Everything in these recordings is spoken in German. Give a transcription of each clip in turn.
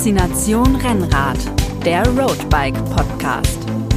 Faszination Rennrad, der Roadbike Podcast.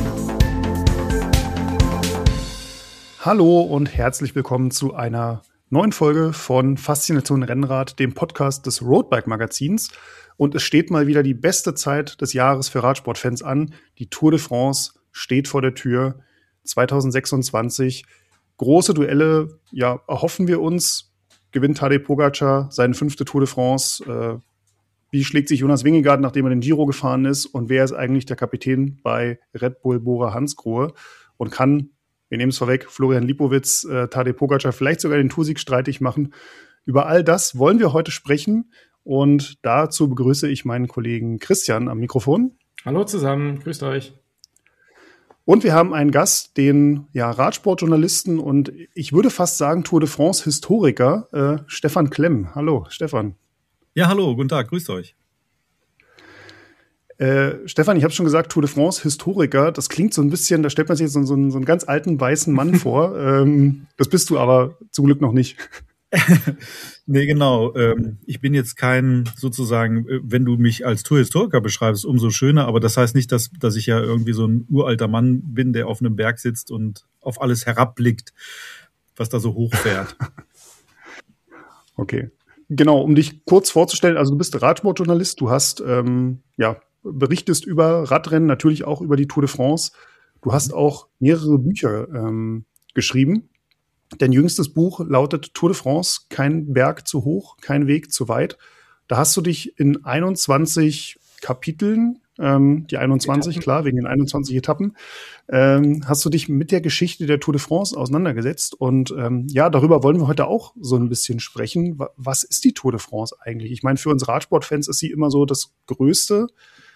Hallo und herzlich willkommen zu einer neuen Folge von Faszination Rennrad, dem Podcast des Roadbike Magazins. Und es steht mal wieder die beste Zeit des Jahres für Radsportfans an. Die Tour de France steht vor der Tür 2026. Große Duelle, ja, erhoffen wir uns. Gewinnt Tadej Pogačar seine 5. Tour de France? Wie schlägt sich Jonas Vingegaard, nachdem er den Giro gefahren ist? Und wer ist eigentlich der Kapitän bei Red Bull Bora Hansgrohe? Und kann, wir nehmen es vorweg, Florian Lipowitz, Tadej Pogačar vielleicht sogar den Toursieg streitig machen? Über all das wollen wir heute sprechen. Und dazu begrüße ich meinen Kollegen Christian am Mikrofon. Hallo zusammen, grüßt euch. Und wir haben einen Gast, den Radsportjournalisten und ich würde fast sagen Tour de France Historiker, Stefan Klemm. Hallo, Stefan. Ja, hallo, guten Tag, grüßt euch. Stefan, ich habe schon gesagt, Tour de France Historiker, das klingt so ein bisschen, da stellt man sich jetzt so einen ganz alten weißen Mann vor. Das bist du aber zum Glück noch nicht. Nee, genau. Ich bin jetzt kein, sozusagen, wenn du mich als Tourhistoriker beschreibst, umso schöner, aber das heißt nicht, dass ich ja irgendwie so ein uralter Mann bin, der auf einem Berg sitzt und auf alles herabblickt, was da so hochfährt. Okay. Genau, um dich kurz vorzustellen, also du bist Radsportjournalist, du hast, berichtest über Radrennen, natürlich auch über die Tour de France. Du hast auch mehrere Bücher geschrieben. Dein jüngstes Buch lautet Tour de France, kein Berg zu hoch, kein Weg zu weit. Da hast du dich in 21 Kapiteln, die 21, klar, wegen den 21 Etappen, hast du dich mit der Geschichte der Tour de France auseinandergesetzt. Und darüber wollen wir heute auch so ein bisschen sprechen. Was ist die Tour de France eigentlich? Ich meine, für uns Radsportfans ist sie immer so das Größte,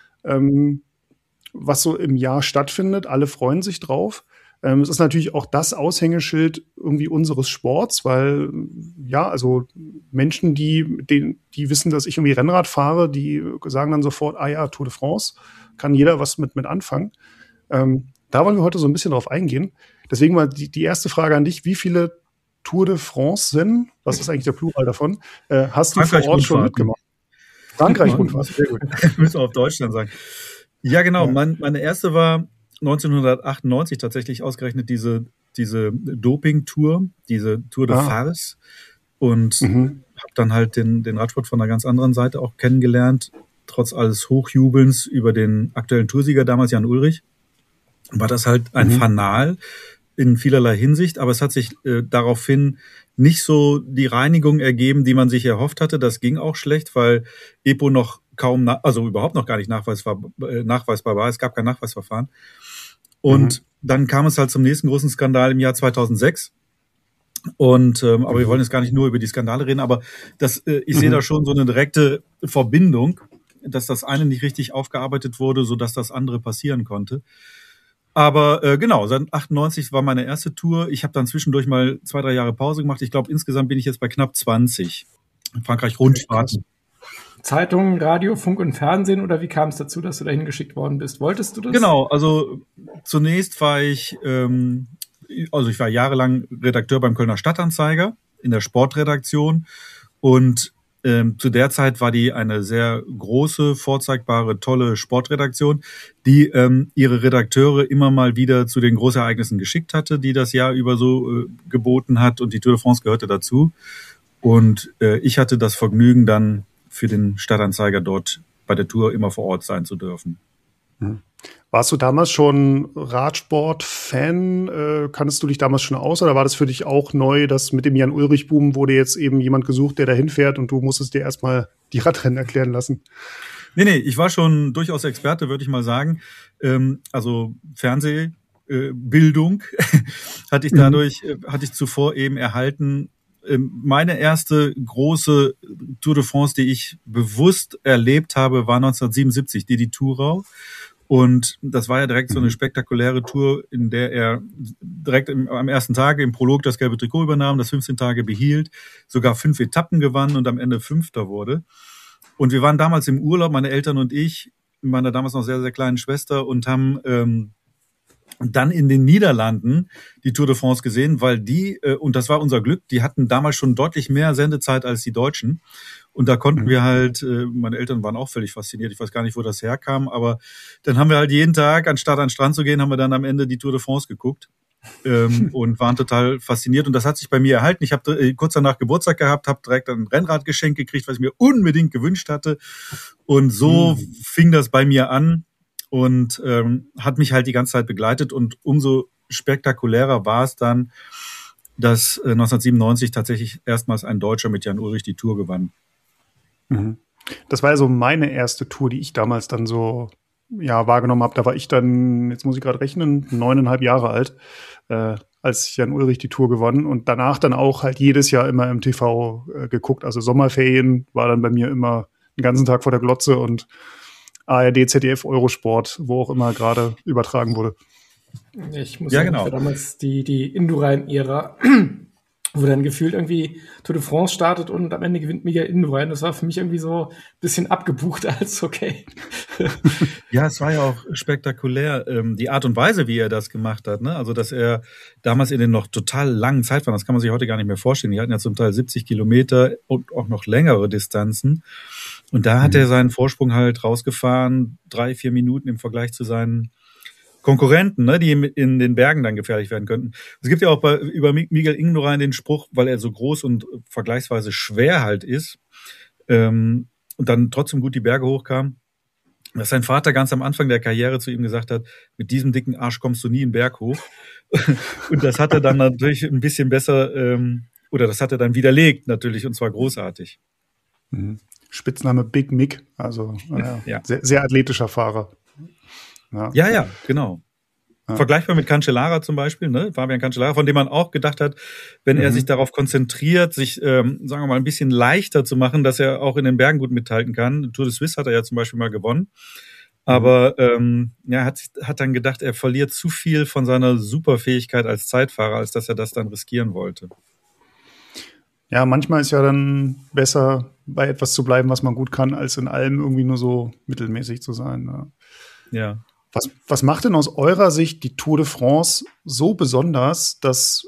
was so im Jahr stattfindet. Alle freuen sich drauf. Es ist natürlich auch das Aushängeschild irgendwie unseres Sports, weil also Menschen, die wissen, dass ich irgendwie Rennrad fahre, die sagen dann sofort, Tour de France, kann jeder was mit anfangen. Da wollen wir heute so ein bisschen drauf eingehen. Deswegen mal die erste Frage an dich, wie viele Tour de France sind, was ist eigentlich der Plural davon, hast du vor Ort schon mitgemacht? Frankreich-Rundfahrt, sehr gut. Müssen wir auf Deutschland sagen. Ja, genau, meine erste war 1998 tatsächlich ausgerechnet diese Doping-Tour, diese Tour de Farce und habe dann halt den Radsport von einer ganz anderen Seite auch kennengelernt, trotz alles Hochjubelns über den aktuellen Toursieger damals, Jan Ullrich, war das halt ein Fanal in vielerlei Hinsicht, aber es hat sich daraufhin nicht so die Reinigung ergeben, die man sich erhofft hatte. Das ging auch schlecht, weil EPO noch kaum, überhaupt noch gar nicht nachweisbar war. Es gab kein Nachweisverfahren. Und dann kam es halt zum nächsten großen Skandal im Jahr 2006. Und aber wir wollen jetzt gar nicht nur über die Skandale reden, aber ich sehe da schon so eine direkte Verbindung, dass das eine nicht richtig aufgearbeitet wurde, sodass das andere passieren konnte. Aber genau, seit 98 war meine erste Tour. Ich habe dann zwischendurch mal 2-3 Jahre Pause gemacht. Ich glaube, insgesamt bin ich jetzt bei knapp 20 Frankreich-Rundfahrten. Zeitung, Radio, Funk und Fernsehen oder wie kam es dazu, dass du dahin geschickt worden bist? Wolltest du das? Genau, also zunächst war ich war jahrelang Redakteur beim Kölner Stadtanzeiger in der Sportredaktion und zu der Zeit war die eine sehr große, vorzeigbare, tolle Sportredaktion, die ihre Redakteure immer mal wieder zu den Großereignissen geschickt hatte, die das Jahr über so geboten hat und die Tour de France gehörte dazu. Und ich hatte das Vergnügen, dann für den Stadtanzeiger dort bei der Tour immer vor Ort sein zu dürfen. Warst du damals schon Radsport-Fan? Kanntest du dich damals schon aus oder war das für dich auch neu, dass mit dem Jan-Ullrich-Boom wurde jetzt eben jemand gesucht, der da hinfährt und du musstest dir erstmal die Radrennen erklären lassen? Nee, ich war schon durchaus Experte, würde ich mal sagen. Also Fernsehbildung hatte ich zuvor eben erhalten. Meine erste große Tour de France, die ich bewusst erlebt habe, war 1977, die Thurau. Und das war ja direkt so eine spektakuläre Tour, in der er direkt am ersten Tag im Prolog das gelbe Trikot übernahm, das 15 Tage behielt, sogar 5 Etappen gewann und am Ende 5. wurde. Und wir waren damals im Urlaub, meine Eltern und ich, mit meiner damals noch sehr, sehr kleinen Schwester und haben dann in den Niederlanden die Tour de France gesehen, weil und das war unser Glück, die hatten damals schon deutlich mehr Sendezeit als die Deutschen. Und da konnten wir halt, meine Eltern waren auch völlig fasziniert, ich weiß gar nicht, wo das herkam, aber dann haben wir halt jeden Tag, anstatt an den Strand zu gehen, haben wir dann am Ende die Tour de France geguckt und waren total fasziniert. Und das hat sich bei mir erhalten. Ich habe kurz danach Geburtstag gehabt, habe direkt ein Rennradgeschenk gekriegt, was ich mir unbedingt gewünscht hatte. Und so fing das bei mir an. Und hat mich halt die ganze Zeit begleitet und umso spektakulärer war es dann, dass 1997 tatsächlich erstmals ein Deutscher mit Jan Ullrich die Tour gewann. Das war ja so meine erste Tour, die ich damals dann so wahrgenommen habe. Da war ich dann, jetzt muss ich gerade rechnen, 9,5 Jahre alt, als Jan Ullrich die Tour gewann und danach dann auch halt jedes Jahr immer im TV geguckt. Also Sommerferien war dann bei mir immer den ganzen Tag vor der Glotze und ARD, ZDF, Eurosport, wo auch immer gerade übertragen wurde. Ich muss sagen, genau. Damals die Indurain-Ära, wo dann gefühlt irgendwie Tour de France startet und am Ende gewinnt Miguel Indurain. Das war für mich irgendwie so ein bisschen abgebucht als okay. Ja, es war ja auch spektakulär, die Art und Weise, wie er das gemacht hat. Ne? Also, dass er damals in den noch total langen Zeitfahren, das kann man sich heute gar nicht mehr vorstellen, die hatten ja zum Teil 70 Kilometer und auch noch längere Distanzen. Und da hat er seinen Vorsprung halt rausgefahren, 3-4 Minuten im Vergleich zu seinen Konkurrenten, ne, die in den Bergen dann gefährlich werden könnten. Es gibt ja auch über Miguel Indurain den Spruch, weil er so groß und vergleichsweise schwer halt ist und dann trotzdem gut die Berge hochkam, dass sein Vater ganz am Anfang der Karriere zu ihm gesagt hat, mit diesem dicken Arsch kommst du nie einen Berg hoch. Und das hat er dann natürlich ein bisschen besser, oder das hat er dann widerlegt natürlich, und zwar großartig. Spitzname Big Mick, also sehr, sehr athletischer Fahrer. Ja, genau. Ja. Vergleichbar mit Cancellara zum Beispiel, ne? Fabian Cancellara, von dem man auch gedacht hat, wenn er sich darauf konzentriert, sich, sagen wir mal, ein bisschen leichter zu machen, dass er auch in den Bergen gut mithalten kann. Tour de Suisse hat er ja zum Beispiel mal gewonnen. Aber hat dann gedacht, er verliert zu viel von seiner Superfähigkeit als Zeitfahrer, als dass er das dann riskieren wollte. Ja, manchmal ist ja dann besser, bei etwas zu bleiben, was man gut kann, als in allem irgendwie nur so mittelmäßig zu sein. Ne? Ja. Was macht denn aus eurer Sicht die Tour de France so besonders, dass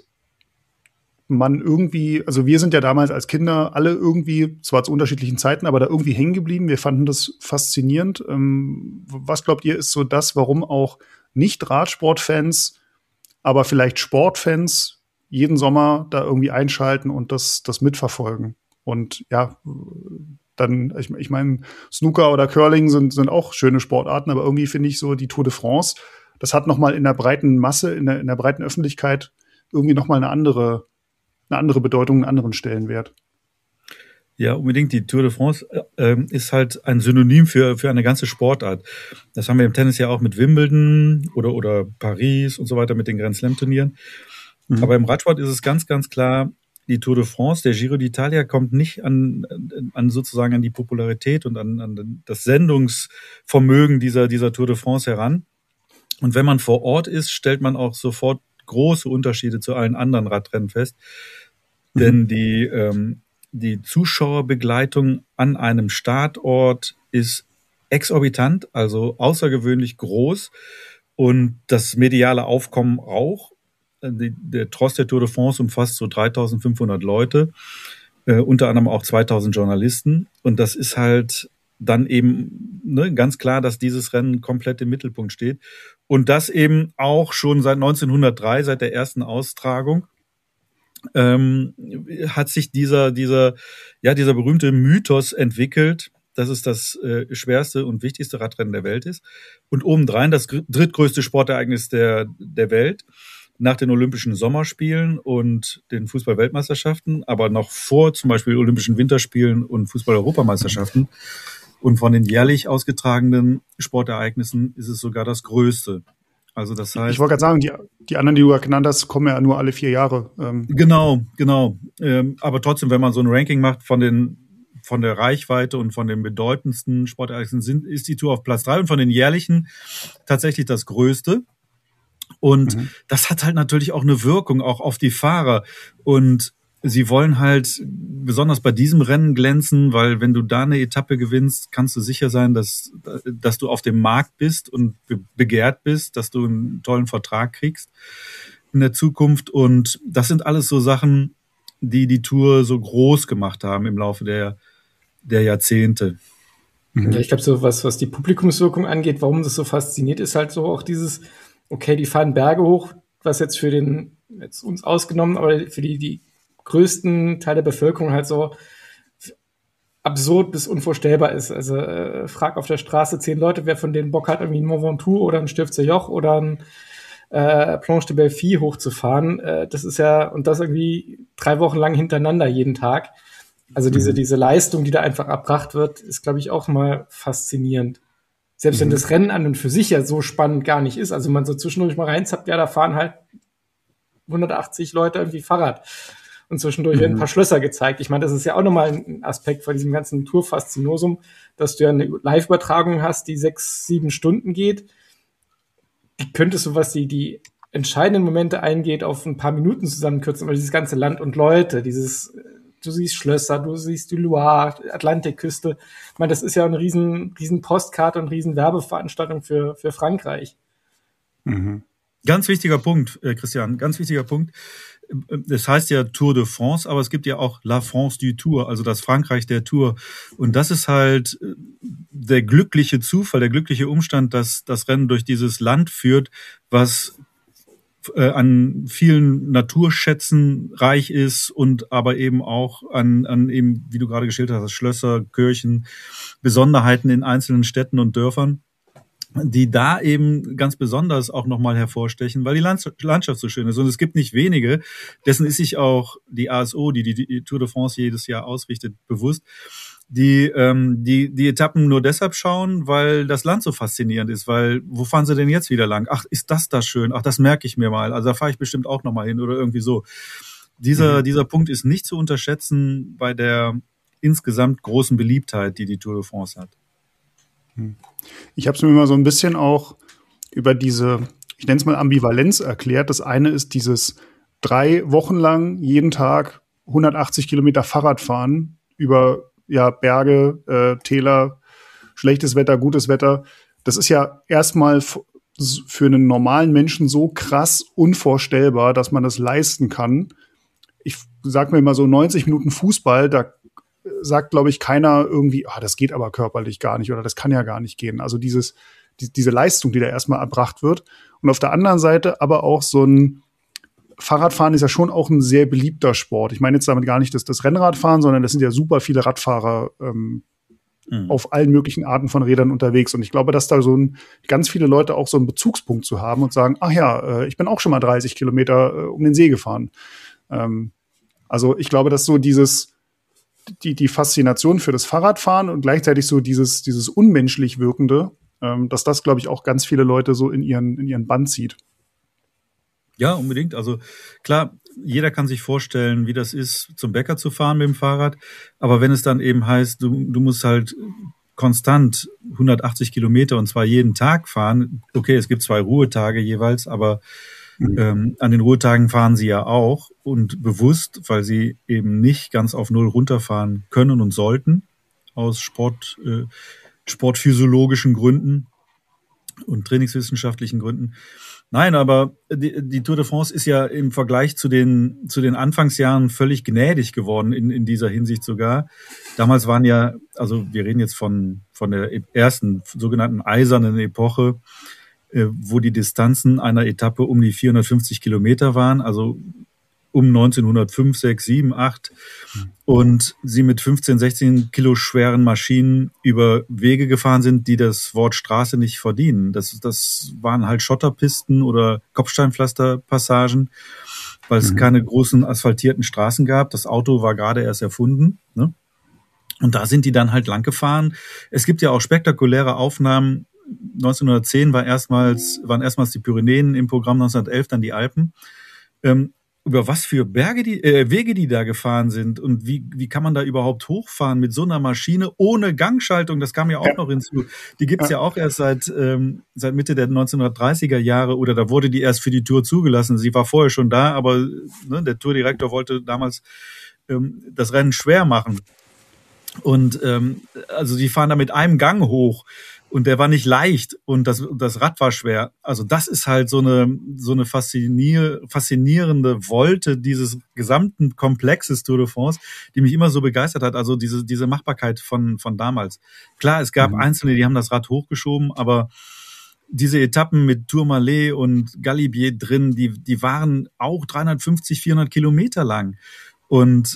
man irgendwie, also wir sind ja damals als Kinder alle irgendwie, zwar zu unterschiedlichen Zeiten, aber da irgendwie hängen geblieben. Wir fanden das faszinierend. Was glaubt ihr, ist so das, warum auch Nicht-Radsport-Fans, aber vielleicht Sportfans jeden Sommer da irgendwie einschalten und das mitverfolgen? Und ja, dann, ich meine, Snooker oder Curling sind auch schöne Sportarten, aber irgendwie finde ich so die Tour de France, das hat nochmal in der breiten Masse, in der breiten Öffentlichkeit irgendwie nochmal eine andere Bedeutung, einen anderen Stellenwert. Ja, unbedingt. Die Tour de France ist halt ein Synonym für eine ganze Sportart. Das haben wir im Tennis ja auch mit Wimbledon oder Paris und so weiter mit den Grand Slam Turnieren. Aber im Radsport ist es ganz, ganz klar, die Tour de France, der Giro d'Italia kommt nicht an sozusagen an die Popularität und an das Sendungsvermögen dieser Tour de France heran. Und wenn man vor Ort ist, stellt man auch sofort große Unterschiede zu allen anderen Radrennen fest. Denn die Zuschauerbegleitung an einem Startort ist exorbitant, also außergewöhnlich groß. Und das mediale Aufkommen auch. Der Tross der Tour de France umfasst so 3.500 Leute, unter anderem auch 2.000 Journalisten. Und das ist halt dann eben ganz klar, dass dieses Rennen komplett im Mittelpunkt steht. Und das eben auch schon seit 1903, seit der ersten Austragung, hat sich dieser berühmte Mythos entwickelt, dass es das schwerste und wichtigste Radrennen der Welt ist. Und obendrein das drittgrößte Sportereignis der Welt. Nach den Olympischen Sommerspielen und den Fußball-Weltmeisterschaften, aber noch vor zum Beispiel Olympischen Winterspielen und Fußball-Europameisterschaften. Und von den jährlich ausgetragenen Sportereignissen ist es sogar das größte. Also das heißt, ich wollte gerade sagen, die anderen, die du genannt hast, kommen ja nur alle 4 Jahre. Genau. Aber trotzdem, wenn man so ein Ranking macht von der Reichweite und von den bedeutendsten Sportereignissen, ist die Tour auf Platz 3 und von den jährlichen tatsächlich das größte. Und das hat halt natürlich auch eine Wirkung, auch auf die Fahrer. Und sie wollen halt besonders bei diesem Rennen glänzen, weil wenn du da eine Etappe gewinnst, kannst du sicher sein, dass du auf dem Markt bist und begehrt bist, dass du einen tollen Vertrag kriegst in der Zukunft. Und das sind alles so Sachen, die die Tour so groß gemacht haben im Laufe der Jahrzehnte. Ja, ich glaube, so was die Publikumswirkung angeht, warum das so fasziniert, ist halt so auch dieses, okay, die fahren Berge hoch, was jetzt jetzt uns ausgenommen, aber für die größten Teil der Bevölkerung halt so absurd bis unvorstellbar ist. Also frag auf der Straße 10 Leute, wer von denen Bock hat, irgendwie ein Mont Ventoux oder ein Stilfser Joch oder ein Planche de Belfi hochzufahren. Das ist ja, und das irgendwie 3 Wochen lang hintereinander jeden Tag. Also diese Leistung, die da einfach erbracht wird, ist, glaube ich, auch mal faszinierend. Selbst wenn das Rennen an und für sich ja so spannend gar nicht ist. Also man so zwischendurch mal reinzappt, ja, da fahren halt 180 Leute irgendwie Fahrrad. Und zwischendurch werden ein paar Schlösser gezeigt. Ich meine, das ist ja auch nochmal ein Aspekt von diesem ganzen Tour-Faszinosum, dass du ja eine Live-Übertragung hast, die 6-7 Stunden geht. Die könntest du, was die entscheidenden Momente eingeht, auf ein paar Minuten zusammenkürzen, aber dieses ganze Land und Leute, du siehst Schlösser, du siehst die Loire, Atlantikküste. Ich meine, das ist ja eine riesen Postkarte und riesen Werbeveranstaltung für Frankreich. Ganz wichtiger Punkt, Christian, ganz wichtiger Punkt. Das heißt ja Tour de France, aber es gibt ja auch La France du Tour, also das Frankreich der Tour. Und das ist halt der glückliche Zufall, der glückliche Umstand, dass das Rennen durch dieses Land führt, was an vielen Naturschätzen reich ist und aber eben auch an eben, wie du gerade geschildert hast, Schlösser, Kirchen, Besonderheiten in einzelnen Städten und Dörfern, die da eben ganz besonders auch nochmal hervorstechen, weil die Landschaft so schön ist. Und es gibt nicht wenige, dessen ist sich auch die ASO, die Tour de France jedes Jahr ausrichtet, bewusst, die Etappen nur deshalb schauen, weil das Land so faszinierend ist, weil, wo fahren sie denn jetzt wieder lang? Ach, ist das da schön? Ach, das merke ich mir mal. Also da fahre ich bestimmt auch nochmal hin oder irgendwie so. Dieser Punkt ist nicht zu unterschätzen bei der insgesamt großen Beliebtheit, die Tour de France hat. Ich habe es mir mal so ein bisschen auch über diese, ich nenne es mal Ambivalenz erklärt. Das eine ist dieses 3 Wochen lang jeden Tag 180 Kilometer Fahrrad fahren über Berge, Täler, schlechtes Wetter, gutes Wetter. Das ist ja erstmal für einen normalen Menschen so krass unvorstellbar, dass man das leisten kann. Ich sag mir mal so 90 Minuten Fußball, da sagt, glaube ich, keiner irgendwie, das geht aber körperlich gar nicht oder das kann ja gar nicht gehen. Also diese Leistung, die da erstmal erbracht wird. Und auf der anderen Seite aber auch so ein Fahrradfahren ist ja schon auch ein sehr beliebter Sport. Ich meine jetzt damit gar nicht das Rennradfahren, sondern das sind ja super viele Radfahrer auf allen möglichen Arten von Rädern unterwegs. Und ich glaube, dass da ganz viele Leute auch so einen Bezugspunkt zu haben und sagen, ach ja, ich bin auch schon mal 30 Kilometer um den See gefahren. Also ich glaube, dass so die Faszination für das Fahrradfahren und gleichzeitig so dieses unmenschlich Wirkende, dass das, glaube ich, auch ganz viele Leute so in ihren Bann zieht. Ja, unbedingt. Also klar, jeder kann sich vorstellen, wie das ist, zum Bäcker zu fahren mit dem Fahrrad. Aber wenn es dann eben heißt, du musst halt konstant 180 Kilometer und zwar jeden Tag fahren. Okay, es gibt 2 Ruhetage jeweils, aber an den Ruhetagen fahren sie ja auch und bewusst, weil sie eben nicht ganz auf Null runterfahren können und sollten aus sportphysiologischen Gründen und trainingswissenschaftlichen Gründen. Nein, aber die Tour de France ist ja im Vergleich zu den Anfangsjahren völlig gnädig geworden in dieser Hinsicht sogar. Damals waren ja, also wir reden jetzt von der ersten sogenannten eisernen Epoche, wo die Distanzen einer Etappe um die 450 Kilometer waren, also um 1905, 6, 7, 8 und sie mit 15, 16 Kilo schweren Maschinen über Wege gefahren sind, die das Wort Straße nicht verdienen. Das waren halt Schotterpisten oder Kopfsteinpflasterpassagen, weil es keine großen asphaltierten Straßen gab. Das Auto war gerade erst erfunden, ne? Und da sind die dann halt lang gefahren. Es gibt ja auch spektakuläre Aufnahmen. 1910 waren erstmals die Pyrenäen im Programm, 1911 dann die Alpen. über was für Wege die da gefahren sind und wie kann man da überhaupt hochfahren mit so einer Maschine ohne Gangschaltung, das kam ja auch noch hinzu. Die gibt's ja auch erst seit Mitte der 1930er Jahre oder da wurde die erst für die Tour zugelassen. Sie war vorher schon da, aber der Tourdirektor wollte damals das Rennen schwer machen. Und also die fahren da mit einem Gang hoch. Und der war nicht leicht und das Rad war schwer. Also das ist halt so eine faszinierende Wolte dieses gesamten Komplexes Tour de France, die mich immer so begeistert hat. Also diese Machbarkeit von damals. Klar, es gab Einzelne, die haben das Rad hochgeschoben, aber diese Etappen mit Tourmalet und Galibier drin, die waren auch 350, 400 Kilometer lang. Und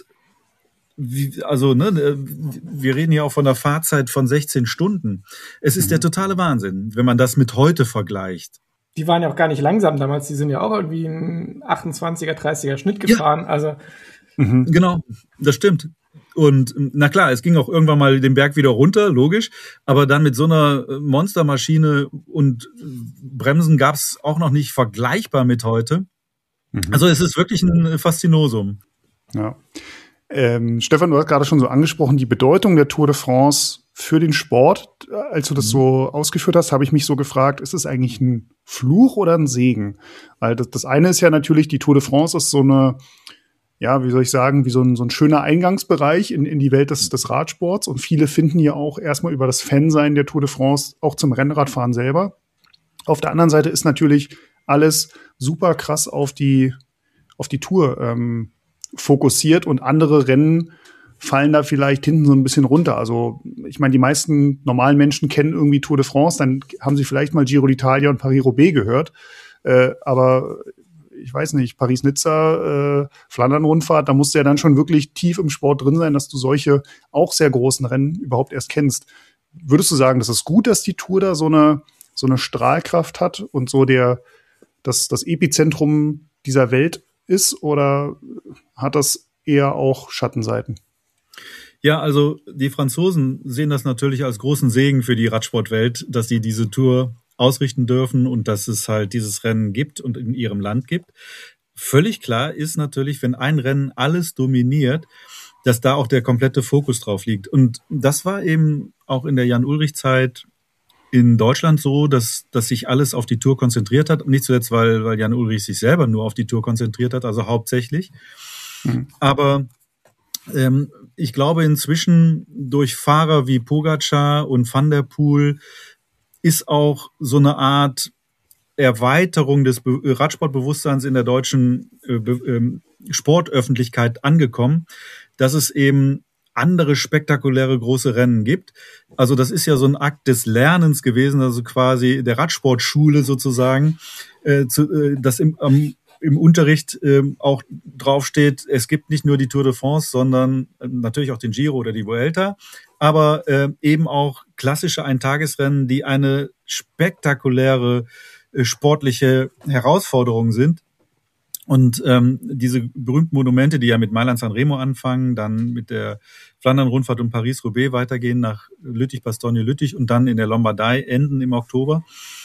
wir reden hier auch von einer Fahrzeit von 16 Stunden. Es ist der totale Wahnsinn, wenn man das mit heute vergleicht. Die waren ja auch gar nicht langsam damals, die sind ja auch irgendwie einen 28er, 30er Schnitt gefahren. Ja. Also Genau, das stimmt. Und na klar, es ging auch irgendwann mal den Berg wieder runter, logisch, aber dann mit so einer Monstermaschine und Bremsen gab's auch noch nicht vergleichbar mit heute. Also es ist wirklich ein Faszinosum. Ja. Stefan, du hast gerade schon so angesprochen, die Bedeutung der Tour de France für den Sport. Als du das so ausgeführt hast, habe ich mich so gefragt, ist es eigentlich ein Fluch oder ein Segen? Weil das eine ist ja natürlich, die Tour de France ist so eine, ja, wie soll ich sagen, wie so ein schöner Eingangsbereich in die Welt des Radsports. Und viele finden ja auch erstmal über das Fansein der Tour de France auch zum Rennradfahren selber. Auf der anderen Seite ist natürlich alles super krass auf die Tour fokussiert und andere Rennen fallen da vielleicht hinten so ein bisschen runter. Also ich meine, die meisten normalen Menschen kennen irgendwie Tour de France, dann haben sie vielleicht mal Giro d'Italia und Paris-Roubaix gehört. Aber ich weiß nicht, Paris-Nizza, Flandern-Rundfahrt, da musst du ja dann schon wirklich tief im Sport drin sein, dass du solche auch sehr großen Rennen überhaupt erst kennst. Würdest du sagen, das ist gut, dass die Tour da so eine Strahlkraft hat und so das Epizentrum dieser Welt ist, oder hat das eher auch Schattenseiten? Ja, also die Franzosen sehen das natürlich als großen Segen für die Radsportwelt, dass sie diese Tour ausrichten dürfen und dass es halt dieses Rennen gibt und in ihrem Land gibt. Völlig klar ist natürlich, wenn ein Rennen alles dominiert, dass da auch der komplette Fokus drauf liegt. Und das war eben auch in der Jan-Ullrich-Zeit in Deutschland so, dass sich alles auf die Tour konzentriert hat. Nicht zuletzt, weil Jan Ullrich sich selber nur auf die Tour konzentriert hat, also hauptsächlich. Aber ich glaube inzwischen durch Fahrer wie Pogačar und Van der Poel ist auch so eine Art Erweiterung des Radsportbewusstseins in der deutschen Sportöffentlichkeit angekommen, dass es eben andere spektakuläre große Rennen gibt. Also das ist ja so ein Akt des Lernens gewesen, also quasi der Radsportschule sozusagen, dass im Unterricht auch draufsteht, es gibt nicht nur die Tour de France, sondern natürlich auch den Giro oder die Vuelta, aber eben auch klassische Eintagesrennen, die eine spektakuläre sportliche Herausforderung sind. Und diese berühmten Monumente, die ja mit Mailand-San Remo anfangen, dann mit der Flandern-Rundfahrt und Paris-Roubaix weitergehen nach Lüttich-Bastogne-Lüttich und dann in der Lombardei enden im Oktober.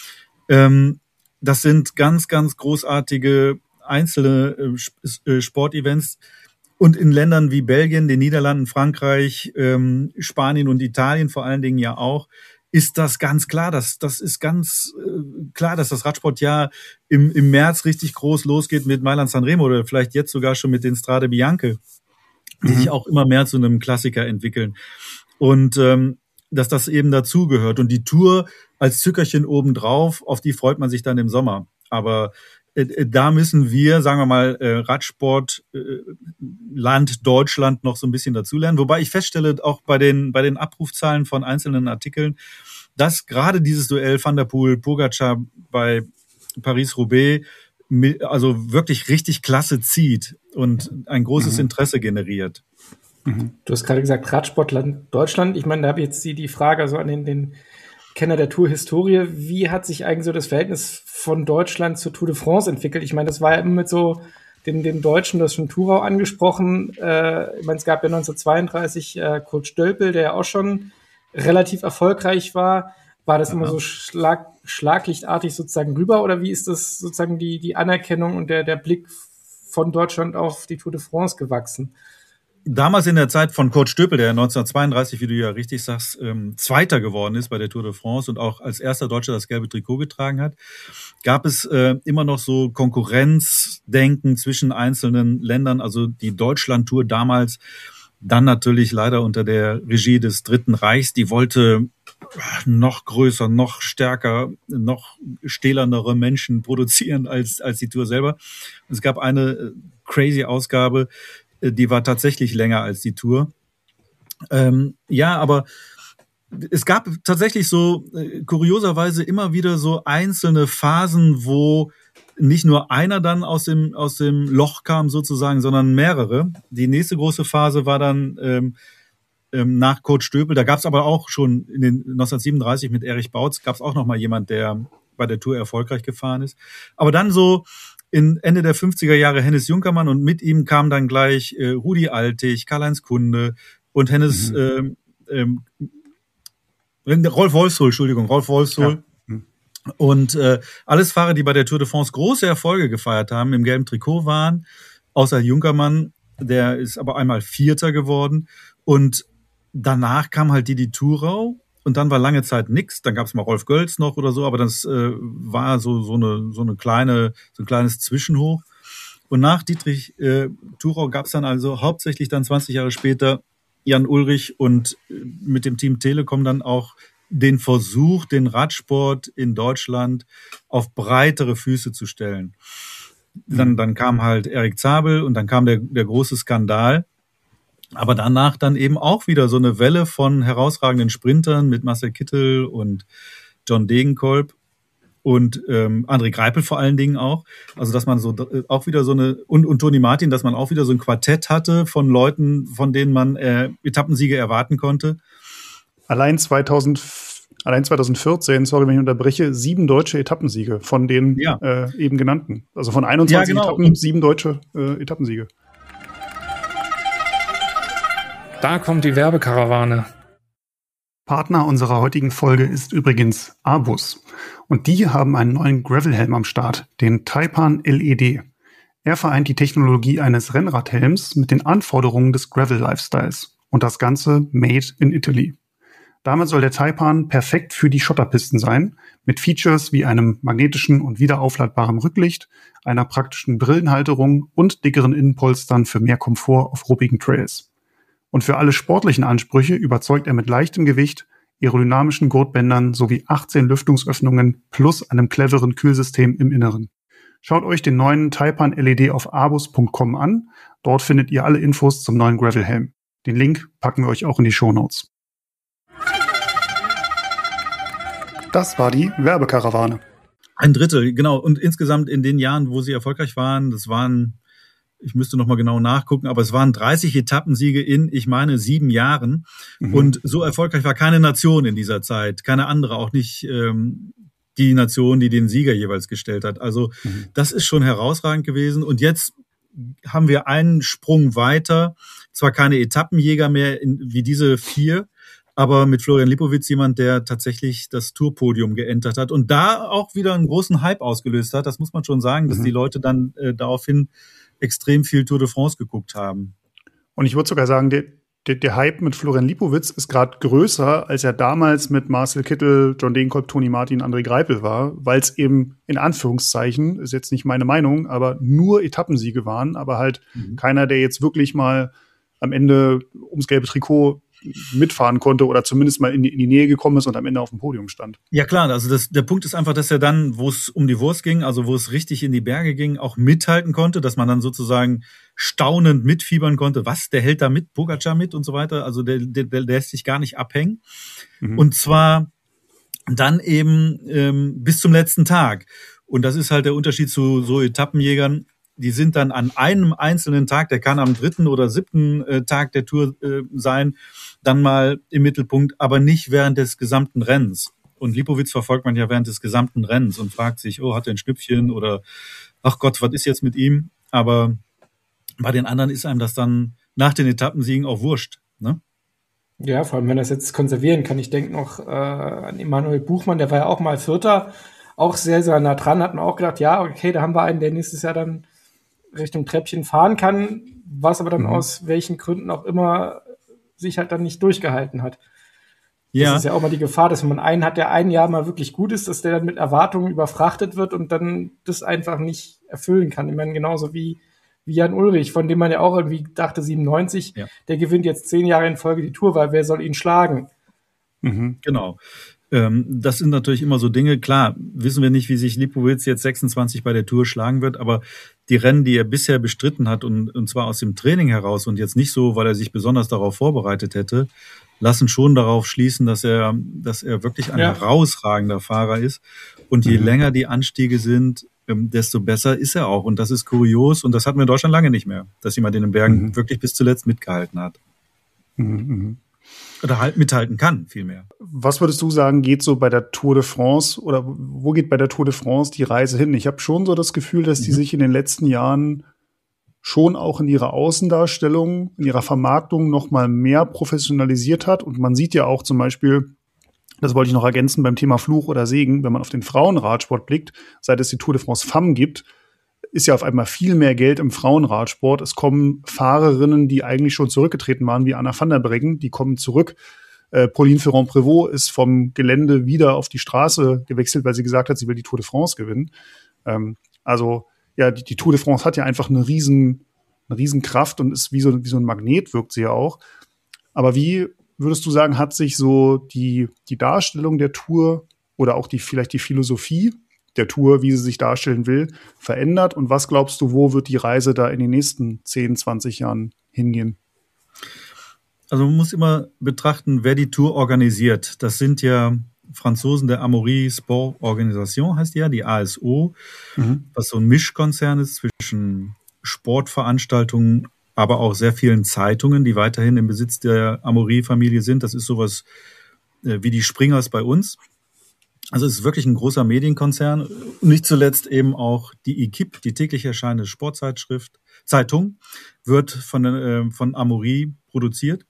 Das sind ganz, ganz großartige einzelne Sportevents. Und in Ländern wie Belgien, den Niederlanden, Frankreich, Spanien und Italien vor allen Dingen ja auch, ist das ganz klar. Das ist ganz klar, dass das Radsportjahr im März richtig groß losgeht mit Mailand-San Remo oder vielleicht jetzt sogar schon mit den Strade Bianche, die sich auch immer mehr zu einem Klassiker entwickeln. Und dass das eben dazugehört. Und die Tour als Zückerchen obendrauf, auf die freut man sich dann im Sommer. Aber da müssen wir, sagen wir mal, Radsportland Deutschland noch so ein bisschen dazulernen. Wobei ich feststelle, auch bei den Abrufzahlen von einzelnen Artikeln, dass gerade dieses Duell Van der Poel, Pogačar bei Paris-Roubaix also wirklich richtig klasse zieht und ein großes Interesse generiert. Du hast gerade gesagt, Radsportland Deutschland. Ich meine, da habe ich jetzt die Frage also an den Kenner der Tour-Historie. Wie hat sich eigentlich so das Verhältnis von Deutschland zur Tour de France entwickelt? Ich meine, das war ja immer mit so den Deutschen, das schon Thurau angesprochen. Ich meine, es gab ja 1932 Kurt Stölpel, der ja auch schon relativ erfolgreich war. War das immer so schlaglichtartig sozusagen rüber oder wie ist das sozusagen die Anerkennung und der Blick von Deutschland auf die Tour de France gewachsen. Damals in der Zeit von Kurt Stöpel, der 1932, wie du ja richtig sagst, Zweiter geworden ist bei der Tour de France und auch als erster Deutscher das gelbe Trikot getragen hat, gab es immer noch so Konkurrenzdenken zwischen einzelnen Ländern. Also die Deutschland-Tour damals, dann natürlich leider unter der Regie des Dritten Reichs, die wollte noch größer, noch stärker, noch stählernere Menschen produzieren als die Tour selber. Es gab eine crazy Ausgabe, die war tatsächlich länger als die Tour. Aber es gab tatsächlich so kurioserweise immer wieder so einzelne Phasen, wo nicht nur einer dann aus dem Loch kam sozusagen, sondern mehrere. Die nächste große Phase war dann nach Kurt Stöpel. Da gab es aber auch schon in den 1937 mit Erich Bautz gab es auch noch mal jemand, der bei der Tour erfolgreich gefahren ist. Aber dann so in Ende der 50er Jahre Hennes Junkermann und mit ihm kam dann gleich Rudi Altig, Karl-Heinz Kunde und Rolf Wolfsohl. Ja. Und alles Fahrer, die bei der Tour de France große Erfolge gefeiert haben, im gelben Trikot waren, außer Junkermann, der ist aber einmal Vierter geworden. Und danach kam halt Didi Thurau. Und dann war lange Zeit nix. Dann gab es mal Rolf Gölz noch oder so, aber das war so ein kleines Zwischenhoch. Und nach Dietrich Thurau gab es dann also hauptsächlich dann 20 Jahre später Jan Ullrich und mit dem Team Telekom dann auch den Versuch, den Radsport in Deutschland auf breitere Füße zu stellen. Dann kam halt Erik Zabel und dann kam der große Skandal. Aber danach dann eben auch wieder so eine Welle von herausragenden Sprintern mit Marcel Kittel und John Degenkolb und André Greipel vor allen Dingen auch. Also dass man so auch wieder so eine und Toni Martin, dass man auch wieder so ein Quartett hatte von Leuten, von denen man Etappensiege erwarten konnte. Allein 2014, sorry, wenn ich unterbreche, 7 deutsche Etappensiege von den eben genannten. Also von 21 Etappen 7 deutsche Etappensiege. Da kommt die Werbekarawane. Partner unserer heutigen Folge ist übrigens Abus. Und die haben einen neuen Gravelhelm am Start, den Taipan LED. Er vereint die Technologie eines Rennradhelms mit den Anforderungen des Gravel-Lifestyles. Und das Ganze made in Italy. Damit soll der Taipan perfekt für die Schotterpisten sein, mit Features wie einem magnetischen und wiederaufladbaren Rücklicht, einer praktischen Brillenhalterung und dickeren Innenpolstern für mehr Komfort auf ruppigen Trails. Und für alle sportlichen Ansprüche überzeugt er mit leichtem Gewicht, aerodynamischen Gurtbändern sowie 18 Lüftungsöffnungen plus einem cleveren Kühlsystem im Inneren. Schaut euch den neuen Taipan LED auf abus.com an. Dort findet ihr alle Infos zum neuen Gravelhelm. Den Link packen wir euch auch in die Shownotes. Das war die Werbekarawane. Ein Drittel, genau. Und insgesamt in den Jahren, wo sie erfolgreich waren, das waren, ich müsste noch mal genau nachgucken, aber es waren 30 Etappensiege in, ich meine, 7 Jahren. Und so erfolgreich war keine Nation in dieser Zeit, keine andere, auch nicht die Nation, die den Sieger jeweils gestellt hat. Also das ist schon herausragend gewesen. Und jetzt haben wir einen Sprung weiter, zwar keine Etappenjäger mehr wie diese 4, aber mit Florian Lipowitz jemand, der tatsächlich das Tourpodium geentert hat und da auch wieder einen großen Hype ausgelöst hat. Das muss man schon sagen, dass die Leute dann daraufhin extrem viel Tour de France geguckt haben. Und ich würde sogar sagen, der Hype mit Florian Lipowitz ist gerade größer, als er damals mit Marcel Kittel, John Degenkolb, Toni Martin, André Greipel war, weil es eben in Anführungszeichen, ist jetzt nicht meine Meinung, aber nur Etappensiege waren, aber halt keiner, der jetzt wirklich mal am Ende ums gelbe Trikot mitfahren konnte oder zumindest mal in die Nähe gekommen ist und am Ende auf dem Podium stand. Ja klar, also der Punkt ist einfach, dass er dann, wo es um die Wurst ging, also wo es richtig in die Berge ging, auch mithalten konnte, dass man dann sozusagen staunend mitfiebern konnte, was, der hält da mit, Pogačar mit und so weiter, also der lässt sich gar nicht abhängen. Und zwar dann eben bis zum letzten Tag. Und das ist halt der Unterschied zu so Etappenjägern. Die sind dann an einem einzelnen Tag, der kann am 3. oder 7. Tag der Tour sein, dann mal im Mittelpunkt, aber nicht während des gesamten Rennens. Und Lipowitz verfolgt man ja während des gesamten Rennens und fragt sich, oh, hat er ein Schnüpfchen oder ach Gott, was ist jetzt mit ihm? Aber bei den anderen ist einem das dann nach den Etappensiegen auch wurscht, ne? Ja, vor allem, wenn er es jetzt konservieren kann. Ich denke noch an Emanuel Buchmann, der war ja auch mal Vierter, auch sehr, sehr nah dran, hat man auch gedacht, ja, okay, da haben wir einen, der nächstes Jahr dann Richtung Treppchen fahren kann, was aber dann aus welchen Gründen auch immer sich halt dann nicht durchgehalten hat. Ja. Das ist ja auch mal die Gefahr, dass man einen hat, der ein Jahr mal wirklich gut ist, dass der dann mit Erwartungen überfrachtet wird und dann das einfach nicht erfüllen kann. Ich meine, genauso wie Jan Ullrich, von dem man ja auch irgendwie dachte, 97, der gewinnt jetzt 10 Jahre in Folge die Tour, weil wer soll ihn schlagen? Genau. Das sind natürlich immer so Dinge. Klar, wissen wir nicht, wie sich Lipowitz jetzt 26 bei der Tour schlagen wird, aber die Rennen, die er bisher bestritten hat und zwar aus dem Training heraus und jetzt nicht so, weil er sich besonders darauf vorbereitet hätte, lassen schon darauf schließen, dass er wirklich ein herausragender Fahrer ist. Und je länger die Anstiege sind, desto besser ist er auch. Und das ist kurios und das hatten wir in Deutschland lange nicht mehr, dass jemand in den Bergen wirklich bis zuletzt mitgehalten hat. Oder halt mithalten kann, vielmehr. Was würdest du sagen, geht so bei der Tour de France oder wo geht bei der Tour de France die Reise hin? Ich habe schon so das Gefühl, dass die sich in den letzten Jahren schon auch in ihrer Außendarstellung, in ihrer Vermarktung noch mal mehr professionalisiert hat. Und man sieht ja auch zum Beispiel, das wollte ich noch ergänzen beim Thema Fluch oder Segen, wenn man auf den Frauenradsport blickt, seit es die Tour de France Femmes gibt, ist ja auf einmal viel mehr Geld im Frauenradsport. Es kommen Fahrerinnen, die eigentlich schon zurückgetreten waren, wie Anna van der Breggen, die kommen zurück. Pauline Ferrand-Prévot ist vom Gelände wieder auf die Straße gewechselt, weil sie gesagt hat, sie will die Tour de France gewinnen. Die Tour de France hat ja einfach eine riesen Kraft und ist wie so ein Magnet, wirkt sie ja auch. Aber wie würdest du sagen, hat sich so die Darstellung der Tour oder auch vielleicht die Philosophie der Tour, wie sie sich darstellen will, verändert? Und was glaubst du, wo wird die Reise da in den nächsten 10, 20 Jahren hingehen? Also man muss immer betrachten, wer die Tour organisiert. Das sind ja Franzosen der Amaury Sport Organisation, heißt die ASO, was so ein Mischkonzern ist zwischen Sportveranstaltungen, aber auch sehr vielen Zeitungen, die weiterhin im Besitz der Amaury-Familie sind. Das ist sowas wie die Springers bei uns. Also es ist wirklich ein großer Medienkonzern. Und nicht zuletzt eben auch die Equipe, die täglich erscheinende Zeitung, wird von Amaury produziert.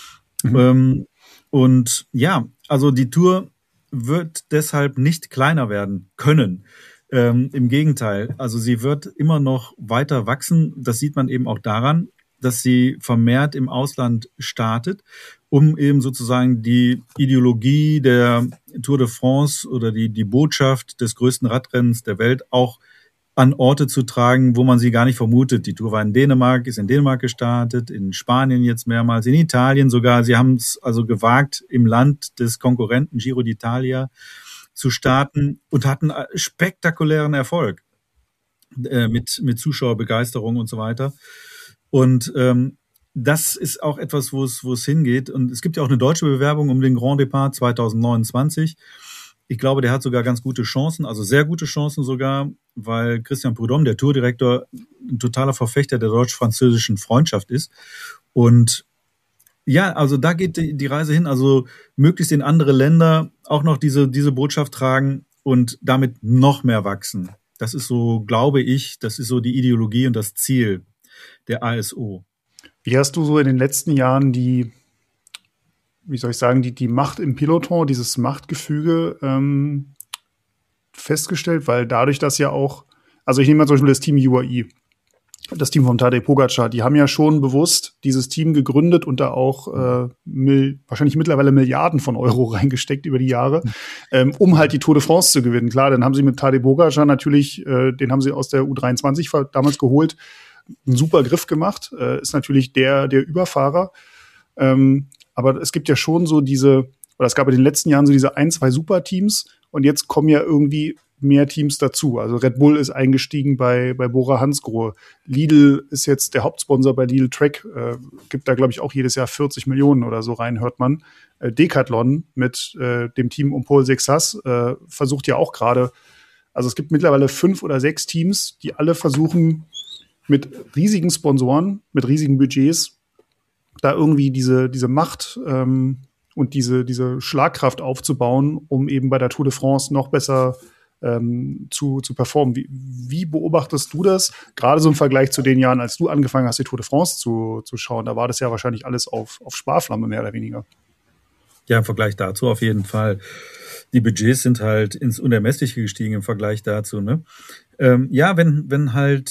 Und ja, also die Tour wird deshalb nicht kleiner werden können. Im Gegenteil, also sie wird immer noch weiter wachsen. Das sieht man eben auch daran, dass sie vermehrt im Ausland startet, um eben sozusagen die Ideologie der Tour de France oder die Botschaft des größten Radrennens der Welt auch an Orte zu tragen, wo man sie gar nicht vermutet. Die Tour war in Dänemark, ist in Dänemark gestartet, in Spanien jetzt mehrmals, in Italien sogar. Sie haben es also gewagt, im Land des Konkurrenten Giro d'Italia zu starten und hatten spektakulären Erfolg mit Zuschauerbegeisterung und so weiter. Und das ist auch etwas, wo es hingeht. Und es gibt ja auch eine deutsche Bewerbung um den Grand Départ 2029. Ich glaube, der hat sogar ganz gute Chancen, also sehr gute Chancen sogar, weil Christian Prudhomme, der Tourdirektor, ein totaler Verfechter der deutsch-französischen Freundschaft ist. Und ja, also da geht die Reise hin, also möglichst in andere Länder auch noch diese Botschaft tragen und damit noch mehr wachsen. Das ist so, glaube ich, das ist so die Ideologie und das Ziel der ASO. Wie hast du so in den letzten Jahren die Macht im Peloton, dieses Machtgefüge festgestellt? Weil dadurch, dass ja auch, also ich nehme mal zum Beispiel das Team UAE, das Team von Tadej Pogačar, die haben ja schon bewusst dieses Team gegründet und da auch wahrscheinlich mittlerweile Milliarden von Euro reingesteckt über die Jahre, um halt die Tour de France zu gewinnen. Klar, dann haben sie mit Tadej Pogačar natürlich, den haben sie aus der U23 damals geholt, einen super Griff gemacht, ist natürlich der Überfahrer. Aber es gibt ja schon so es gab in den letzten Jahren so diese 1, 2 Superteams und jetzt kommen ja irgendwie mehr Teams dazu. Also Red Bull ist eingestiegen bei Bora Hansgrohe. Lidl ist jetzt der Hauptsponsor bei Lidl Trek, gibt da, glaube ich, auch jedes Jahr 40 Millionen oder so rein, hört man. Decathlon mit dem Team um Paul Sexas versucht ja auch gerade, also es gibt mittlerweile 5 oder 6 Teams, die alle versuchen, mit riesigen Sponsoren, mit riesigen Budgets, da irgendwie diese Macht und diese Schlagkraft aufzubauen, um eben bei der Tour de France noch besser zu performen. Wie beobachtest du das? Gerade so im Vergleich zu den Jahren, als du angefangen hast, die Tour de France zu schauen, da war das ja wahrscheinlich alles auf Sparflamme, mehr oder weniger. Ja, im Vergleich dazu auf jeden Fall. Die Budgets sind halt ins Unermessliche gestiegen im Vergleich dazu, ne? Ja, wenn halt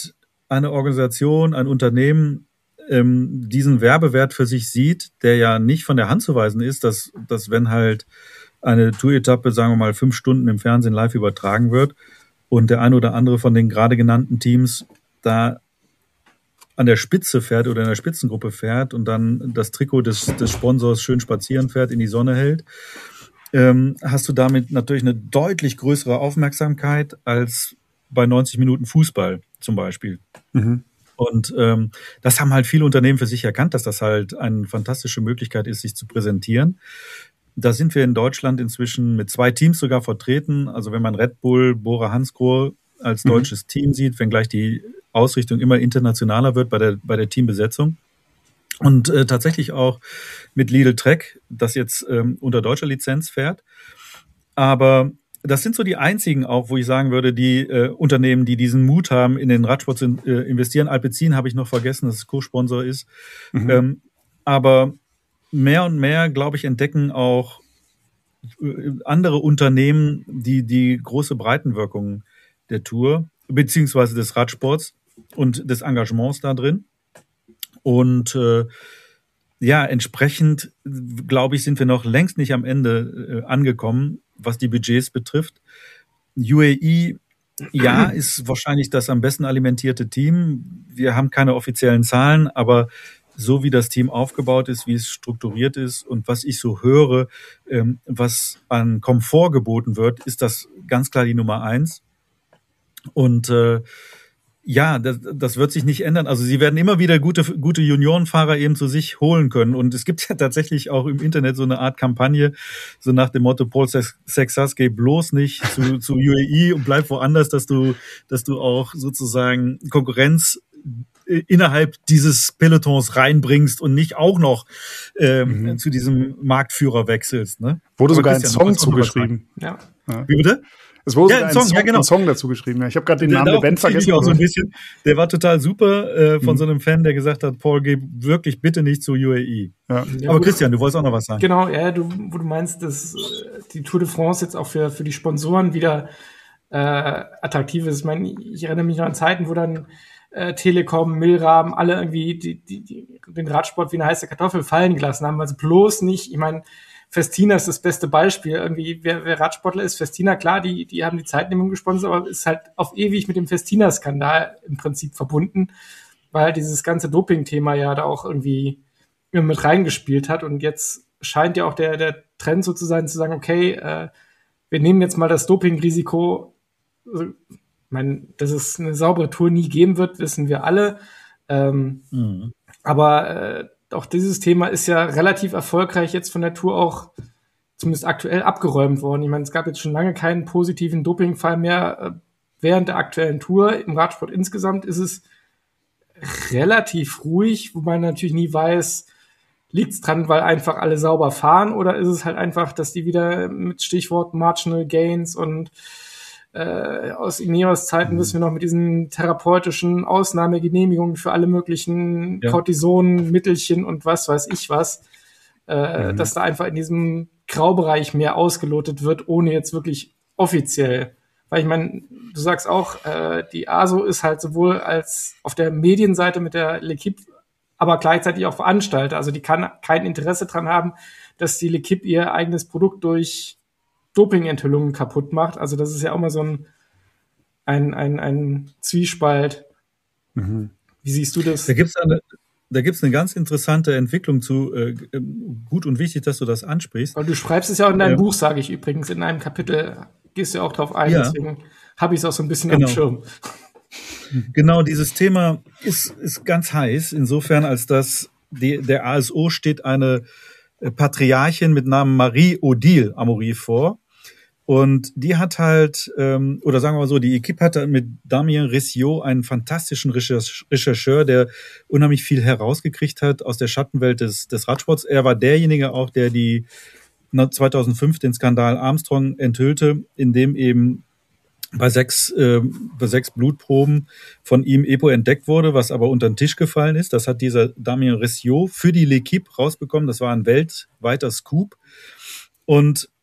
eine Organisation, ein Unternehmen diesen Werbewert für sich sieht, der ja nicht von der Hand zu weisen ist, dass wenn halt eine Tour-Etappe, sagen wir mal, 5 Stunden im Fernsehen live übertragen wird und der eine oder andere von den gerade genannten Teams da an der Spitze fährt oder in der Spitzengruppe fährt und dann das Trikot des Sponsors schön spazieren fährt, in die Sonne hält, hast du damit natürlich eine deutlich größere Aufmerksamkeit als bei 90 Minuten Fußball zum Beispiel. Mhm. Und das haben halt viele Unternehmen für sich erkannt, dass das halt eine fantastische Möglichkeit ist, sich zu präsentieren. Da sind wir in Deutschland inzwischen mit 2 Teams sogar vertreten. Also wenn man Red Bull, Bora Hansgrohe als deutsches Team sieht, wenngleich die Ausrichtung immer internationaler wird bei der Teambesetzung. Und tatsächlich auch mit Lidl Trek, das jetzt unter deutscher Lizenz fährt. Aber das sind so die einzigen auch, wo ich sagen würde, die Unternehmen, die diesen Mut haben, in den Radsport zu investieren. Alpecin habe ich noch vergessen, dass es Co-Sponsor ist. Mhm. Aber mehr und mehr, glaube ich, entdecken auch andere Unternehmen die große Breitenwirkung der Tour, beziehungsweise des Radsports und des Engagements da drin. Und entsprechend, glaube ich, sind wir noch längst nicht am Ende angekommen, was die Budgets betrifft. UAE, ja, ist wahrscheinlich das am besten alimentierte Team. Wir haben keine offiziellen Zahlen, aber so wie das Team aufgebaut ist, wie es strukturiert ist und was ich so höre, was an Komfort geboten wird, ist das ganz klar die Nummer 1. Und das wird sich nicht ändern. Also sie werden immer wieder gute Juniorenfahrer eben zu sich holen können. Und es gibt ja tatsächlich auch im Internet so eine Art Kampagne, so nach dem Motto, Paul Sexas, geh bloß nicht zu UAE und bleib woanders, dass du auch sozusagen Konkurrenz innerhalb dieses Pelotons reinbringst und nicht auch noch zu diesem Marktführer wechselst. Ne? Wurde sogar ein Song zugeschrieben. Ja. Wie bitte? Es wurde ein Song dazu geschrieben. Ja. Ich habe gerade den Namen der Band vergessen. Auch so ein bisschen. Der war total super von so einem Fan, der gesagt hat, Paul, geh wirklich bitte nicht zu UAE. Ja. Aber Christian, du wolltest auch noch was sagen. Genau, wo du meinst, dass die Tour de France jetzt auch für die Sponsoren wieder attraktiv ist. Ich meine, ich erinnere mich noch an Zeiten, wo dann Telekom, Milram, alle irgendwie den Radsport wie eine heiße Kartoffel fallen gelassen haben. Also bloß nicht, ich meine, Festina ist das beste Beispiel. Irgendwie, wer Radsportler ist, Festina, klar, die haben die Zeitnehmung gesponsert, aber ist halt auf ewig mit dem Festina-Skandal im Prinzip verbunden, weil dieses ganze Doping-Thema ja da auch irgendwie mit reingespielt hat. Und jetzt scheint ja auch der Trend so zu sein, zu sagen, okay, wir nehmen jetzt mal das Doping-Risiko. Also, ich meine, dass es eine saubere Tour nie geben wird, wissen wir alle. Aber auch dieses Thema ist ja relativ erfolgreich jetzt von der Tour auch zumindest aktuell abgeräumt worden. Ich meine, es gab jetzt schon lange keinen positiven Dopingfall mehr während der aktuellen Tour. Im Radsport insgesamt ist es relativ ruhig, wobei man natürlich nie weiß, liegt es dran, weil einfach alle sauber fahren, oder ist es halt einfach, dass die wieder mit Stichwort Marginal Gains und aus Ineos Zeiten wissen wir noch mit diesen therapeutischen Ausnahmegenehmigungen für alle möglichen Cortison-Mittelchen und was weiß ich was, dass da einfach in diesem Graubereich mehr ausgelotet wird, ohne jetzt wirklich offiziell. Weil ich meine, du sagst auch, die ASO ist halt sowohl als auf der Medienseite mit der L'Equipe, aber gleichzeitig auch Veranstalter. Also die kann kein Interesse dran haben, dass die L'Equipe ihr eigenes Produkt durch Doping-Enthüllungen kaputt macht. Also das ist ja auch mal so ein Zwiespalt. Mhm. Wie siehst du das? Da gibt's eine ganz interessante Entwicklung zu. Gut und wichtig, dass du das ansprichst. Weil du schreibst es ja auch in deinem Buch, sage ich übrigens, in einem Kapitel gehst du auch drauf ein. Ja. Deswegen habe ich es auch so ein bisschen auf dem Schirm. Genau, dieses Thema ist ganz heiß, insofern, als dass der ASO steht eine Patriarchin mit Namen Marie-Odile Amaury vor. Und die hat halt, oder sagen wir mal so, die Equipe hatte mit Damien Ressiot einen fantastischen Rechercheur, der unheimlich viel herausgekriegt hat aus der Schattenwelt des Radsports. Er war derjenige auch, der 2005 den Skandal Armstrong enthüllte, in dem eben bei sechs Blutproben von ihm EPO entdeckt wurde, was aber unter den Tisch gefallen ist. Das hat dieser Damien Ressiot für die L'Equipe rausbekommen. Das war ein weltweiter Scoop. Und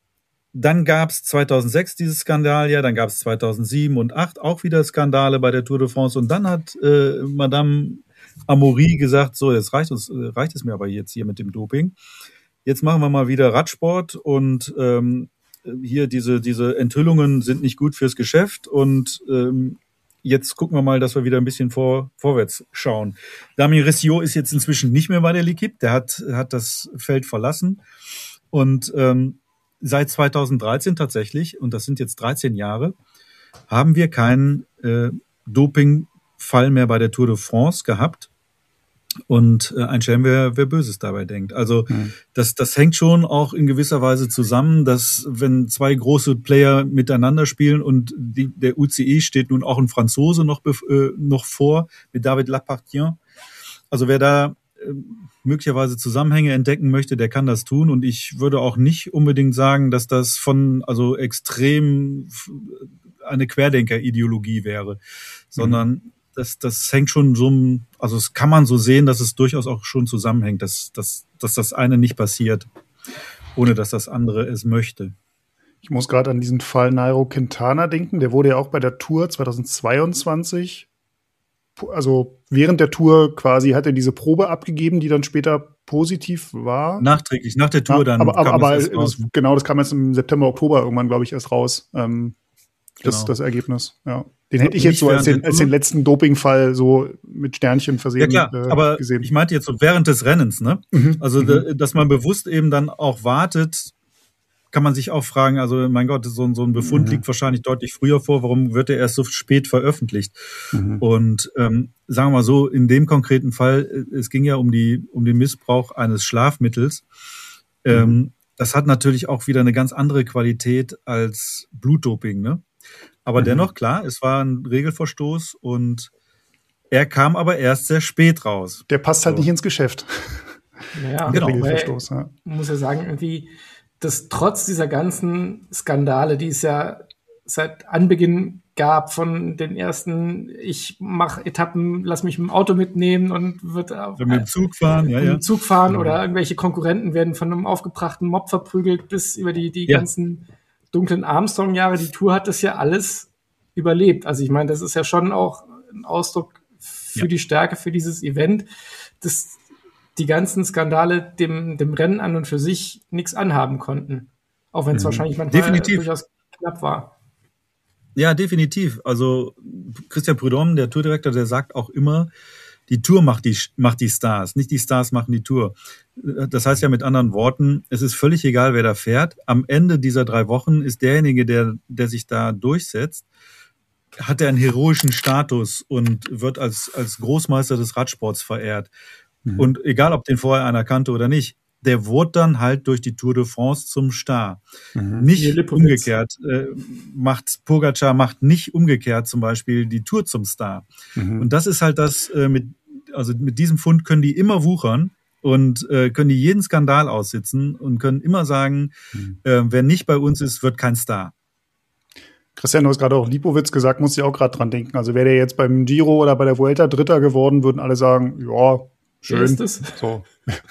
Dann gab es 2006 dieses Skandal, ja, dann gab es 2007 und 2008 auch wieder Skandale bei der Tour de France. Und dann hat Madame Amaury gesagt, so, jetzt reicht es mir aber jetzt hier mit dem Doping. Jetzt machen wir mal wieder Radsport und hier diese Enthüllungen sind nicht gut fürs Geschäft und jetzt gucken wir mal, dass wir wieder ein bisschen vorwärts schauen. Damien Ressiot ist jetzt inzwischen nicht mehr bei der L'Équipe, der hat das Feld verlassen und seit 2013 tatsächlich, und das sind jetzt 13 Jahre, haben wir keinen Dopingfall mehr bei der Tour de France gehabt. Und ein Schelm, wer Böses dabei denkt. Also das hängt schon auch in gewisser Weise zusammen, dass wenn zwei große Player miteinander spielen und der UCI steht nun auch ein Franzose noch vor, mit David Lappartient. Also wer da möglicherweise Zusammenhänge entdecken möchte, der kann das tun. Und ich würde auch nicht unbedingt sagen, dass das also extrem eine Querdenker-Ideologie wäre, sondern das hängt schon so, also es kann man so sehen, dass es durchaus auch schon zusammenhängt, dass das eine nicht passiert, ohne dass das andere es möchte. Ich muss gerade an diesen Fall Nairo Quintana denken. Der wurde ja auch bei der Tour 2022, also während der Tour quasi, hat er diese Probe abgegeben, die dann später positiv war. Nachträglich, nach der Tour dann. Aber das kam jetzt im September, Oktober irgendwann, glaube ich, erst raus. Das Ergebnis, ja. Den hätte ich jetzt so als den letzten Dopingfall so mit Sternchen versehen gesehen. Ja klar, aber gesehen. Ich meinte jetzt so während des Rennens, ne? Also, dass man bewusst eben dann auch wartet, kann man sich auch fragen, also mein Gott, so ein Befund liegt wahrscheinlich deutlich früher vor, warum wird er erst so spät veröffentlicht? Und sagen wir mal so, in dem konkreten Fall, es ging ja um den Missbrauch eines Schlafmittels. Das hat natürlich auch wieder eine ganz andere Qualität als Blutdoping, ne? Aber dennoch, klar, es war ein Regelverstoß und er kam aber erst sehr spät raus. Der passt halt nicht ins Geschäft. Naja, genau. Regelverstoß, ja. Man muss ja sagen, irgendwie, dass trotz dieser ganzen Skandale, die es ja seit Anbeginn gab, von den ersten, ich mache Etappen, lass mich mit dem Auto mitnehmen und wird mit dem Zug fahren, mit dem Zug fahren oder irgendwelche Konkurrenten werden von einem aufgebrachten Mob verprügelt, bis über die ganzen dunklen Armstrong-Jahre. Die Tour hat das ja alles überlebt. Also ich meine, das ist ja schon auch ein Ausdruck für die Stärke, für dieses Event, dass die ganzen Skandale dem Rennen an und für sich nichts anhaben konnten. Auch wenn es wahrscheinlich manchmal durchaus knapp war. Ja, definitiv. Also Christian Prudhomme, der Tourdirektor, der sagt auch immer, die Tour macht die Stars, nicht die Stars machen die Tour. Das heißt ja mit anderen Worten, es ist völlig egal, wer da fährt. Am Ende dieser 3 Wochen ist derjenige, der sich da durchsetzt, hat er einen heroischen Status und wird als Großmeister des Radsports verehrt. Und egal, ob den vorher einer kannte oder nicht, der wurde dann halt durch die Tour de France zum Star. Nicht umgekehrt. Pogacar macht nicht umgekehrt zum Beispiel die Tour zum Star. Und das ist halt das, mit diesem Fund können die immer wuchern und können die jeden Skandal aussitzen und können immer sagen, wer nicht bei uns ist, wird kein Star. Christian, du hast gerade auch Lipowitz gesagt, muss ich auch gerade dran denken. Also wäre der jetzt beim Giro oder bei der Vuelta Dritter geworden, würden alle sagen, ja, schön. Ist das? So.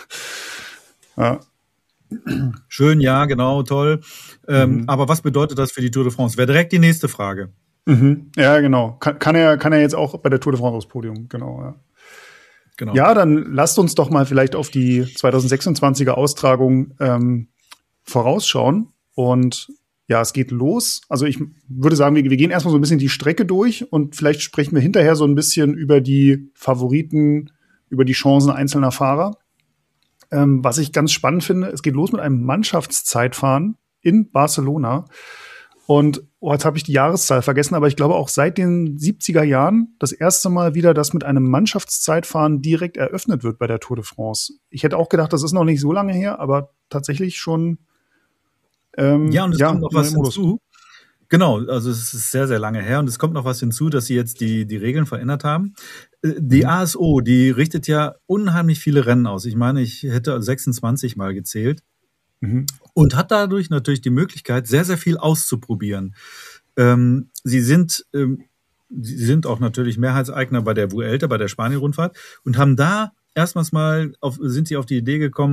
Ja. Schön, ja, genau, toll. Aber was bedeutet das für die Tour de France? Wäre direkt die nächste Frage. Ja, genau. Kann er jetzt auch bei der Tour de France aufs Podium, genau, ja. Genau. Ja, dann lasst uns doch mal vielleicht auf die 2026er Austragung vorausschauen. Und ja, es geht los. Also ich würde sagen, wir gehen erstmal so ein bisschen die Strecke durch und vielleicht sprechen wir hinterher so ein bisschen über die Favoriten, über die Chancen einzelner Fahrer. Was ich ganz spannend finde, es geht los mit einem Mannschaftszeitfahren in Barcelona. Und jetzt habe ich die Jahreszahl vergessen, aber ich glaube auch seit den 70er Jahren das erste Mal wieder, dass mit einem Mannschaftszeitfahren direkt eröffnet wird bei der Tour de France. Ich hätte auch gedacht, das ist noch nicht so lange her, aber tatsächlich schon. Und es kommt noch was hinzu. Genau, also es ist sehr, sehr lange her und es kommt noch was hinzu, dass sie jetzt die Regeln verändert haben. Die ASO, die richtet ja unheimlich viele Rennen aus. Ich meine, ich hätte 26 mal gezählt und hat dadurch natürlich die Möglichkeit, sehr, sehr viel auszuprobieren. Sie sind auch natürlich Mehrheitseigner bei der Vuelta, bei der Spanien-Rundfahrt und haben da erstmals mal sind sie auf die Idee gekommen,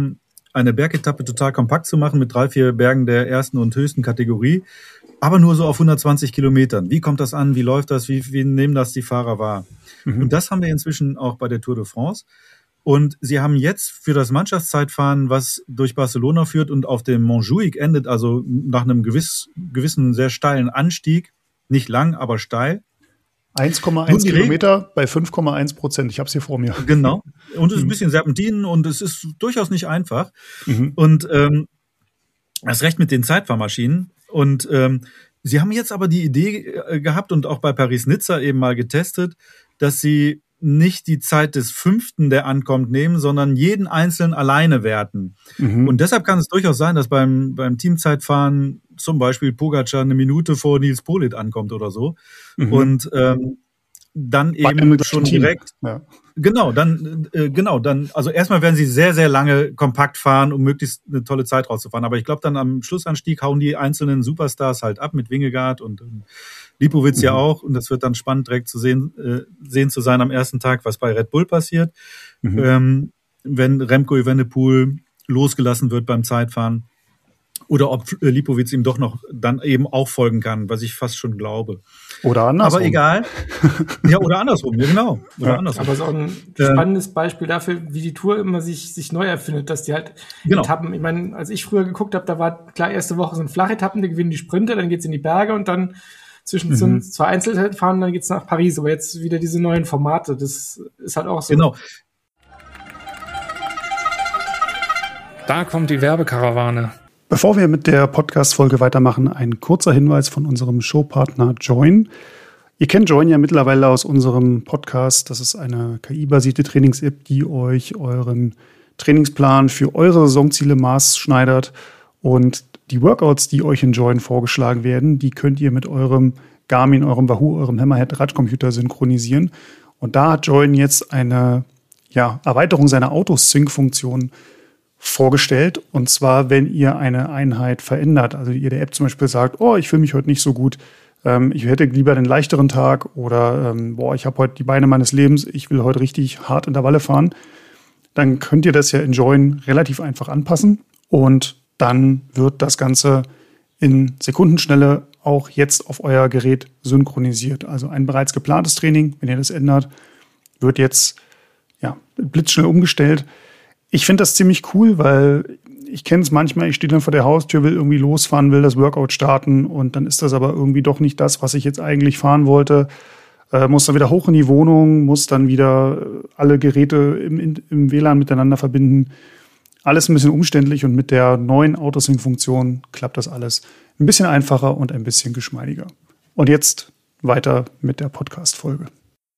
eine Bergetappe total kompakt zu machen mit 3, 4 Bergen der ersten und höchsten Kategorie, aber nur so auf 120 Kilometern. Wie kommt das an? Wie läuft das? Wie nehmen das die Fahrer wahr? Und das haben wir inzwischen auch bei der Tour de France. Und sie haben jetzt für das Mannschaftszeitfahren, was durch Barcelona führt und auf dem Montjuic endet, also nach einem gewissen sehr steilen Anstieg, nicht lang, aber steil. 1,1 Kilometer bei 5,1%. Ich habe es hier vor mir. Genau. Und es ist ein bisschen Serpentinen und es ist durchaus nicht einfach. Und erst recht mit den Zeitfahrmaschinen. Und sie haben jetzt aber die Idee gehabt und auch bei Paris-Nizza eben mal getestet, dass sie nicht die Zeit des Fünften, der ankommt, nehmen, sondern jeden Einzelnen alleine werten. Und deshalb kann es durchaus sein, dass beim Teamzeitfahren zum Beispiel Pogacar 1 Minute vor Nils Politt ankommt oder so. Und dann eben schon direkt. Ja. Genau, dann, also erstmal werden sie sehr, sehr lange kompakt fahren, um möglichst eine tolle Zeit rauszufahren. Aber ich glaube, dann am Schlussanstieg hauen die einzelnen Superstars halt ab mit Wingegaard und Lipowitz ja auch. Und das wird dann spannend direkt zu sehen zu sein am ersten Tag, was bei Red Bull passiert. Wenn Remco Evenepoel losgelassen wird beim Zeitfahren. Oder ob Lipowitz ihm doch noch dann eben auch folgen kann, was ich fast schon glaube. Oder andersrum. Aber egal. Ja, oder andersrum, ja, genau. Oder andersrum. Aber es ist auch ein spannendes Beispiel dafür, wie die Tour immer sich neu erfindet, dass die halt Etappen, ich meine, als ich früher geguckt habe, da war klar, erste Woche sind Flachetappen, die gewinnen die Sprinter, dann geht's in die Berge und dann zwischen 2 Einzelfahren, dann geht's nach Paris. Aber jetzt wieder diese neuen Formate, das ist halt auch so. Genau. Da kommt die Werbekarawane. Bevor wir mit der Podcast-Folge weitermachen, ein kurzer Hinweis von unserem Showpartner Join. Ihr kennt Join ja mittlerweile aus unserem Podcast. Das ist eine KI-basierte Trainings-App, die euch euren Trainingsplan für eure Saisonziele maßschneidert. Und die Workouts, die euch in Join vorgeschlagen werden, die könnt ihr mit eurem Garmin, eurem Wahoo, eurem Hammerhead-Radcomputer synchronisieren. Und da hat Join jetzt eine Erweiterung seiner Auto-Sync-Funktion vorgestellt. Und zwar, wenn ihr eine Einheit verändert. Also ihr der App zum Beispiel sagt, ich fühle mich heute nicht so gut. Ich hätte lieber den leichteren Tag. Oder ich habe heute die Beine meines Lebens. Ich will heute richtig hart Intervalle fahren. Dann könnt ihr das ja in Join relativ einfach anpassen. Und dann wird das Ganze in Sekundenschnelle auch jetzt auf euer Gerät synchronisiert. Also ein bereits geplantes Training, wenn ihr das ändert, wird jetzt blitzschnell umgestellt. Ich finde das ziemlich cool, weil ich kenne es manchmal, ich stehe dann vor der Haustür, will irgendwie losfahren, will das Workout starten und dann ist das aber irgendwie doch nicht das, was ich jetzt eigentlich fahren wollte. Muss dann wieder hoch in die Wohnung, muss dann wieder alle Geräte im WLAN miteinander verbinden. Alles ein bisschen umständlich und mit der neuen Autosync-Funktion klappt das alles ein bisschen einfacher und ein bisschen geschmeidiger. Und jetzt weiter mit der Podcast-Folge.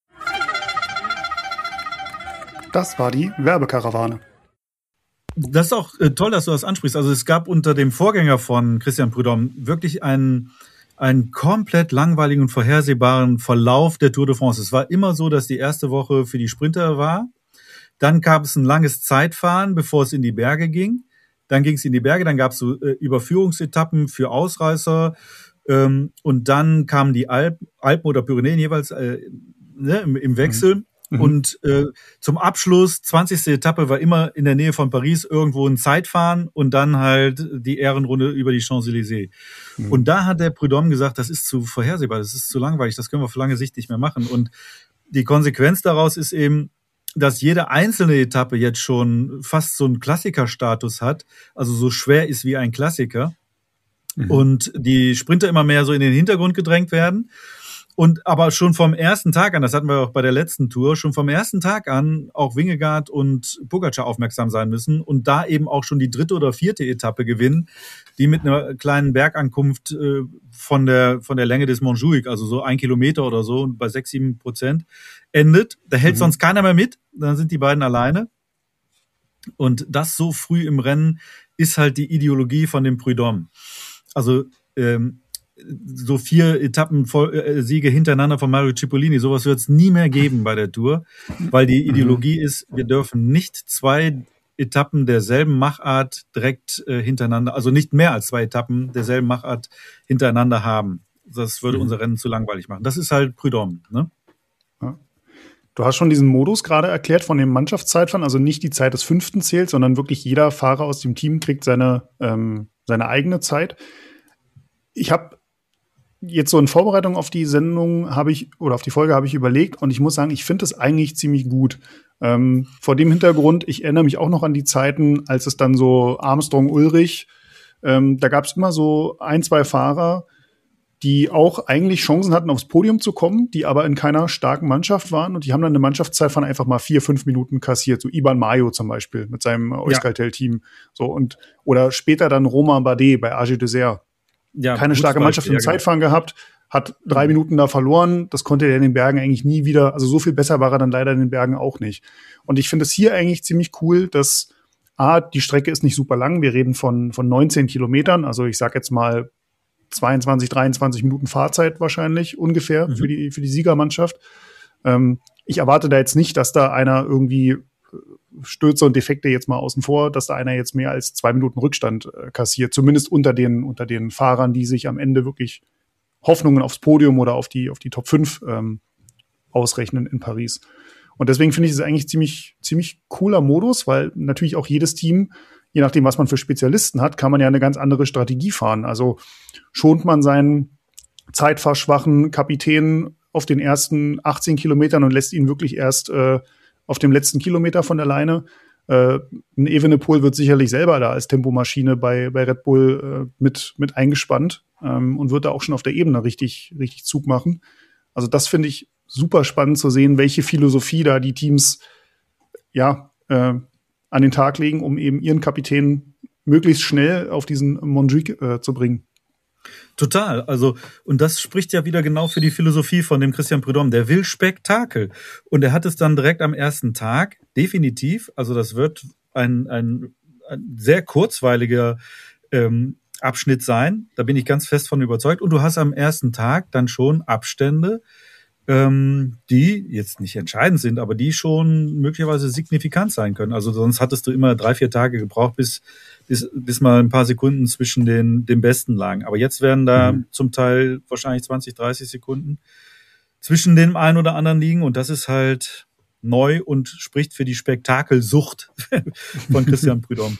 Das war die Werbekarawane. Das ist auch toll, dass du das ansprichst. Also es gab unter dem Vorgänger von Christian Prudhomme wirklich einen komplett langweiligen und vorhersehbaren Verlauf der Tour de France. Es war immer so, dass die erste Woche für die Sprinter war. Dann gab es ein langes Zeitfahren, bevor es in die Berge ging. Dann ging es in die Berge, dann gab es so Überführungsetappen für Ausreißer. Und dann kamen die Alpen oder Pyrenäen jeweils im Wechsel. Und zum Abschluss, 20. Etappe, war immer in der Nähe von Paris irgendwo ein Zeitfahren und dann halt die Ehrenrunde über die Champs-Élysées. Und da hat der Prudhomme gesagt, das ist zu vorhersehbar, das ist zu langweilig, das können wir auf lange Sicht nicht mehr machen. Und die Konsequenz daraus ist eben, dass jede einzelne Etappe jetzt schon fast so einen Klassikerstatus hat, also so schwer ist wie ein Klassiker. Und die Sprinter immer mehr so in den Hintergrund gedrängt werden. Und aber schon vom ersten Tag an, das hatten wir auch bei der letzten Tour, schon vom ersten Tag an auch Wingegaard und Pogacar aufmerksam sein müssen und da eben auch schon die 3. oder 4. Etappe gewinnen, die mit einer kleinen Bergankunft von der Länge des Montjuic, also so 1 Kilometer oder so, bei 6-7% endet. Da hält sonst keiner mehr mit, dann sind die beiden alleine. Und das so früh im Rennen ist halt die Ideologie von dem Prudhomme. Also so 4 Etappensiege hintereinander von Mario Cipollini, sowas wird es nie mehr geben bei der Tour, weil die Ideologie ist, wir dürfen nicht 2 Etappen derselben Machart direkt hintereinander, also nicht mehr als 2 Etappen derselben Machart hintereinander haben. Das würde unser Rennen zu langweilig machen. Das ist halt Prudhomme, ne? Ja. Du hast schon diesen Modus gerade erklärt von dem Mannschaftszeitfahren, also nicht die Zeit des Fünften zählt, sondern wirklich jeder Fahrer aus dem Team kriegt seine eigene Zeit. Ich habe jetzt so in Vorbereitung auf die Sendung auf die Folge habe ich überlegt und ich muss sagen, ich finde es eigentlich ziemlich gut. Vor dem Hintergrund, ich erinnere mich auch noch an die Zeiten, als es dann so Armstrong-Ulrich, da gab es immer so 1, 2 Fahrer, die auch eigentlich Chancen hatten, aufs Podium zu kommen, die aber in keiner starken Mannschaft waren und die haben dann eine Mannschaftszeit von einfach mal 4, 5 Minuten kassiert, so Iban Mayo zum Beispiel mit seinem Euskaltel-Team. So oder später dann Romain Bardet bei AG Dessert. Ja, keine starke Mannschaft im Zeitfahren gehabt, hat 3 Minuten da verloren. Das konnte er in den Bergen eigentlich nie wieder. Also so viel besser war er dann leider in den Bergen auch nicht. Und ich finde es hier eigentlich ziemlich cool, dass die Strecke ist nicht super lang. Wir reden von 19 Kilometern. Also ich sag jetzt mal 22, 23 Minuten Fahrzeit wahrscheinlich ungefähr für die Siegermannschaft. Ich erwarte da jetzt nicht, dass da einer irgendwie Stürze und Defekte jetzt mal außen vor, dass da einer jetzt mehr als 2 Minuten Rückstand kassiert, zumindest unter den Fahrern, die sich am Ende wirklich Hoffnungen aufs Podium oder auf die Top 5 ausrechnen in Paris. Und deswegen finde ich es eigentlich ziemlich cooler Modus, weil natürlich auch jedes Team, je nachdem, was man für Spezialisten hat, kann man ja eine ganz andere Strategie fahren. Also schont man seinen zeitfahrschwachen Kapitän auf den ersten 18 Kilometern und lässt ihn wirklich erst auf dem letzten Kilometer von der Leine. Ein Evenepoel wird sicherlich selber da als Tempomaschine bei Red Bull mit eingespannt und wird da auch schon auf der Ebene richtig Zug machen. Also das finde ich super spannend zu sehen, welche Philosophie da die Teams an den Tag legen, um eben ihren Kapitän möglichst schnell auf diesen Montjuic zu bringen. Total, also und das spricht ja wieder genau für die Philosophie von dem Christian Prudhomme. Der will Spektakel und er hat es dann direkt am ersten Tag, definitiv. Also das wird ein sehr kurzweiliger Abschnitt sein, da bin ich ganz fest von überzeugt. Und du hast am ersten Tag dann schon Abstände, die jetzt nicht entscheidend sind, aber die schon möglicherweise signifikant sein können. Also sonst hattest du immer 3, 4 Tage gebraucht, bis mal ein paar Sekunden zwischen den Besten lagen. Aber jetzt werden da zum Teil wahrscheinlich 20, 30 Sekunden zwischen dem einen oder anderen liegen. Und das ist halt neu und spricht für die Spektakelsucht von Christian Prudhomme.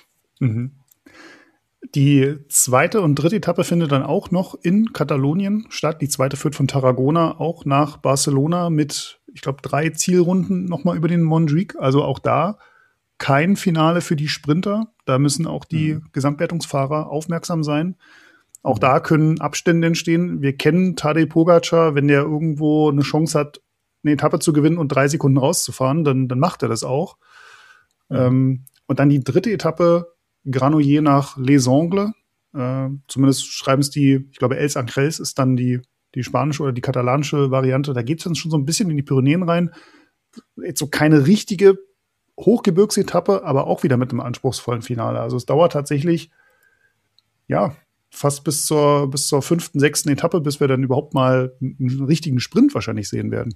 Die zweite und dritte Etappe findet dann auch noch in Katalonien statt. Die zweite führt von Tarragona auch nach Barcelona mit, ich glaube, 3 Zielrunden nochmal über den Montjuic. Also auch da kein Finale für die Sprinter. Da müssen auch die Gesamtwertungsfahrer aufmerksam sein. Auch da können Abstände entstehen. Wir kennen Tadej Pogačar, wenn der irgendwo eine Chance hat, eine Etappe zu gewinnen und 3 Sekunden rauszufahren, dann macht er das auch. Und dann die dritte Etappe, Granollers nach Les Angles. Zumindest schreiben es ich glaube, Els Angrels ist dann die spanische oder die katalanische Variante. Da geht es dann schon so ein bisschen in die Pyrenäen rein. Jetzt so keine richtige Hochgebirgsetappe, aber auch wieder mit einem anspruchsvollen Finale. Also es dauert tatsächlich, fast bis zur 5., 6. Etappe, bis wir dann überhaupt mal einen richtigen Sprint wahrscheinlich sehen werden.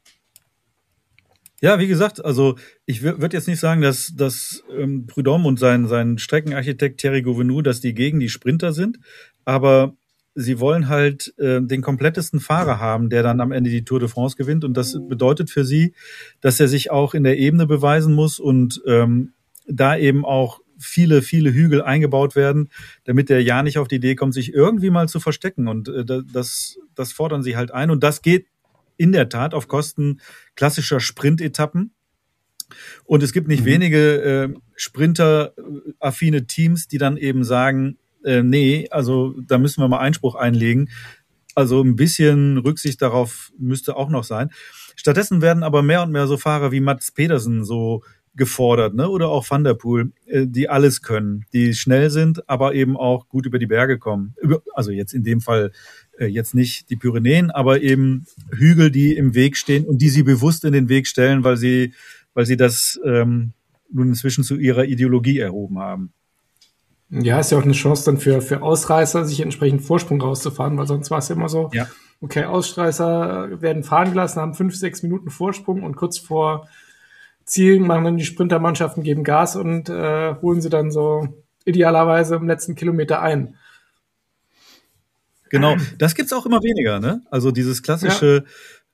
Ja, wie gesagt, also ich würde jetzt nicht sagen, dass Prudhomme und sein Streckenarchitekt Thierry Gouvenou, dass die gegen die Sprinter sind, aber sie wollen halt den komplettesten Fahrer haben, der dann am Ende die Tour de France gewinnt, und das bedeutet für sie, dass er sich auch in der Ebene beweisen muss und da eben auch viele, viele Hügel eingebaut werden, damit der ja nicht auf die Idee kommt, sich irgendwie mal zu verstecken, und das fordern sie halt ein, und das geht in der Tat auf Kosten klassischer Sprintetappen. Und es gibt nicht wenige Sprinter-affine Teams, die dann eben sagen, nee, also da müssen wir mal Einspruch einlegen. Also ein bisschen Rücksicht darauf müsste auch noch sein. Stattdessen werden aber mehr und mehr so Fahrer wie Mats Pedersen so gefordert, ne? Oder auch Van der Poel, die alles können, die schnell sind, aber eben auch gut über die Berge kommen. Also jetzt in dem Fall jetzt nicht die Pyrenäen, aber eben Hügel, die im Weg stehen und die sie bewusst in den Weg stellen, weil sie das nun inzwischen zu ihrer Ideologie erhoben haben. Ja, ist ja auch eine Chance dann für Ausreißer, sich entsprechend Vorsprung rauszufahren, weil sonst war es ja immer so, okay, Ausreißer werden fahren gelassen, haben 5, 6 Minuten Vorsprung und kurz vor Ziel machen dann die Sprintermannschaften, geben Gas und holen sie dann so idealerweise im letzten Kilometer ein. Genau, das gibt's auch immer weniger, ne? Also dieses klassische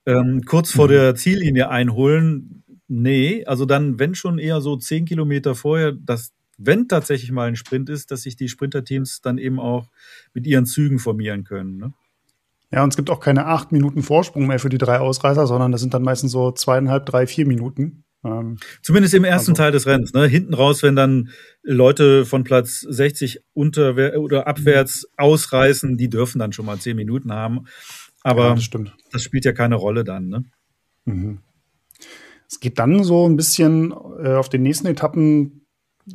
kurz vor der Ziellinie einholen. Nee, also dann, wenn schon eher so 10 Kilometer vorher, wenn tatsächlich mal ein Sprint ist, dass sich die Sprinterteams dann eben auch mit ihren Zügen formieren können. Ne? Ja, und es gibt auch keine 8 Minuten Vorsprung mehr für die 3 Ausreißer, sondern das sind dann meistens so 2,5, 3, 4 Minuten. Zumindest im ersten Teil des Rennens. Ne? Hinten raus, wenn dann Leute von Platz 60 oder abwärts ausreißen, die dürfen dann schon mal 10 Minuten haben. Aber ja, das spielt ja keine Rolle dann. Ne? Mhm. Es geht dann so ein bisschen auf den nächsten Etappen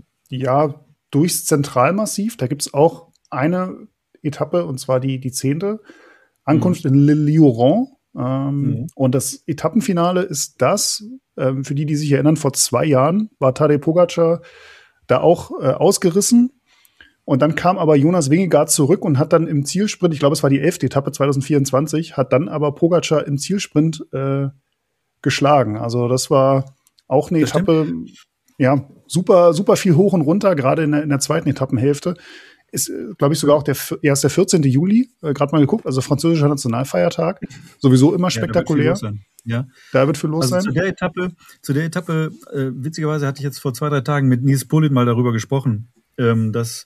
durchs Zentralmassiv. Da gibt es auch eine Etappe, und zwar die 10. Ankunft in Le Lioran. Und das Etappenfinale ist das, für die sich erinnern, vor 2 Jahren war Tadej Pogačar da auch ausgerissen. Und dann kam aber Jonas Vingegaard zurück und hat dann im Zielsprint, ich glaube, es war die 11. Etappe 2024, hat dann aber Pogačar im Zielsprint geschlagen. Also das war auch eine Etappe, super, super viel hoch und runter, gerade in der zweiten Etappenhälfte. Ist, glaube ich, sogar auch der 14. Juli, gerade mal geguckt, also französischer Nationalfeiertag. Sowieso immer spektakulär. Da wird viel los sein. Zu der Etappe, witzigerweise hatte ich jetzt vor 2-3 Tagen mit Nils Pollitt mal darüber gesprochen, dass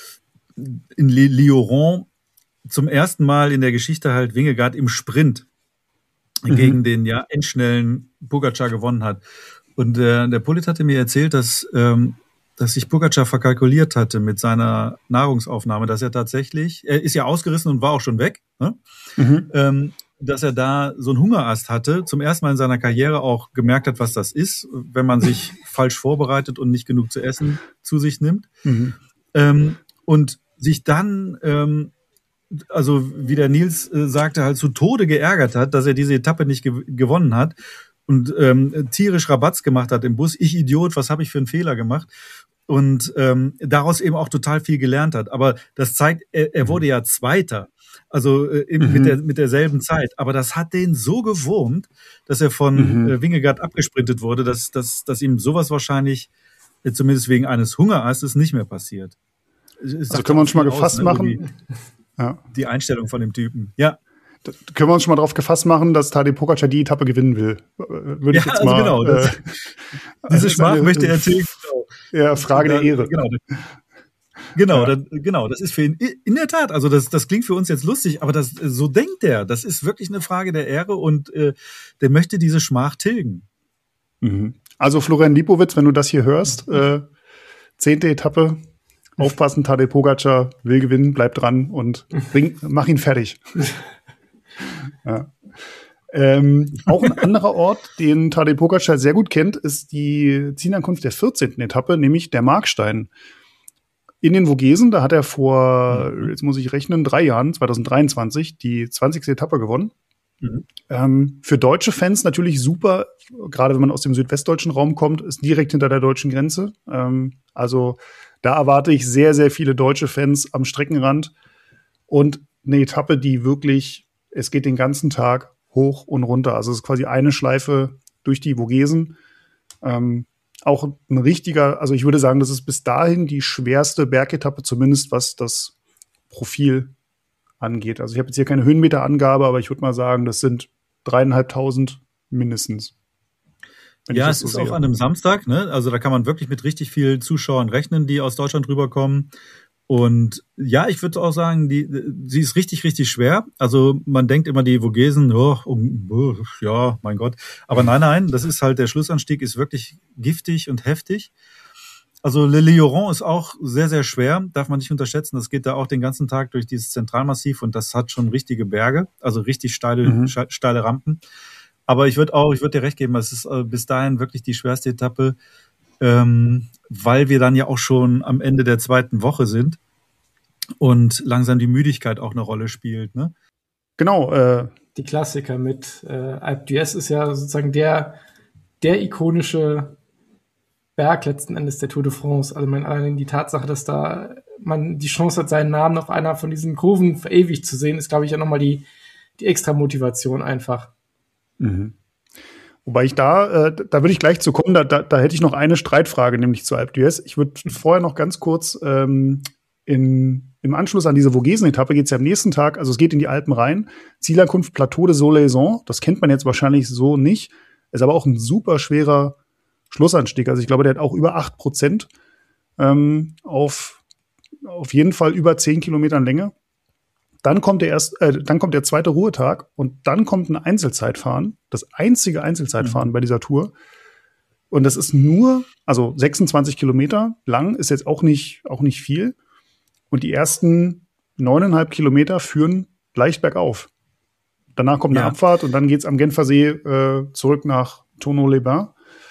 in Lioran zum ersten Mal in der Geschichte halt Vingegaard im Sprint gegen den endschnellen Pogačar gewonnen hat. Und der Pollitt hatte mir erzählt, dass sich Pogačar verkalkuliert hatte mit seiner Nahrungsaufnahme, dass er tatsächlich, er ist ja ausgerissen und war auch schon weg, ne? Dass er da so einen Hungerast hatte, zum ersten Mal in seiner Karriere auch gemerkt hat, was das ist, wenn man sich falsch vorbereitet und nicht genug zu essen zu sich nimmt. Und sich dann, also wie der Nils sagte, halt zu Tode geärgert hat, dass er diese Etappe nicht gewonnen hat und tierisch Rabatz gemacht hat im Bus. Ich Idiot, was habe ich für einen Fehler gemacht? Und daraus eben auch total viel gelernt hat. Aber das zeigt, er wurde ja Zweiter, also mit derselben Zeit. Aber das hat den so gewurmt, dass er von Vingegaard abgesprintet wurde, dass ihm sowas wahrscheinlich, zumindest wegen eines Hungerastes, nicht mehr passiert. Also können wir uns schon mal gefasst machen. Die Einstellung von dem Typen. Ja. Da können wir uns schon mal drauf gefasst machen, dass Tadej Pogačar die Etappe gewinnen will. Würde ich jetzt mal. Genau. Diese Schmach möchte er tilgen. Ja, Frage der Ehre. Genau. Das ist für ihn in der Tat. Also das klingt für uns jetzt lustig, aber so denkt er. Das ist wirklich eine Frage der Ehre und der möchte diese Schmach tilgen. Also Florian Lipowitz, wenn du das hier hörst, 10. Etappe. Aufpassen, Tadej Pogačar will gewinnen, bleib dran und mach ihn fertig. Ja. Auch ein anderer Ort, den Tadej Pogačar sehr gut kennt, ist die Zielankunft der 14. Etappe, nämlich der Markstein. In den Vogesen, da hat er vor, jetzt muss ich rechnen, 3 Jahren, 2023, die 20. Etappe gewonnen. Für deutsche Fans natürlich super, gerade wenn man aus dem südwestdeutschen Raum kommt, ist direkt hinter der deutschen Grenze. Also da erwarte ich sehr, sehr viele deutsche Fans am Streckenrand und eine Etappe, die wirklich, es geht den ganzen Tag hoch und runter. Also es ist quasi eine Schleife durch die Vogesen. Auch ein richtiger, also ich würde sagen, das ist bis dahin die schwerste Bergetappe, zumindest was das Profil angeht. Also ich habe jetzt hier keine Höhenmeterangabe, aber ich würde mal sagen, das sind 3.500 mindestens. Ja, es ist auch an einem Samstag, ne? Also da kann man wirklich mit richtig vielen Zuschauern rechnen, die aus Deutschland rüberkommen. Und ja, ich würde auch sagen, sie ist richtig, richtig schwer. Also man denkt immer, die Vogesen, ja, mein Gott. Aber nein, das ist halt, der Schlussanstieg ist wirklich giftig und heftig. Also Le Lioran ist auch sehr, sehr schwer, darf man nicht unterschätzen. Das geht da auch den ganzen Tag durch dieses Zentralmassiv und das hat schon richtige Berge, also richtig steile Rampen. Aber ich würde dir recht geben, es ist bis dahin wirklich die schwerste Etappe, weil wir dann ja auch schon am Ende der 2. Woche sind und langsam die Müdigkeit auch eine Rolle spielt, ne? Genau. Die Klassiker mit Alpe d'Huez ist ja sozusagen der ikonische Berg letzten Endes der Tour de France. Also allein die Tatsache, dass da man die Chance hat, seinen Namen auf einer von diesen Kurven verewigt zu sehen, ist, glaube ich, ja nochmal die extra Motivation einfach. Wobei ich da würde ich gleich zu kommen, da hätte ich noch eine Streitfrage, nämlich zu Alpe d'Huez. Ich würde vorher noch ganz kurz in im Anschluss an diese Vogesen-Etappe geht es ja am nächsten Tag, also es geht in die Alpen rein, Zielankunft Plateau de Solaison, das kennt man jetzt wahrscheinlich so nicht, ist aber auch ein super schwerer Schlussanstieg. Also ich glaube, der hat auch über 8% auf jeden Fall über 10 Kilometern Länge. Dann kommt der zweite Ruhetag und dann kommt ein Einzelzeitfahren, das einzige Einzelzeitfahren bei dieser Tour. Und das ist nur, also 26 Kilometer lang, ist jetzt auch nicht viel. Und die ersten 9,5 Kilometer führen leicht bergauf. Danach kommt eine Abfahrt und dann geht's am Genfersee zurück nach Tournon-les-Bains.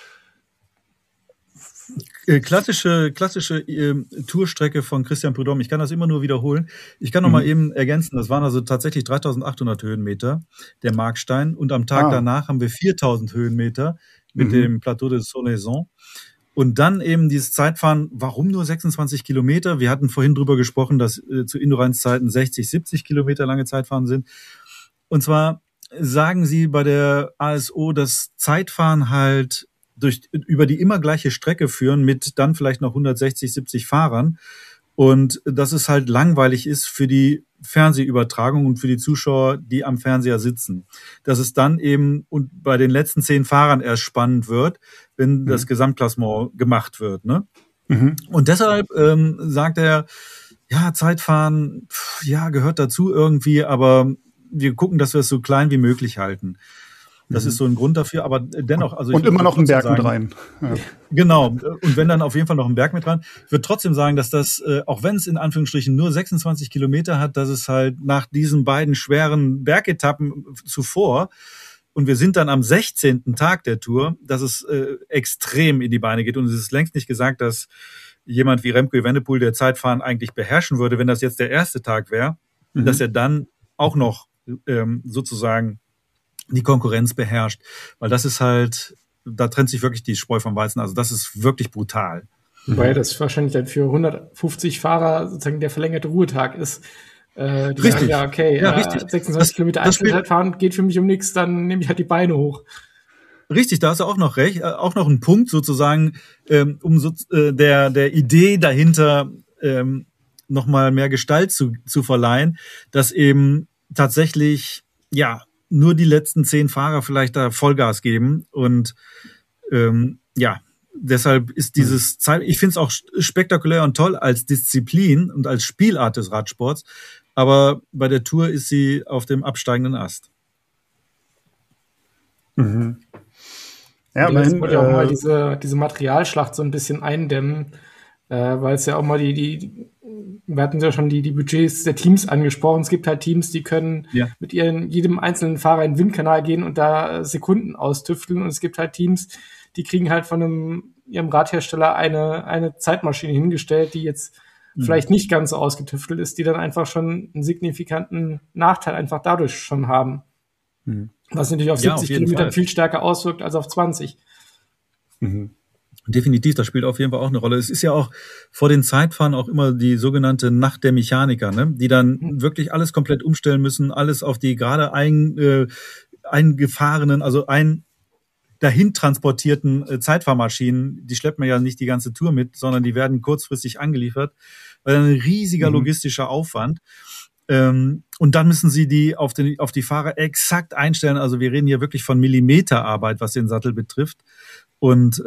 Klassische Tourstrecke von Christian Prudhomme. Ich kann das immer nur wiederholen. Ich kann noch mal eben ergänzen, das waren also tatsächlich 3.800 Höhenmeter, der Markstein. Und am Tag danach haben wir 4.000 Höhenmeter mit dem Plateau de Solaison. Und dann eben dieses Zeitfahren, warum nur 26 Kilometer? Wir hatten vorhin drüber gesprochen, dass zu Indurains Zeiten 60, 70 Kilometer lange Zeitfahren sind. Und zwar sagen sie bei der ASO, dass Zeitfahren halt über die immer gleiche Strecke führen mit dann vielleicht noch 160, 70 Fahrern und dass es halt langweilig ist für die Fernsehübertragung und für die Zuschauer, die am Fernseher sitzen. Dass es dann eben und bei den letzten 10 Fahrern erst spannend wird, wenn das Gesamtklassement gemacht wird, ne? Und deshalb sagt er, ja, Zeitfahren, gehört dazu irgendwie, aber wir gucken, dass wir es so klein wie möglich halten. Das ist so ein Grund dafür, aber dennoch, also und immer noch ein Berg mit rein. Ja. Genau. Und wenn dann auf jeden Fall noch ein Berg mit rein, ich würde trotzdem sagen, dass das, auch wenn es in Anführungsstrichen nur 26 Kilometer hat, dass es halt nach diesen beiden schweren Bergetappen zuvor und wir sind dann am 16. Tag der Tour, dass es extrem in die Beine geht und es ist längst nicht gesagt, dass jemand wie Remco Evenepoel, der Zeitfahren eigentlich beherrschen würde, wenn das jetzt der erste Tag wäre, dass er dann auch noch sozusagen die Konkurrenz beherrscht. Weil das ist halt, da trennt sich wirklich die Spreu vom Weizen. Also das ist wirklich brutal. Weil das wahrscheinlich dann für 150 Fahrer sozusagen der verlängerte Ruhetag ist. Richtig. Sagen, richtig. 26 Kilometer Einzelzeitfahren geht für mich um nichts, dann nehme ich halt die Beine hoch. Richtig, da hast du auch noch recht. Auch noch ein Punkt sozusagen, der Idee dahinter noch mal mehr Gestalt zu verleihen, dass eben tatsächlich, nur die letzten 10 Fahrer vielleicht da Vollgas geben und deshalb ist dieses ich finde es auch spektakulär und toll als Disziplin und als Spielart des Radsports, aber bei der Tour ist sie auf dem absteigenden Ast. Ja, man wollte ja auch mal diese Materialschlacht so ein bisschen eindämmen, weil es ja auch mal wir hatten ja schon die Budgets der Teams angesprochen. Es gibt halt Teams, die können mit jedem einzelnen Fahrer in den Windkanal gehen und da Sekunden austüfteln. Und es gibt halt Teams, die kriegen halt von ihrem Radhersteller eine Zeitmaschine hingestellt, die jetzt vielleicht nicht ganz so ausgetüftelt ist, die dann einfach schon einen signifikanten Nachteil einfach dadurch schon haben. Was natürlich auf 70 Kilometern viel stärker auswirkt als auf 20. Definitiv, das spielt auf jeden Fall auch eine Rolle. Es ist ja auch vor den Zeitfahren auch immer die sogenannte Nacht der Mechaniker, ne? Die dann wirklich alles komplett umstellen müssen, alles auf die gerade eingefahrenen, also dahin transportierten Zeitfahrmaschinen, die schleppt man ja nicht die ganze Tour mit, sondern die werden kurzfristig angeliefert, weil ein riesiger logistischer Aufwand. Und dann müssen sie die auf die Fahrer exakt einstellen. Also wir reden hier wirklich von Millimeterarbeit, was den Sattel betrifft. Und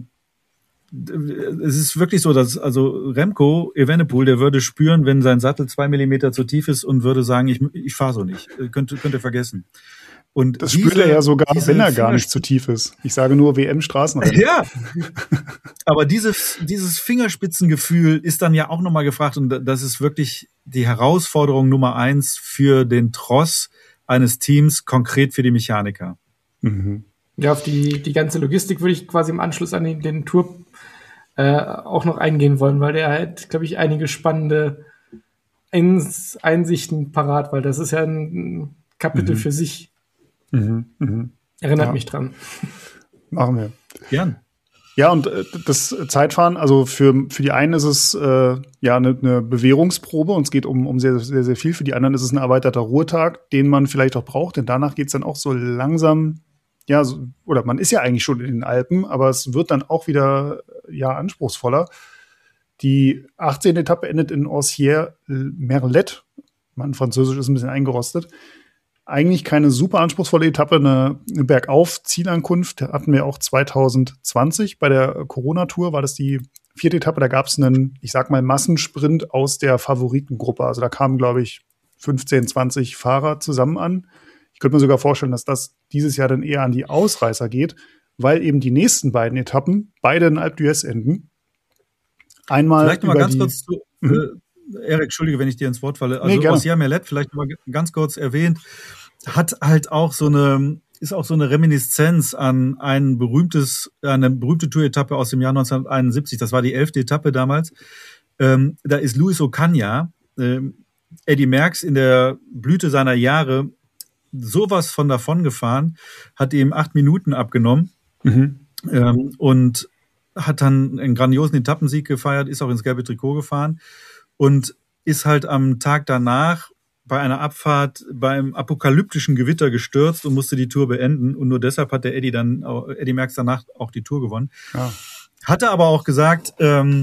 es ist wirklich so, dass also Remco Evenepoel, der würde spüren, wenn sein Sattel 2 Millimeter zu tief ist und würde sagen, ich fahre so nicht. Könnt ihr vergessen. Und das spürt er ja sogar, wenn er gar nicht zu tief ist. Ich sage nur WM-Straßenrennen. Ja, aber dieses Fingerspitzengefühl ist dann ja auch nochmal gefragt und das ist wirklich die Herausforderung Nummer 1 für den Tross eines Teams, konkret für die Mechaniker. Ja, auf die ganze Logistik würde ich quasi im Anschluss an den Tour auch noch eingehen wollen, weil der halt, glaube ich, einige spannende Einsichten parat, weil das ist ja ein Kapitel für sich. Erinnert mich dran. Machen wir. Gern. Ja, und das Zeitfahren, also für die einen ist es eine Bewährungsprobe und es geht um sehr, sehr, sehr viel. Für die anderen ist es ein erweiterter Ruhetag, den man vielleicht auch braucht, denn danach geht es dann auch so langsam, oder man ist ja eigentlich schon in den Alpen, aber es wird dann auch wieder anspruchsvoller. Die 18. Etappe endet in Ossières-Merlet. Mein Französisch ist ein bisschen eingerostet. Eigentlich keine super anspruchsvolle Etappe, eine Bergauf-Zielankunft hatten wir auch 2020 bei der Corona-Tour, war das die 4. Etappe, da gab es einen, ich sag mal, Massensprint aus der Favoritengruppe. Also da kamen, glaube ich, 15, 20 Fahrer zusammen an. Ich könnte mir sogar vorstellen, dass das dieses Jahr dann eher an die Ausreißer geht, weil eben die nächsten beiden Etappen beide in Alpe d'Huez enden. Einmal vielleicht noch mal ganz kurz zu, Erik, entschuldige, wenn ich dir ins Wort falle. Also Ossières-Merlet, vielleicht noch mal ganz kurz erwähnt, hat halt auch ist auch so eine Reminiszenz an eine berühmte Tour-Etappe aus dem Jahr 1971. Das war die 11. Etappe damals. Da ist Luis Ocaña, Eddy Merckx in der Blüte seiner Jahre, sowas von davon gefahren, hat ihm 8 Minuten abgenommen und hat dann einen grandiosen Etappensieg gefeiert, ist auch ins gelbe Trikot gefahren und ist halt am Tag danach bei einer Abfahrt beim apokalyptischen Gewitter gestürzt und musste die Tour beenden. Und nur deshalb hat der Eddy Merckx danach auch die Tour gewonnen. Ja. Hatte aber auch gesagt,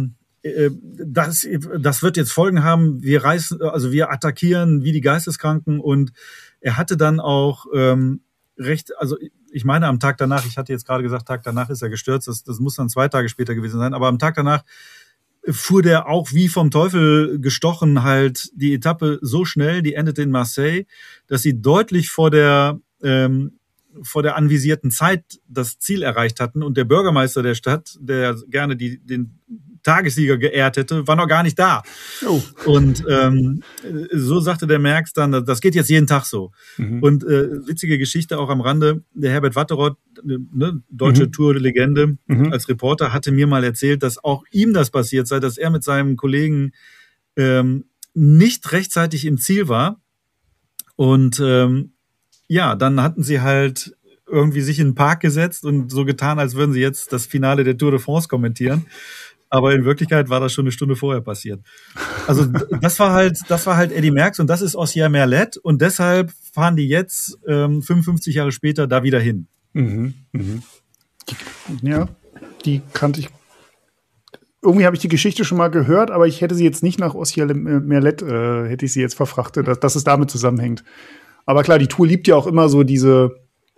das wird jetzt Folgen haben. Wir attackieren wie die Geisteskranken. Und er hatte dann auch recht, also ich meine am Tag danach, ich hatte jetzt gerade gesagt, Tag danach ist er gestürzt. Das muss dann 2 Tage später gewesen sein. Aber am Tag danach fuhr der auch wie vom Teufel gestochen halt die Etappe so schnell, die endete in Marseille, dass sie deutlich vor der anvisierten Zeit das Ziel erreicht hatten und der Bürgermeister der Stadt, der gerne den Tagessieger geehrt hätte, war noch gar nicht da. Oh. Und so sagte der Merckx dann, das geht jetzt jeden Tag so. Und witzige Geschichte auch am Rande, der Herbert Watteroth, deutsche Tour-Legende, als Reporter, hatte mir mal erzählt, dass auch ihm das passiert sei, dass er mit seinem Kollegen nicht rechtzeitig im Ziel war. Und dann hatten sie halt irgendwie sich in den Park gesetzt und so getan, als würden sie jetzt das Finale der Tour de France kommentieren. Aber in Wirklichkeit war das schon eine Stunde vorher passiert. Also das war halt Eddy Merckx und das ist Ossières-Merlet und deshalb fahren die jetzt 55 Jahre später da wieder hin. Ja, die kannte ich. Irgendwie habe ich die Geschichte schon mal gehört, aber ich hätte sie jetzt nicht nach Ossières-Merlet hätte ich sie jetzt verfrachtet, dass es damit zusammenhängt. Aber klar, die Tour liebt ja auch immer so diese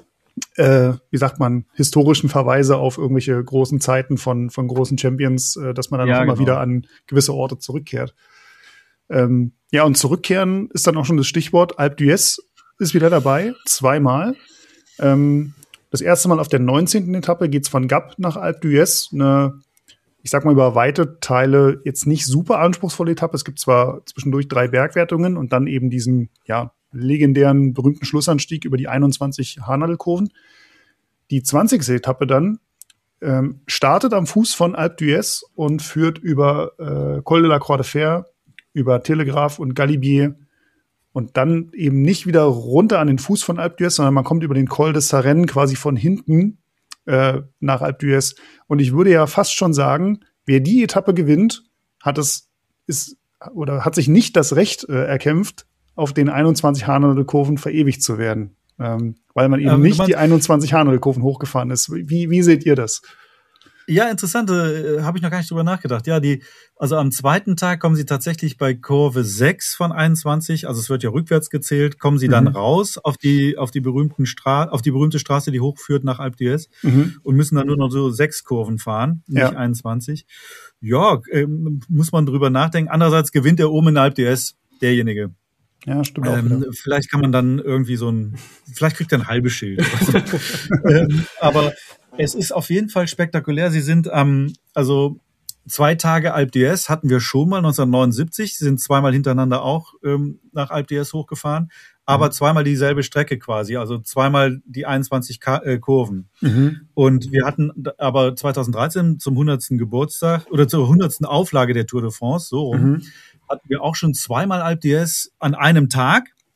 historischen Verweise auf irgendwelche großen Zeiten von großen Champions, dass man dann auch immer wieder an gewisse Orte zurückkehrt. Und zurückkehren ist dann auch schon das Stichwort. Alpe d'Huez ist wieder dabei, 2-mal. Das erste Mal auf der 19. Etappe geht's von Gap nach Alpe d'Huez. Eine, ich sag mal, über weite Teile jetzt nicht super anspruchsvolle Etappe. Es gibt zwar zwischendurch 3 Bergwertungen und dann eben diesen, legendären, berühmten Schlussanstieg über die 21 Haarnadelkurven. Die 20. Etappe dann startet am Fuß von Alpe d'Huez und führt über Col de la Croix de Fer, über Telegraph und Galibier und dann eben nicht wieder runter an den Fuß von Alpe d'Huez, sondern man kommt über den Col de Sarenne quasi von hinten nach Alpe d'Huez. Und ich würde ja fast schon sagen, wer die Etappe gewinnt, hat sich nicht das Recht erkämpft, auf den 21 Haarnadelkurven verewigt zu werden. Weil man eben nicht die 21 Haarnadelkurven hochgefahren ist. Wie seht ihr das? Ja, interessant, habe ich noch gar nicht drüber nachgedacht. Ja, also am zweiten Tag kommen sie tatsächlich bei Kurve 6 von 21, also es wird ja rückwärts gezählt, kommen sie dann raus auf die berühmte Straße, die hochführt nach Alpe d'Huez und müssen dann nur noch so 6 Kurven fahren, nicht 21. Ja, muss man drüber nachdenken. Andererseits gewinnt der oben in Alpe d'Huez derjenige. Ja, stimmt auch. Vielleicht kann man dann irgendwie vielleicht kriegt er ein halbes Schild. Aber es ist auf jeden Fall spektakulär. Sie sind 2 Tage Alpe d'Huez hatten wir schon mal 1979. Sie sind 2-mal hintereinander auch nach Alpe d'Huez hochgefahren, aber 2-mal dieselbe Strecke quasi, also 2-mal die 21 Kurven. Und wir hatten aber 2013 zum 100. Geburtstag oder zur 100. Auflage der Tour de France, so rum, hatten wir auch schon 2-mal Alpe d'Huez an einem Tag.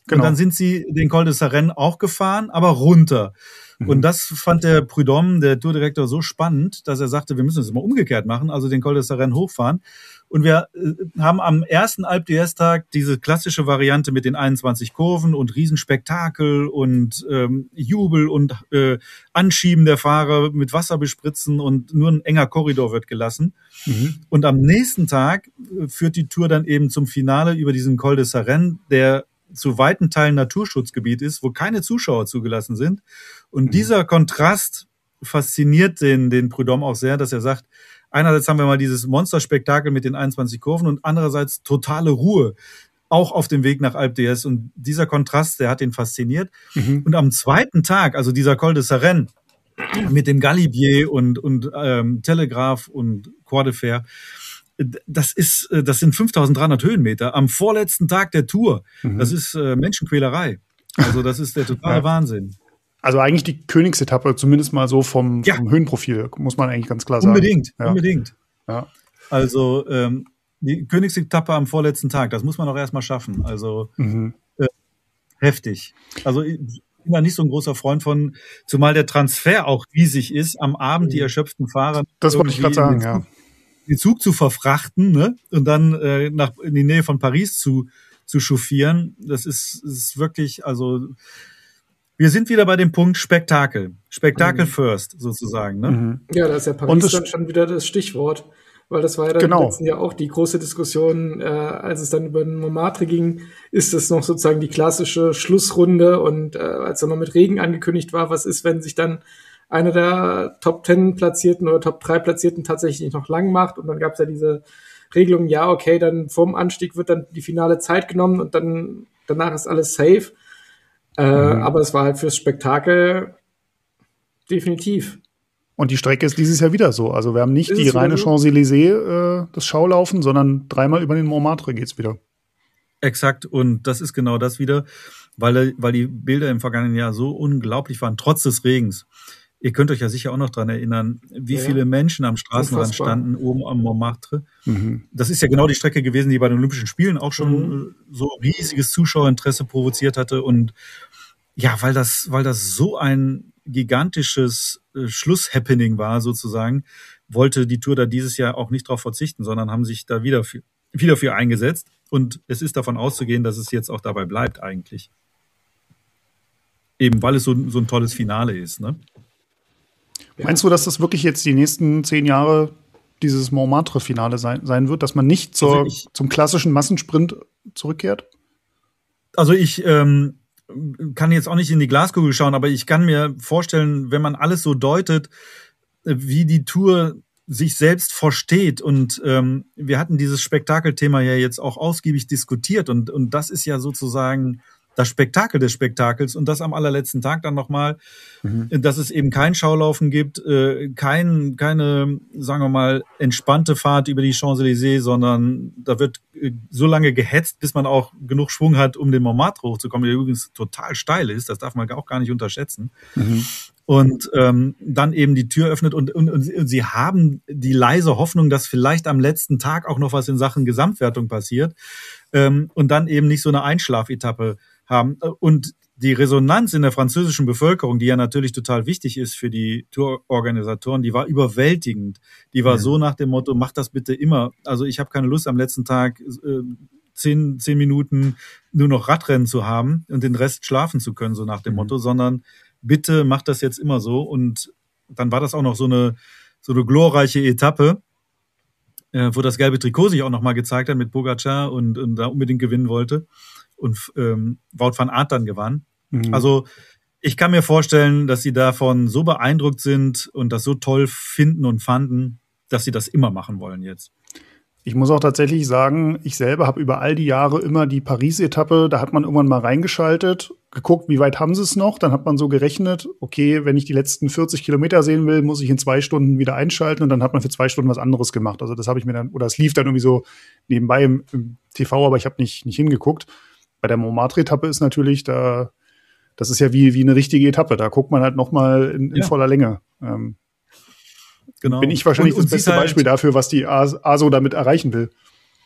Genau. Und dann sind sie den Col de Sarenne auch gefahren, aber runter. Und das fand der Prudhomme, der Tourdirektor, so spannend, dass er sagte, wir müssen es mal umgekehrt machen, also den Col de Sarenne hochfahren. Und wir haben am ersten Alpe d'Huez-Tag diese klassische Variante mit den 21 Kurven und Riesenspektakel und Jubel und Anschieben der Fahrer mit Wasser bespritzen und nur ein enger Korridor wird gelassen. Und am nächsten Tag führt die Tour dann eben zum Finale über diesen Col de Sarenne, der zu weiten Teilen Naturschutzgebiet ist, wo keine Zuschauer zugelassen sind. Und dieser Kontrast fasziniert den Prudhomme auch sehr, dass er sagt, einerseits haben wir mal dieses Monsterspektakel mit den 21 Kurven und andererseits totale Ruhe, auch auf dem Weg nach Alpe d'Huez. Und dieser Kontrast, der hat ihn fasziniert. Und am zweiten Tag, also dieser Col de Sarenne mit dem Galibier und Telegraph und Croix de Fer, das sind 5.300 Höhenmeter am vorletzten Tag der Tour. Das ist Menschenquälerei. Also das ist der totale Wahnsinn. Also eigentlich die Königsetappe, zumindest mal so vom Höhenprofil, muss man eigentlich ganz klar sagen. Unbedingt. Ja. Also die Königsetappe am vorletzten Tag, das muss man auch erstmal schaffen. Also heftig. Also ich bin da nicht so ein großer Freund von, zumal der Transfer auch riesig ist, am Abend die erschöpften Fahrer. Das wollte ich gerade sagen, ja. Den Zug zu verfrachten, ne? Und dann in die Nähe von Paris zu chauffieren, das ist wirklich, also wir sind wieder bei dem Punkt Spektakel. Spektakel first, sozusagen, ne? Ja, da ist ja Paris dann schon wieder das Stichwort, weil das war ja dann im letzten Jahr auch die große Diskussion, als es dann über den Montmartre ging, ist das noch sozusagen die klassische Schlussrunde und als dann noch mit Regen angekündigt war, was ist, wenn sich dann einer der Top 10 Platzierten oder Top 3 Platzierten tatsächlich noch lang macht. Und dann gab es ja diese Regelung, ja, okay, dann vorm Anstieg wird dann die finale Zeit genommen und dann danach ist alles safe. Aber es war halt fürs Spektakel definitiv. Und die Strecke ist dieses Jahr wieder so. Also wir haben nicht die reine Champs-Élysées, das Schaulaufen, sondern dreimal über den Montmartre geht's wieder. Exakt. Und das ist genau das wieder, weil die Bilder im vergangenen Jahr so unglaublich waren, trotz des Regens. Ihr könnt euch ja sicher auch noch dran erinnern, wie viele Menschen am Straßenrand standen, oben am Montmartre. Das ist ja genau die Strecke gewesen, die bei den Olympischen Spielen auch schon so riesiges Zuschauerinteresse provoziert hatte. Und ja, weil das so ein gigantisches Schlusshappening war, sozusagen, wollte die Tour da dieses Jahr auch nicht drauf verzichten, sondern haben sich da wieder für eingesetzt. Und es ist davon auszugehen, dass es jetzt auch dabei bleibt eigentlich. Eben, weil es so ein tolles Finale ist, ne? Meinst du, dass das wirklich jetzt die nächsten 10 Jahre dieses Montmartre-Finale sein wird, dass man nicht zum klassischen Massensprint zurückkehrt? Also ich kann jetzt auch nicht in die Glaskugel schauen, aber ich kann mir vorstellen, wenn man alles so deutet, wie die Tour sich selbst versteht. Und wir hatten dieses Spektakelthema ja jetzt auch ausgiebig diskutiert. Und das ist ja sozusagen das Spektakel des Spektakels und das am allerletzten Tag dann nochmal, dass es eben kein Schaulaufen gibt, keine, sagen wir mal, entspannte Fahrt über die Champs-Élysées, sondern da wird so lange gehetzt, bis man auch genug Schwung hat, um den Montmartre hochzukommen, der übrigens total steil ist, das darf man auch gar nicht unterschätzen. Und dann eben die Tür öffnet und sie haben die leise Hoffnung, dass vielleicht am letzten Tag auch noch was in Sachen Gesamtwertung passiert und dann eben nicht so eine Einschlafetappe haben. Und die Resonanz in der französischen Bevölkerung, die ja natürlich total wichtig ist für die Tourorganisatoren, die war überwältigend. Die war so nach dem Motto, mach das bitte immer. Also ich habe keine Lust am letzten Tag 10 Minuten nur noch Radrennen zu haben und den Rest schlafen zu können, so nach dem Motto, sondern bitte macht das jetzt immer so. Und dann war das auch noch so eine glorreiche Etappe, wo das gelbe Trikot sich auch noch mal gezeigt hat mit Pogačar und da unbedingt gewinnen wollte. Und Wout van Aert dann gewann. Also ich kann mir vorstellen, dass sie davon so beeindruckt sind und das so toll finden und fanden, dass sie das immer machen wollen jetzt. Ich muss auch tatsächlich sagen, ich selber habe über all die Jahre immer die Paris-Etappe, da hat man irgendwann mal reingeschaltet, geguckt, wie weit haben sie es noch, dann hat man so gerechnet, okay, wenn ich die letzten 40 Kilometer sehen will, muss ich in 2 Stunden wieder einschalten und dann hat man für 2 Stunden was anderes gemacht. Also das habe ich mir dann, oder es lief dann irgendwie so nebenbei im TV, aber ich habe nicht hingeguckt. Bei der Montmartre-Etappe ist natürlich das ist ja wie eine richtige Etappe. Da guckt man halt noch mal in voller Länge. Genau. Bin ich wahrscheinlich das beste Beispiel dafür, was die ASO damit erreichen will.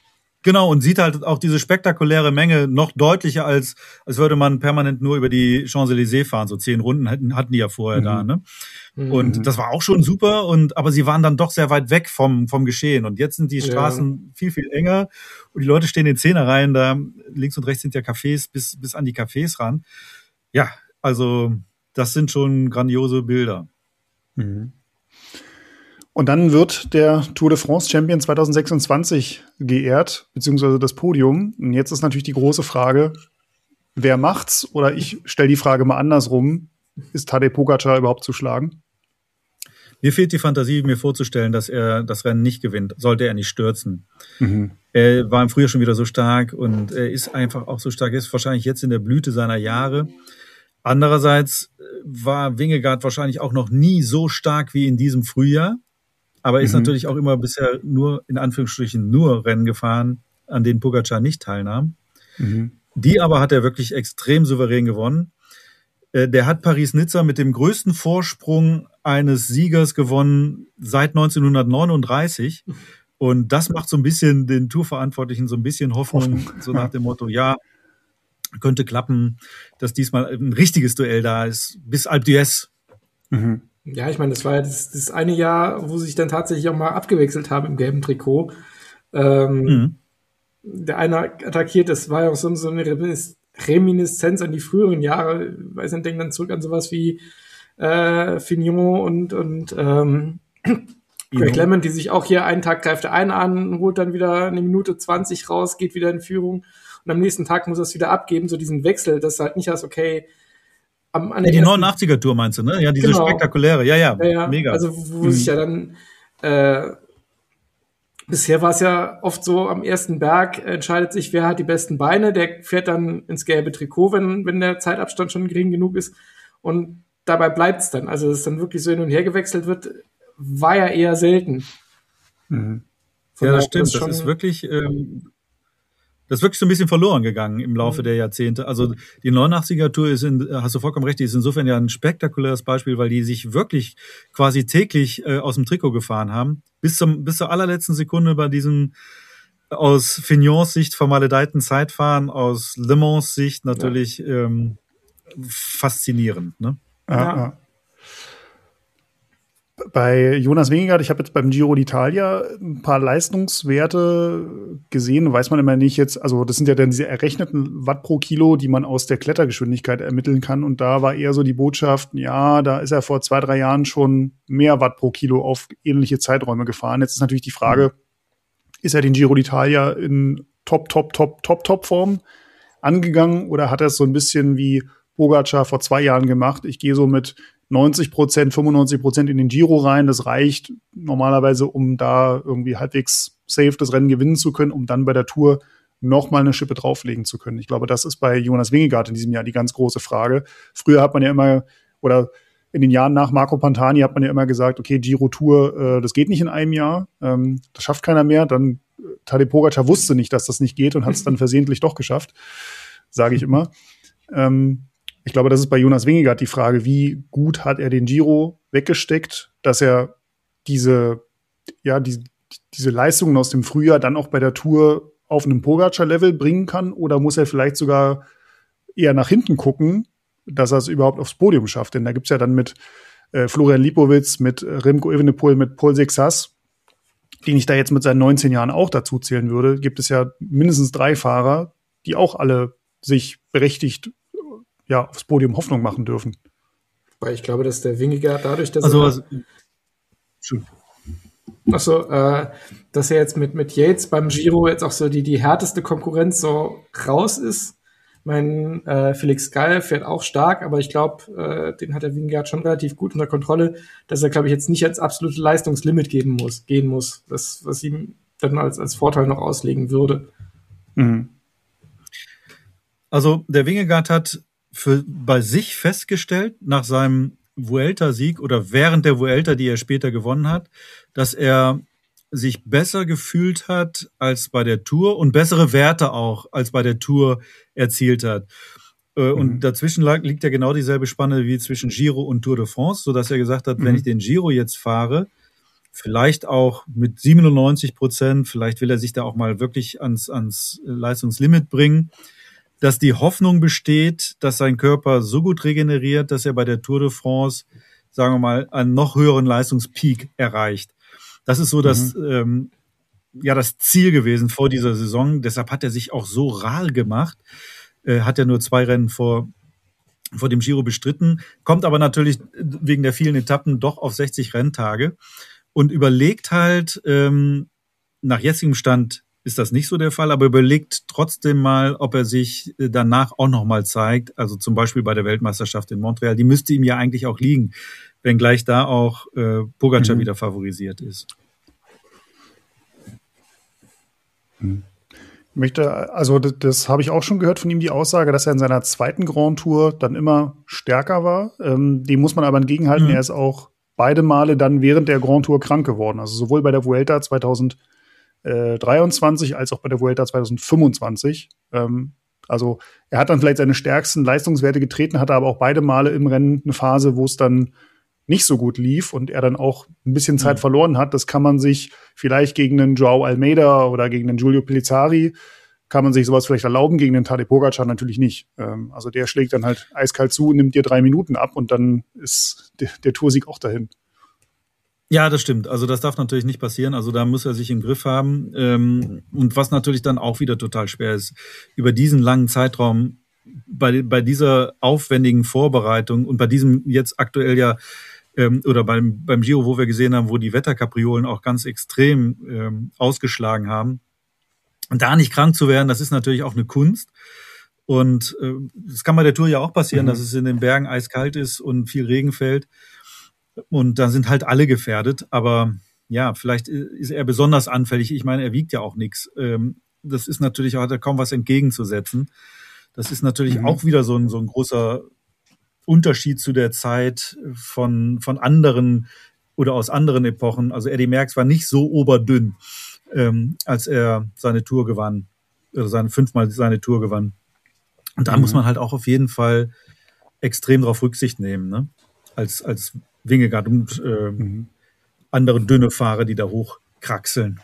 Genau, und sieht halt auch diese spektakuläre Menge noch deutlicher, als würde man permanent nur über die Champs-Élysées fahren. So 10 Runden hatten die ja vorher da, ne? Und das war auch schon super, aber sie waren dann doch sehr weit weg vom Geschehen. Und jetzt sind die Straßen viel, viel enger und die Leute stehen in 10er-Reihen, da links und rechts sind ja Cafés bis an die Cafés ran. Ja, also das sind schon grandiose Bilder. Mhm. Und dann wird der Tour de France Champion 2026 geehrt, beziehungsweise das Podium. Und jetzt ist natürlich die große Frage, wer macht's? Oder ich stelle die Frage mal andersrum, ist Tadej Pogačar überhaupt zu schlagen? Mir fehlt die Fantasie, mir vorzustellen, dass er das Rennen nicht gewinnt, sollte er nicht stürzen. Er war im Frühjahr schon wieder so stark und er ist einfach auch so stark, er ist wahrscheinlich jetzt in der Blüte seiner Jahre. Andererseits war Vingegaard wahrscheinlich auch noch nie so stark wie in diesem Frühjahr. Aber ist natürlich auch immer bisher nur, in Anführungsstrichen, nur Rennen gefahren, an denen Pogačar nicht teilnahm. Die aber hat er wirklich extrem souverän gewonnen. Der hat Paris-Nizza mit dem größten Vorsprung eines Siegers gewonnen seit 1939. Und das macht so ein bisschen den Tourverantwortlichen so ein bisschen Hoffnung, so nach dem Motto, ja, könnte klappen, dass diesmal ein richtiges Duell da ist, bis Alpe d'Huez. Ja, ich meine, das war ja das eine Jahr, wo sie sich dann tatsächlich auch mal abgewechselt haben im gelben Trikot. Der eine attackiert, das war ja auch so eine Reminiszenz an die früheren Jahre. Ich weiß nicht, denke dann zurück an sowas wie Fignon und Greg LeMond, die sich auch hier einen Tag greift der eine an, holt dann wieder eine Minute 20 raus, geht wieder in Führung und am nächsten Tag muss er es wieder abgeben, so diesen Wechsel, dass halt nicht hast, okay, die 89er-Tour meinst du, ne? Ja, diese spektakuläre, ja, mega. Also wo sich ja dann bisher war es ja oft so, am ersten Berg entscheidet sich, wer hat die besten Beine, der fährt dann ins gelbe Trikot, wenn der Zeitabstand schon gering genug ist und dabei bleibt es dann. Also dass dann wirklich so hin und her gewechselt wird, war ja eher selten. Ja, das stimmt, das ist wirklich so ein bisschen verloren gegangen im Laufe der Jahrzehnte. Also die 89er-Tour hast du vollkommen recht, die ist insofern ja ein spektakuläres Beispiel, weil die sich wirklich quasi täglich aus dem Trikot gefahren haben. Bis zur allerletzten Sekunde bei diesem aus Fignons Sicht vermaledeiten Zeitfahren, aus Le Mans Sicht natürlich faszinierend. Ne? Ja. Bei Jonas Vingegaard, ich habe jetzt beim Giro d'Italia ein paar Leistungswerte gesehen, weiß man immer nicht jetzt, also das sind ja dann diese errechneten Watt pro Kilo, die man aus der Klettergeschwindigkeit ermitteln kann und da war eher so die Botschaft, ja, da ist er vor 2-3 Jahren schon mehr Watt pro Kilo auf ähnliche Zeiträume gefahren. Jetzt ist natürlich die Frage, ist er den Giro d'Italia in Top-Form angegangen oder hat er es so ein bisschen wie Pogačar vor 2 Jahren gemacht? Ich gehe so mit 90%, 95% in den Giro rein. Das reicht normalerweise, um da irgendwie halbwegs safe das Rennen gewinnen zu können, um dann bei der Tour noch mal eine Schippe drauflegen zu können. Ich glaube, das ist bei Jonas Vingegaard in diesem Jahr die ganz große Frage. Früher hat man ja immer, oder in den Jahren nach Marco Pantani hat man ja immer gesagt, okay, Giro-Tour, das geht nicht in einem Jahr, das schafft keiner mehr. Dann Tadej Pogačar wusste nicht, dass das nicht geht und hat es dann versehentlich doch geschafft, sage ich immer. Ich glaube, das ist bei Jonas Vingegaard die Frage, wie gut hat er den Giro weggesteckt, dass er diese Leistungen aus dem Frühjahr dann auch bei der Tour auf einem Pogačar-Level bringen kann, oder muss er vielleicht sogar eher nach hinten gucken, dass er es überhaupt aufs Podium schafft? Denn da gibt's ja dann mit Florian Lipowitz, mit Remco Evenepoel, mit Paul Sixas, den ich da jetzt mit seinen 19 Jahren auch dazu zählen würde, gibt es ja mindestens 3 Fahrer, die auch alle sich berechtigt aufs Podium Hoffnung machen dürfen. Weil ich glaube, dass der Vingegaard dadurch, dass dass er jetzt mit Yates beim Giro jetzt auch so die härteste Konkurrenz so raus ist. Mein Felix Gall fährt auch stark, aber ich glaube, den hat der Vingegaard schon relativ gut unter Kontrolle, dass er, glaube ich, jetzt nicht als absolute Leistungslimit gehen muss, was ihm dann als Vorteil noch auslegen würde. Also der Vingegaard hat bei sich festgestellt, nach seinem Vuelta-Sieg oder während der Vuelta, die er später gewonnen hat, dass er sich besser gefühlt hat als bei der Tour und bessere Werte auch als bei der Tour erzielt hat. Und dazwischen liegt ja genau dieselbe Spanne wie zwischen Giro und Tour de France, sodass er gesagt hat, wenn ich den Giro jetzt fahre, vielleicht auch mit 97%, vielleicht will er sich da auch mal wirklich ans Leistungslimit bringen, dass die Hoffnung besteht, dass sein Körper so gut regeneriert, dass er bei der Tour de France, sagen wir mal, einen noch höheren Leistungspeak erreicht. Das ist so das Ziel gewesen vor dieser Saison. Deshalb hat er sich auch so rar gemacht, hat er nur 2 Rennen vor dem Giro bestritten, kommt aber natürlich wegen der vielen Etappen doch auf 60 Renntage und überlegt halt, nach jetzigem Stand ist das nicht so der Fall, aber überlegt trotzdem mal, ob er sich danach auch nochmal zeigt, also zum Beispiel bei der Weltmeisterschaft in Montreal. Die müsste ihm ja eigentlich auch liegen, wenngleich da auch Pogačar wieder favorisiert ist. Also das habe ich auch schon gehört von ihm, die Aussage, dass er in seiner zweiten Grand Tour dann immer stärker war. Dem muss man aber entgegenhalten, er ist auch beide Male dann während der Grand Tour krank geworden. Also sowohl bei der Vuelta 2023 als auch bei der Vuelta 2025. Also er hat dann vielleicht seine stärksten Leistungswerte getreten, hatte aber auch beide Male im Rennen eine Phase, wo es dann nicht so gut lief und er dann auch ein bisschen Zeit verloren hat. Das kann man sich vielleicht gegen einen Joao Almeida oder gegen einen Giulio Pellizzari, kann man sich sowas vielleicht erlauben, gegen den Tadej Pogačar natürlich nicht. Also der schlägt dann halt eiskalt zu, nimmt dir 3 Minuten ab und dann ist der Toursieg auch dahin. Ja, das stimmt. Also das darf natürlich nicht passieren. Also da muss er sich im Griff haben. Und was natürlich dann auch wieder total schwer ist, über diesen langen Zeitraum bei dieser aufwendigen Vorbereitung und bei diesem jetzt aktuell ja oder beim Giro, wo wir gesehen haben, wo die Wetterkapriolen auch ganz extrem ausgeschlagen haben. Und da nicht krank zu werden, das ist natürlich auch eine Kunst. Und das kann bei der Tour ja auch passieren, dass es in den Bergen eiskalt ist und viel Regen fällt. Und da sind halt alle gefährdet. Aber ja, vielleicht ist er besonders anfällig. Ich meine, er wiegt ja auch nichts. Das ist natürlich auch, hat er kaum was entgegenzusetzen. Das ist natürlich auch wieder so ein großer Unterschied zu der Zeit von anderen oder aus anderen Epochen. Also Eddy Merckx war nicht so oberdünn, als er seine Tour gewann, also 5-mal seine Tour gewann. Und da muss man halt auch auf jeden Fall extrem darauf Rücksicht nehmen, ne? Als Vingegaard und andere dünne Fahrer, die da hochkraxeln.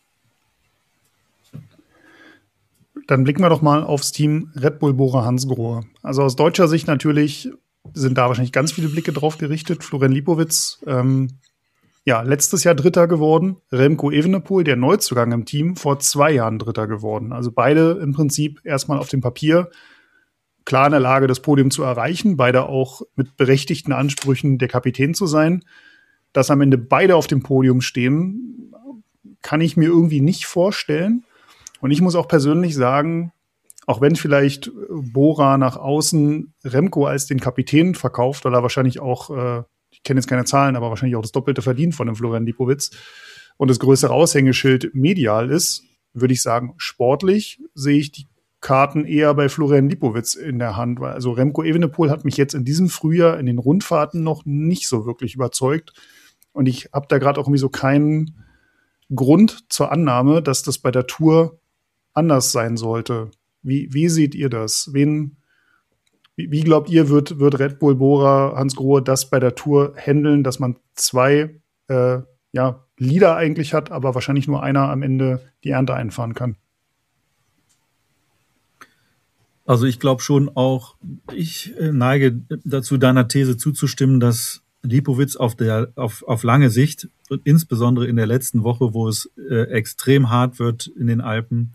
Dann blicken wir doch mal aufs Team Red Bull Bora-Hansgrohe. Also aus deutscher Sicht natürlich sind da wahrscheinlich ganz viele Blicke drauf gerichtet. Florian Lipowitz, letztes Jahr Dritter geworden. Remco Evenepoel, der Neuzugang im Team, vor 2 Jahren Dritter geworden. Also beide im Prinzip erstmal auf dem Papier klar in der Lage, das Podium zu erreichen. Beide auch mit berechtigten Ansprüchen, der Kapitän zu sein. Dass am Ende beide auf dem Podium stehen, kann ich mir irgendwie nicht vorstellen. Und ich muss auch persönlich sagen, auch wenn vielleicht Bora nach außen Remco als den Kapitän verkauft, weil er wahrscheinlich auch, ich kenne jetzt keine Zahlen, aber wahrscheinlich auch das Doppelte verdient von dem Florian Lipowitz und das größere Aushängeschild medial ist, würde ich sagen, sportlich sehe ich die Karten eher bei Florian Lipowitz in der Hand. Weil also Remco Evenepoel hat mich jetzt in diesem Frühjahr in den Rundfahrten noch nicht so wirklich überzeugt. Und ich habe da gerade auch irgendwie so keinen Grund zur Annahme, dass das bei der Tour anders sein sollte. Wie seht ihr das? Wie glaubt ihr, wird Red Bull Bora-Hansgrohe das bei der Tour handeln, dass man 2 Leader eigentlich hat, aber wahrscheinlich nur einer am Ende die Ernte einfahren kann? Also ich glaube schon auch, ich neige dazu, deiner These zuzustimmen, dass Lipowitz auf lange Sicht und insbesondere in der letzten Woche, wo es extrem hart wird in den Alpen,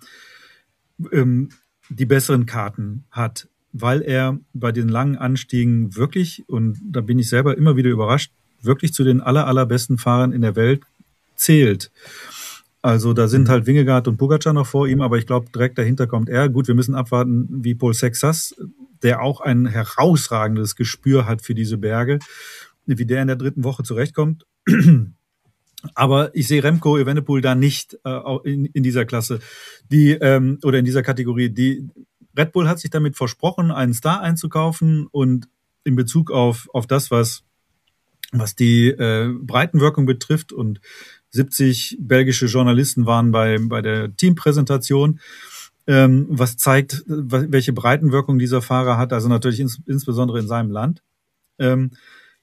die besseren Karten hat, weil er bei den langen Anstiegen wirklich, und da bin ich selber immer wieder überrascht, wirklich zu den allerbesten Fahrern in der Welt zählt. Also da sind halt Vingegaard und Pogačar noch vor ihm, aber ich glaube, direkt dahinter kommt er. Gut, wir müssen abwarten, wie Paul Sexas, der auch ein herausragendes Gespür hat für diese Berge, wie der in der 3. Woche zurechtkommt. Aber ich sehe Remco Evenepoel da nicht in dieser Klasse, oder in dieser Kategorie. Die Red Bull hat sich damit versprochen, einen Star einzukaufen und in Bezug auf das, was die Breitenwirkung betrifft, und 70 belgische Journalisten waren bei der Teampräsentation, was zeigt, welche Breitenwirkung dieser Fahrer hat, also natürlich insbesondere in seinem Land.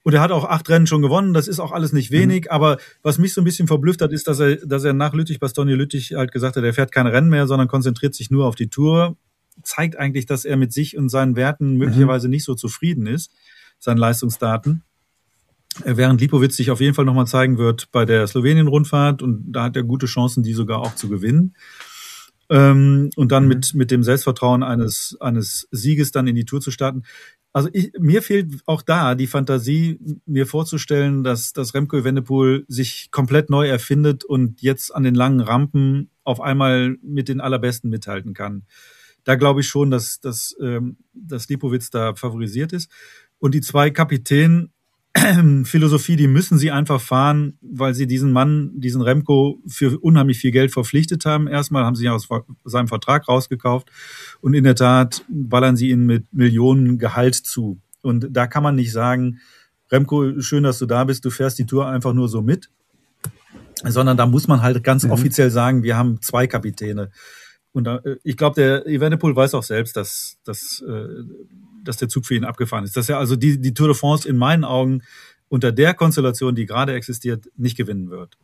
Und er hat auch 8 Rennen schon gewonnen, das ist auch alles nicht wenig, aber was mich so ein bisschen verblüfft hat, ist, dass er nach Bastogne Lüttich halt gesagt hat, er fährt kein Rennen mehr, sondern konzentriert sich nur auf die Tour. Zeigt eigentlich, dass er mit sich und seinen Werten möglicherweise nicht so zufrieden ist, seinen Leistungsdaten. Während Lipovic sich auf jeden Fall nochmal zeigen wird bei der Slowenien-Rundfahrt und da hat er gute Chancen, die sogar auch zu gewinnen. Und dann mit dem Selbstvertrauen eines Sieges dann in die Tour zu starten. Also mir fehlt auch da die Fantasie, mir vorzustellen, dass Remco Evenepoel sich komplett neu erfindet und jetzt an den langen Rampen auf einmal mit den Allerbesten mithalten kann. Da glaube ich schon, dass Lipovic da favorisiert ist. Und die 2 Kapitän-Philosophie, die müssen sie einfach fahren, weil sie diesen Remco, für unheimlich viel Geld verpflichtet haben. Erstmal haben sie ihn aus seinem Vertrag rausgekauft und in der Tat ballern sie ihn mit Millionen Gehalt zu. Und da kann man nicht sagen, Remco, schön, dass du da bist, du fährst die Tour einfach nur so mit, sondern da muss man halt ganz offiziell sagen, wir haben 2 Kapitäne. Und ich glaube, der Evenepoel weiß auch selbst, dass der Zug für ihn abgefahren ist. Dass er also die Tour de France in meinen Augen unter der Konstellation, die gerade existiert, nicht gewinnen wird.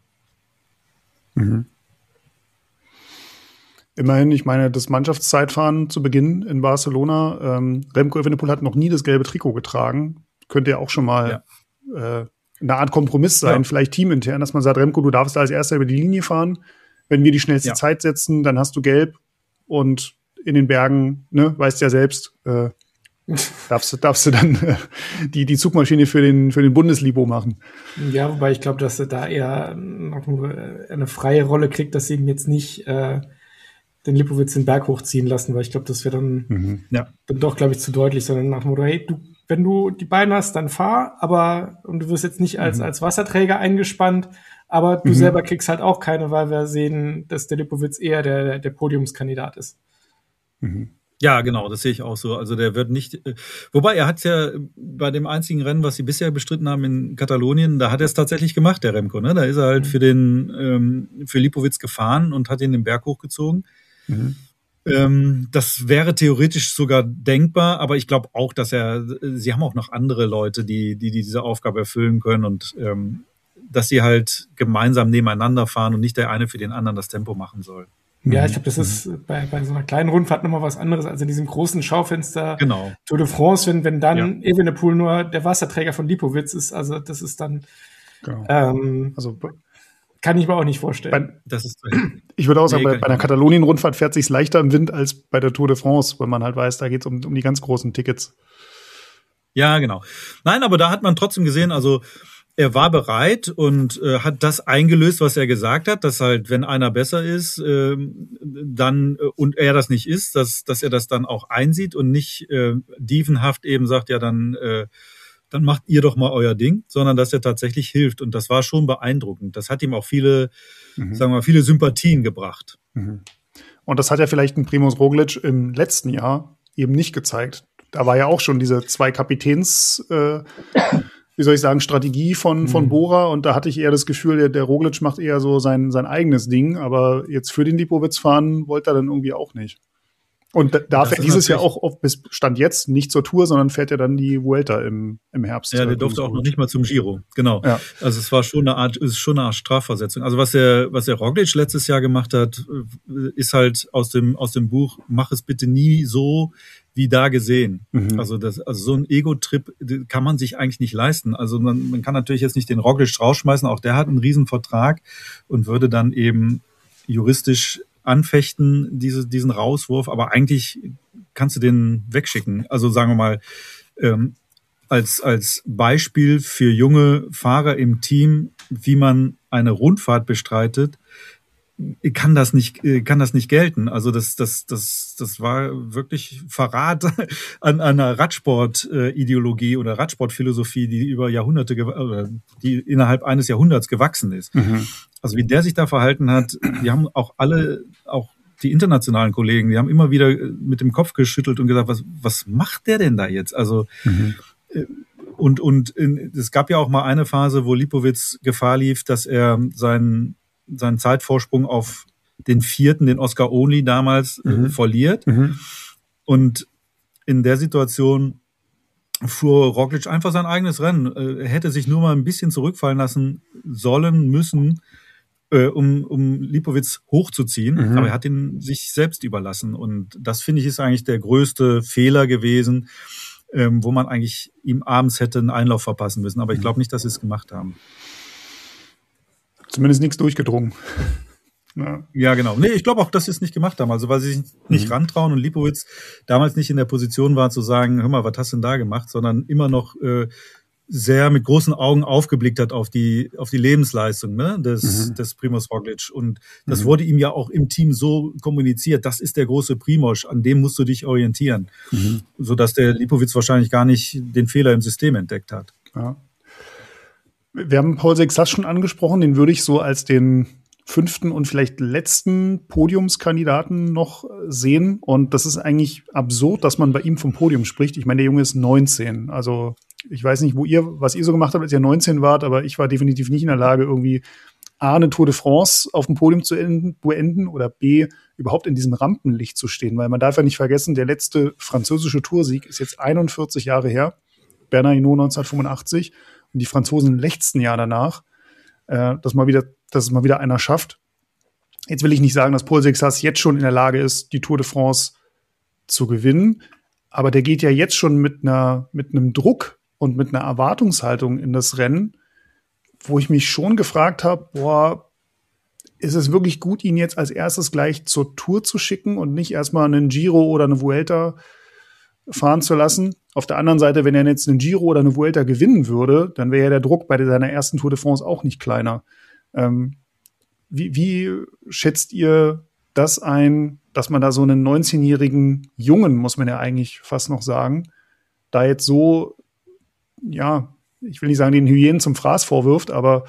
Immerhin, ich meine, das Mannschaftszeitfahren zu Beginn in Barcelona, Remco Evenepoel hat noch nie das gelbe Trikot getragen. Könnte ja auch schon mal eine Art Kompromiss sein, vielleicht teamintern, dass man sagt, Remco, du darfst da als Erster über die Linie fahren. Wenn wir die schnellste Zeit setzen, dann hast du gelb und in den Bergen, ne, weißt ja selbst, darfst du dann die Zugmaschine für den Bundeslibo machen. Ja, wobei ich glaube, dass er da eher eine freie Rolle kriegt, dass sie ihm jetzt nicht den Lipovic den Berg hochziehen lassen, weil ich glaube, das wäre dann doch, glaube ich, zu deutlich, sondern nach dem Motto, hey, wenn du die Beine hast, dann fahr, und du wirst jetzt nicht als Wasserträger eingespannt, aber du selber kriegst halt auch keine, weil wir sehen, dass der Lipovic eher der Podiumskandidat ist. Ja, genau, das sehe ich auch so. Also der wird nicht, wobei er hat ja bei dem einzigen Rennen, was sie bisher bestritten haben in Katalonien, da hat er es tatsächlich gemacht, der Remco, ne? Da ist er halt für Lipovic gefahren und hat ihn den Berg hochgezogen. Das wäre theoretisch sogar denkbar, aber ich glaube auch, dass sie haben auch noch andere Leute, die diese Aufgabe erfüllen können und dass sie halt gemeinsam nebeneinander fahren und nicht der eine für den anderen das Tempo machen soll. Ja, ich glaube, das ist bei so einer kleinen Rundfahrt nochmal was anderes als in diesem großen Schaufenster Tour de France, wenn dann Evenepoel nur der Wasserträger von Lipovic ist. Also das ist dann kann ich mir auch nicht vorstellen. Ich würde auch sagen, bei einer Katalonien-Rundfahrt fährt sich's leichter im Wind als bei der Tour de France, weil man halt weiß, da geht's um die ganz großen Tickets. Ja, genau. Nein, aber da hat man trotzdem gesehen, also er war bereit und hat das eingelöst, was er gesagt hat, dass halt, wenn einer besser ist, dann und er das nicht ist, dass er das dann auch einsieht und nicht dievenhaft eben sagt, ja, dann macht ihr doch mal euer Ding, sondern dass er tatsächlich hilft. Und das war schon beeindruckend. Das hat ihm auch viele Sympathien gebracht. Und das hat ja vielleicht ein Primož Roglič im letzten Jahr eben nicht gezeigt. Da war ja auch schon diese 2 Kapitäns Strategie von Bora, und da hatte ich eher das Gefühl, der Roglič macht eher so sein eigenes Ding, aber jetzt für den Lipovic fahren wollte er dann irgendwie auch nicht. Und da fährt dieses Jahr auch bis Stand jetzt nicht zur Tour, sondern fährt ja dann die Vuelta im Herbst. Ja, der durfte auch noch nicht mal zum Giro, genau. Ja. Also es war schon eine Art Strafversetzung. Also was der Roglič letztes Jahr gemacht hat, ist halt aus dem Buch, mach es bitte nie so wie da gesehen. Also so ein Ego-Trip kann man sich eigentlich nicht leisten. Also man kann natürlich jetzt nicht den Roglič rausschmeißen, auch der hat einen riesen Vertrag und würde dann eben juristisch anfechten, diesen Rauswurf, aber eigentlich kannst du den wegschicken. Also sagen wir mal, als Beispiel für junge Fahrer im Team, wie man eine Rundfahrt bestreitet, kann das nicht gelten. Also das war wirklich Verrat an einer Radsport-Ideologie oder Radsportphilosophie, die über Jahrhunderte die innerhalb eines Jahrhunderts gewachsen ist. Also wie der sich da verhalten hat, die haben auch die internationalen Kollegen, die haben immer wieder mit dem Kopf geschüttelt und gesagt, was macht der denn da jetzt? Also und es gab ja auch mal eine Phase, wo Lipovic Gefahr lief, dass er seinen Zeitvorsprung auf den 4., den Oscar Only damals, verliert. Und in der Situation fuhr Roglic einfach sein eigenes Rennen. Er hätte sich nur mal ein bisschen zurückfallen lassen sollen, müssen, um Lipowitz hochzuziehen. Aber er hat ihn sich selbst überlassen. Und das, finde ich, ist eigentlich der größte Fehler gewesen, wo man eigentlich ihm abends hätte einen Einlauf verpassen müssen. Aber ich glaube nicht, dass sie es gemacht haben. Zumindest nichts durchgedrungen. Ja, genau. Nee, ich glaube auch, dass sie es nicht gemacht haben. Also, weil sie sich nicht rantrauen und Lipowitz damals nicht in der Position war zu sagen, hör mal, was hast du denn da gemacht? Sondern immer noch sehr mit großen Augen aufgeblickt hat auf die Lebensleistung, ne, des Primož Roglič. Und das wurde ihm ja auch im Team so kommuniziert. Das ist der große Primož, an dem musst du dich orientieren. Sodass der Lipowitz wahrscheinlich gar nicht den Fehler im System entdeckt hat. Ja. Wir haben Paul Seixas schon angesprochen. Den würde ich so als den 5. und vielleicht letzten Podiumskandidaten noch sehen. Und das ist eigentlich absurd, dass man bei ihm vom Podium spricht. Ich meine, der Junge ist 19. Also ich weiß nicht, was ihr so gemacht habt, als ihr 19 wart, aber ich war definitiv nicht in der Lage, irgendwie A, eine Tour de France auf dem Podium zu beenden oder B, überhaupt in diesem Rampenlicht zu stehen. Weil man darf ja nicht vergessen, der letzte französische Toursieg ist jetzt 41 Jahre her. Bernard Hinault 1985. Und die Franzosen lechzten ja danach, dass es mal wieder einer schafft. Jetzt will ich nicht sagen, dass Paul Seixas jetzt schon in der Lage ist, die Tour de France zu gewinnen, aber der geht ja jetzt schon mit einem Druck und mit einer Erwartungshaltung in das Rennen, wo ich mich schon gefragt habe, ist es wirklich gut, ihn jetzt als erstes gleich zur Tour zu schicken und nicht erstmal einen Giro oder eine Vuelta fahren zu lassen? Auf der anderen Seite, wenn er jetzt einen Giro oder eine Vuelta gewinnen würde, dann wäre ja der Druck bei seiner ersten Tour de France auch nicht kleiner. Wie schätzt ihr das ein, dass man da so einen 19-jährigen Jungen, muss man ja eigentlich fast noch sagen, da jetzt so, ja, ich will nicht sagen, den Hyänen zum Fraß vorwirft, aber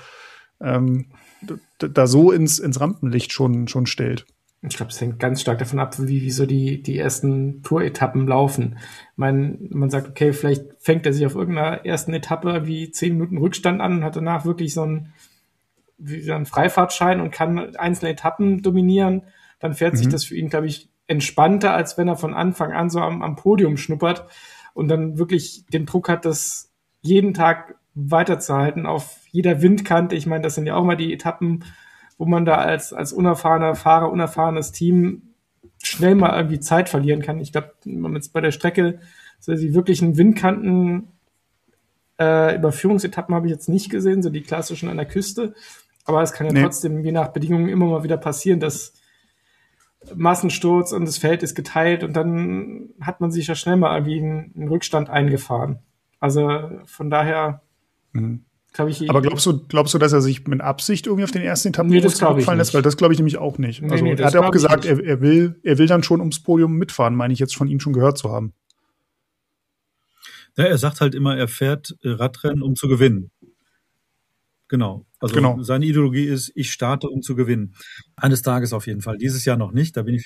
da so ins Rampenlicht schon stellt? Ich glaube, es hängt ganz stark davon ab, wie so die ersten Tour-Etappen laufen. Man sagt, okay, vielleicht fängt er sich auf irgendeiner ersten Etappe wie 10 Minuten Rückstand an und hat danach wirklich so einen Freifahrtschein und kann einzelne Etappen dominieren. Dann fährt sich das für ihn, glaube ich, entspannter, als wenn er von Anfang an so am Podium schnuppert und dann wirklich den Druck hat, das jeden Tag weiterzuhalten auf jeder Windkante. Ich meine, das sind ja auch mal die Etappen, wo man da als unerfahrener Fahrer, unerfahrenes Team schnell mal irgendwie Zeit verlieren kann. Ich glaube, man jetzt bei der Strecke, so die wirklichen Windkanten Überführungsetappen habe ich jetzt nicht gesehen, so die klassischen an der Küste. Aber es kann ja trotzdem, je nach Bedingungen, immer mal wieder passieren, dass Massensturz und das Feld ist geteilt und dann hat man sich ja schnell mal irgendwie einen Rückstand eingefahren. Also von daher glaube ich. Aber glaubst du, dass er sich mit Absicht irgendwie auf den ersten Etappen zurückfallen lässt? Weil das glaube ich nämlich auch nicht. Also er hat ja auch gesagt, er will dann schon ums Podium mitfahren, meine ich jetzt von ihm schon gehört zu haben. Ja, er sagt halt immer, er fährt Radrennen, um zu gewinnen. Genau. Also seine Ideologie ist, ich starte, um zu gewinnen. Eines Tages auf jeden Fall. Dieses Jahr noch nicht, da bin ich.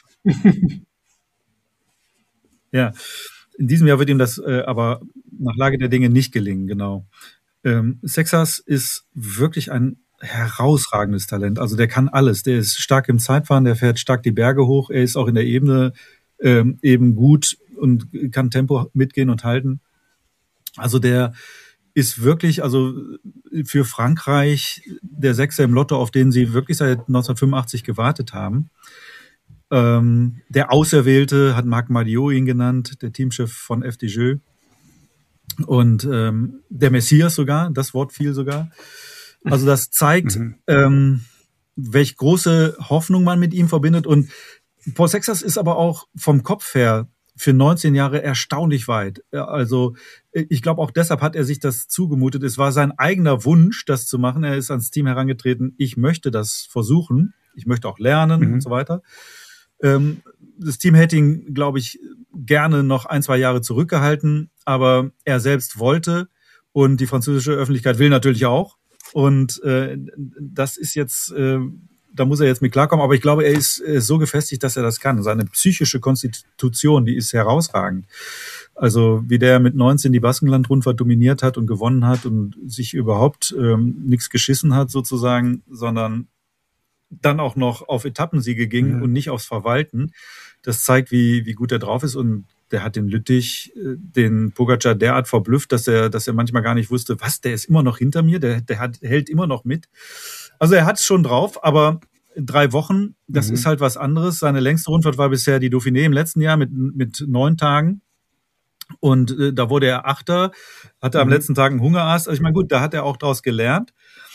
Ja, in diesem Jahr wird ihm das aber nach Lage der Dinge nicht gelingen, genau. Seixas ist wirklich ein herausragendes Talent. Also der kann alles. Der ist stark im Zeitfahren, der fährt stark die Berge hoch. Er ist auch in der Ebene eben gut und kann Tempo mitgehen und halten. Also der ist wirklich, also für Frankreich der Sechser im Lotto, auf den sie wirklich seit 1985 gewartet haben. Der Auserwählte hat Marc Madiot ihn genannt, der Teamchef von FDJ. Und der Messias sogar, das Wort fiel sogar. Also das zeigt, welche große Hoffnung man mit ihm verbindet. Und Paul Seixas ist aber auch vom Kopf her für 19 Jahre erstaunlich weit. Also ich glaube, auch deshalb hat er sich das zugemutet. Es war sein eigener Wunsch, das zu machen. Er ist ans Team herangetreten, ich möchte das versuchen, ich möchte auch lernen und so weiter. Das Team hätte ihn, glaube ich, gerne noch 1-2 Jahre zurückgehalten, aber er selbst wollte und die französische Öffentlichkeit will natürlich auch. Und das ist jetzt, da muss er jetzt mit klarkommen, aber ich glaube, er ist so gefestigt, dass er das kann. Seine psychische Konstitution, die ist herausragend. Also wie der mit 19 die Baskenland-Rundfahrt dominiert hat und gewonnen hat und sich überhaupt nichts geschissen hat sozusagen, sondern dann auch noch auf Etappensiege ging und nicht aufs Verwalten. Das zeigt, wie gut er drauf ist und der hat den Lüttich, den Pogačar derart verblüfft, dass er manchmal gar nicht wusste, was, der ist immer noch hinter mir, der hält immer noch mit. Also er hat es schon drauf, aber 3 Wochen, das ist halt was anderes. Seine längste Rundfahrt war bisher die Dauphiné im letzten Jahr mit 9 Tagen. Und da wurde er Achter, hatte am letzten Tag einen Hungerast. Also ich meine, gut, da hat er auch draus gelernt.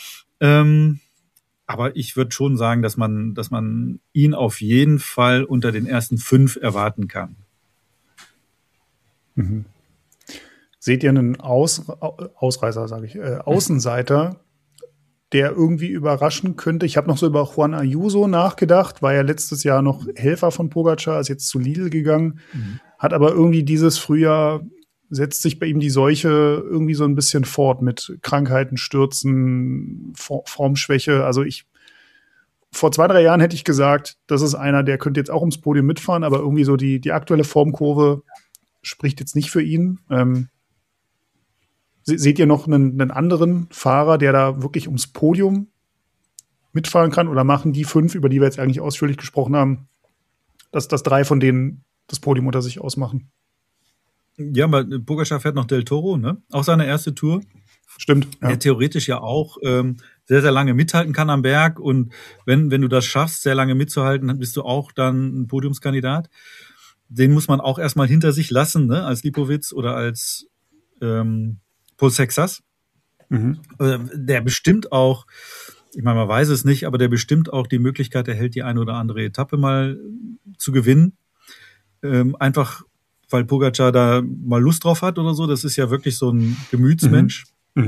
Aber ich würde schon sagen, dass man ihn auf jeden Fall unter den ersten 5 erwarten kann. Mhm. Seht ihr einen Ausreißer, sage ich, Außenseiter, der irgendwie überraschen könnte? Ich habe noch so über Juan Ayuso nachgedacht, war ja letztes Jahr noch Helfer von Pogačar, ist jetzt zu Lidl gegangen, hat aber irgendwie dieses Frühjahr, setzt sich bei ihm die Seuche irgendwie so ein bisschen fort mit Krankheiten, Stürzen, Formschwäche. Also vor 2, 3 Jahren hätte ich gesagt, das ist einer, der könnte jetzt auch ums Podium mitfahren, aber irgendwie so die aktuelle Formkurve spricht jetzt nicht für ihn. Seht ihr noch einen anderen Fahrer, der da wirklich ums Podium mitfahren kann? Oder machen die 5, über die wir jetzt eigentlich ausführlich gesprochen haben, dass 3 von denen das Podium unter sich ausmachen? Ja, aber Pogačar fährt noch Del Toro, ne? Auch seine erste Tour. Stimmt. Ja. Der theoretisch ja auch sehr, sehr lange mithalten kann am Berg. Und wenn du das schaffst, sehr lange mitzuhalten, dann bist du auch dann ein Podiumskandidat. Den muss man auch erstmal hinter sich lassen, ne? Als Lipowitz oder als Paul Sexas. Der bestimmt auch, ich meine, man weiß es nicht, aber der bestimmt auch die Möglichkeit erhält, die eine oder andere Etappe mal zu gewinnen. Einfach, weil Pogačar da mal Lust drauf hat oder so. Das ist ja wirklich so ein Gemütsmensch.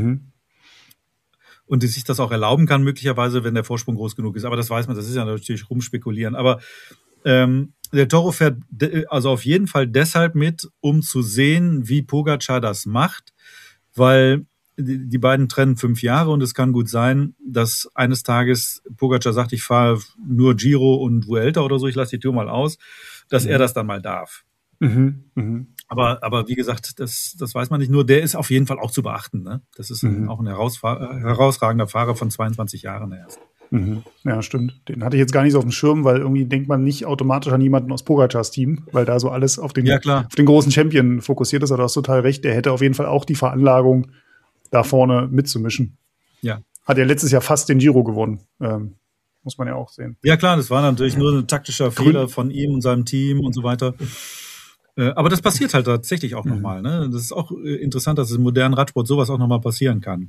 Und die sich das auch erlauben kann, möglicherweise, wenn der Vorsprung groß genug ist. Aber das weiß man, das ist ja natürlich rumspekulieren. Aber der Toro fährt also auf jeden Fall deshalb mit, um zu sehen, wie Pogačar das macht, weil die beiden trennen 5 Jahre und es kann gut sein, dass eines Tages Pogačar sagt, ich fahre nur Giro und Vuelta oder so, ich lasse die Tour mal aus, dass er das dann mal darf. Aber wie gesagt, das weiß man nicht. Nur der ist auf jeden Fall auch zu beachten. Ne? Das ist auch ein herausragender Fahrer von 22 Jahren erst. Ja, stimmt. Den hatte ich jetzt gar nicht so auf dem Schirm, weil irgendwie denkt man nicht automatisch an jemanden aus Pogačars Team, weil da so alles auf den großen Champion fokussiert ist. Aber du hast total recht, der hätte auf jeden Fall auch die Veranlagung, da vorne mitzumischen. Ja. Hat er letztes Jahr fast den Giro gewonnen. Muss man ja auch sehen. Ja klar, das war natürlich nur ein taktischer Fehler von ihm und seinem Team und so weiter. Aber das passiert halt tatsächlich auch nochmal. Ne? Das ist auch interessant, dass es im modernen Radsport sowas auch nochmal passieren kann.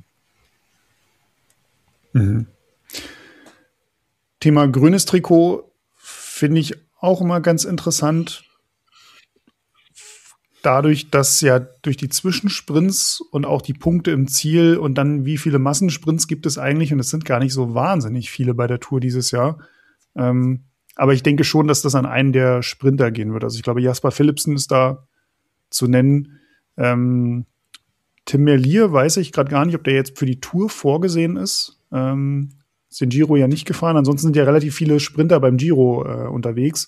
Thema grünes Trikot finde ich auch immer ganz interessant. Dadurch, dass ja durch die Zwischensprints und auch die Punkte im Ziel und dann wie viele Massensprints gibt es eigentlich, und es sind gar nicht so wahnsinnig viele bei der Tour dieses Jahr. Aber ich denke schon, dass das an einen der Sprinter gehen wird. Also ich glaube, Jasper Philipsen ist da zu nennen. Tim Merlier weiß ich gerade gar nicht, ob der jetzt für die Tour vorgesehen ist. Ist den Giro ja nicht gefahren. Ansonsten sind ja relativ viele Sprinter beim Giro unterwegs.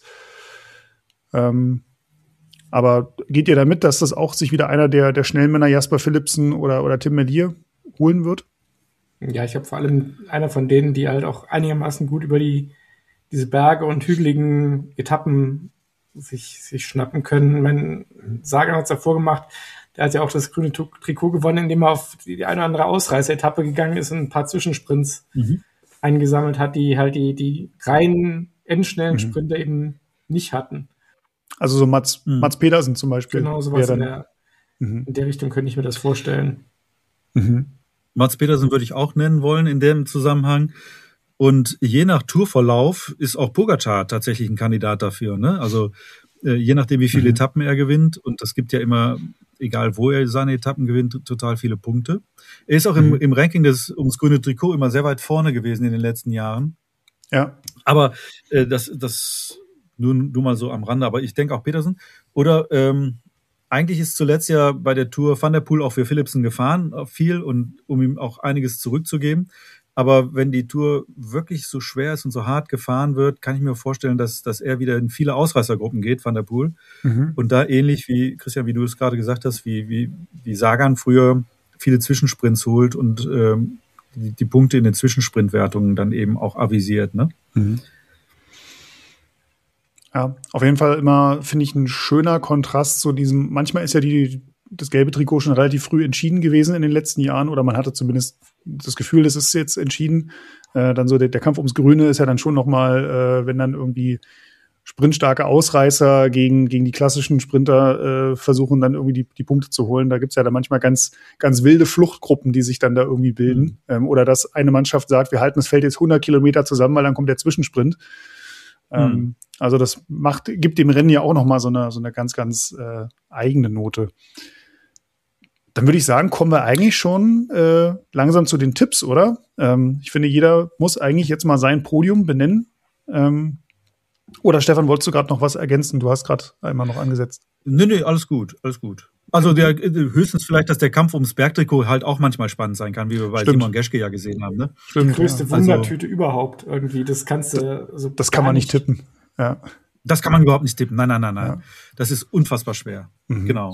Aber geht ihr damit, dass das auch sich wieder einer der Schnellmänner, Jasper Philipsen oder Tim Merlier, holen wird? Ja, ich habe vor allem einer von denen, die halt auch einigermaßen gut über diese Berge und hügeligen Etappen sich schnappen können. Mein Sagan hat es davor gemacht, der hat ja auch das grüne Trikot gewonnen, indem er auf die eine oder andere Ausreißer-Etappe gegangen ist und ein paar Zwischensprints eingesammelt hat, die halt die reinen endschnellen Sprinter eben nicht hatten. Also so Mats Pedersen zum Beispiel. Genau, sowas in der Richtung könnte ich mir das vorstellen. Mats Pedersen würde ich auch nennen wollen in dem Zusammenhang. Und je nach Tourverlauf ist auch Pogačar tatsächlich ein Kandidat dafür. Ne? Also je nachdem, wie viele Etappen er gewinnt. Und das gibt ja immer, egal wo er seine Etappen gewinnt, total viele Punkte. Er ist auch im Ranking ums grüne Trikot immer sehr weit vorne gewesen in den letzten Jahren. Ja. Aber das nur mal so am Rande. Aber ich denke auch Pedersen. Oder eigentlich ist zuletzt ja bei der Tour Van der Poel auch für Philipsen gefahren, viel, und um ihm auch einiges zurückzugeben. Aber wenn die Tour wirklich so schwer ist und so hart gefahren wird, kann ich mir vorstellen, dass er wieder in viele Ausreißergruppen geht, Van der Poel. Und da ähnlich wie, Christian, wie du es gerade gesagt hast, wie Sagan früher viele Zwischensprints holt und die Punkte in den Zwischensprintwertungen dann eben auch avisiert. Ne? Ja, auf jeden Fall immer, finde ich, ein schöner Kontrast zu diesem, manchmal ist ja das gelbe Trikot schon relativ früh entschieden gewesen in den letzten Jahren oder man hatte zumindest das Gefühl, das ist jetzt entschieden. Dann so der Kampf ums Grüne ist ja dann schon noch mal, wenn dann irgendwie sprintstarke Ausreißer gegen die klassischen Sprinter versuchen dann irgendwie die Punkte zu holen. Da gibt's ja dann manchmal ganz, ganz wilde Fluchtgruppen, die sich dann da irgendwie bilden. Oder dass eine Mannschaft sagt, wir halten das Feld jetzt 100 Kilometer zusammen, weil dann kommt der Zwischensprint. Also das gibt dem Rennen ja auch noch mal so eine ganz, ganz eigene Note. Dann würde ich sagen, kommen wir eigentlich schon langsam zu den Tipps, oder? Ich finde, jeder muss eigentlich jetzt mal sein Podium benennen. Oder Stefan, wolltest du gerade noch was ergänzen? Du hast gerade einmal noch angesetzt. Nee, alles gut. Also höchstens vielleicht, dass der Kampf ums Bergtrikot halt auch manchmal spannend sein kann, wie wir bei Simon Geschke ja gesehen haben. Ne? Stimmt, die größte Wundertüte überhaupt irgendwie. Das kannst du so. Das kann man nicht tippen. Ja. Das kann man überhaupt nicht tippen. Nein. Ja. Das ist unfassbar schwer. Genau.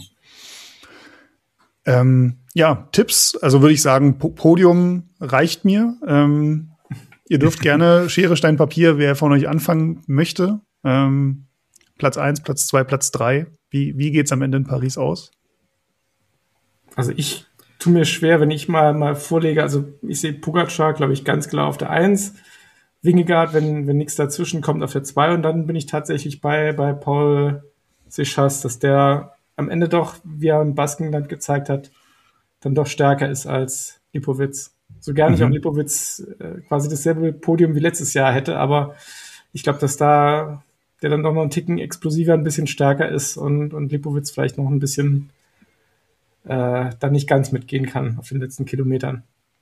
Tipps. Also würde ich sagen, Podium reicht mir. Ihr dürft gerne Schere, Stein, Papier, wer von euch anfangen möchte. Platz 1, Platz 2, Platz 3. Wie geht's am Ende in Paris aus? Also ich tue mir schwer, wenn ich mal vorlege. Also ich sehe Pogačar, glaube ich, ganz klar auf der 1. Vingegaard, wenn nichts dazwischen kommt, auf der 2. Und dann bin ich tatsächlich bei Paul Seixas, dass der am Ende doch, wie er im Baskenland gezeigt hat, dann doch stärker ist als Lipovic. So gerne ich auch Lipovic quasi dasselbe Podium wie letztes Jahr hätte, aber ich glaube, dass da der dann doch noch einen Ticken explosiver, ein bisschen stärker ist und Lipovic vielleicht noch ein bisschen dann nicht ganz mitgehen kann auf den letzten Kilometern.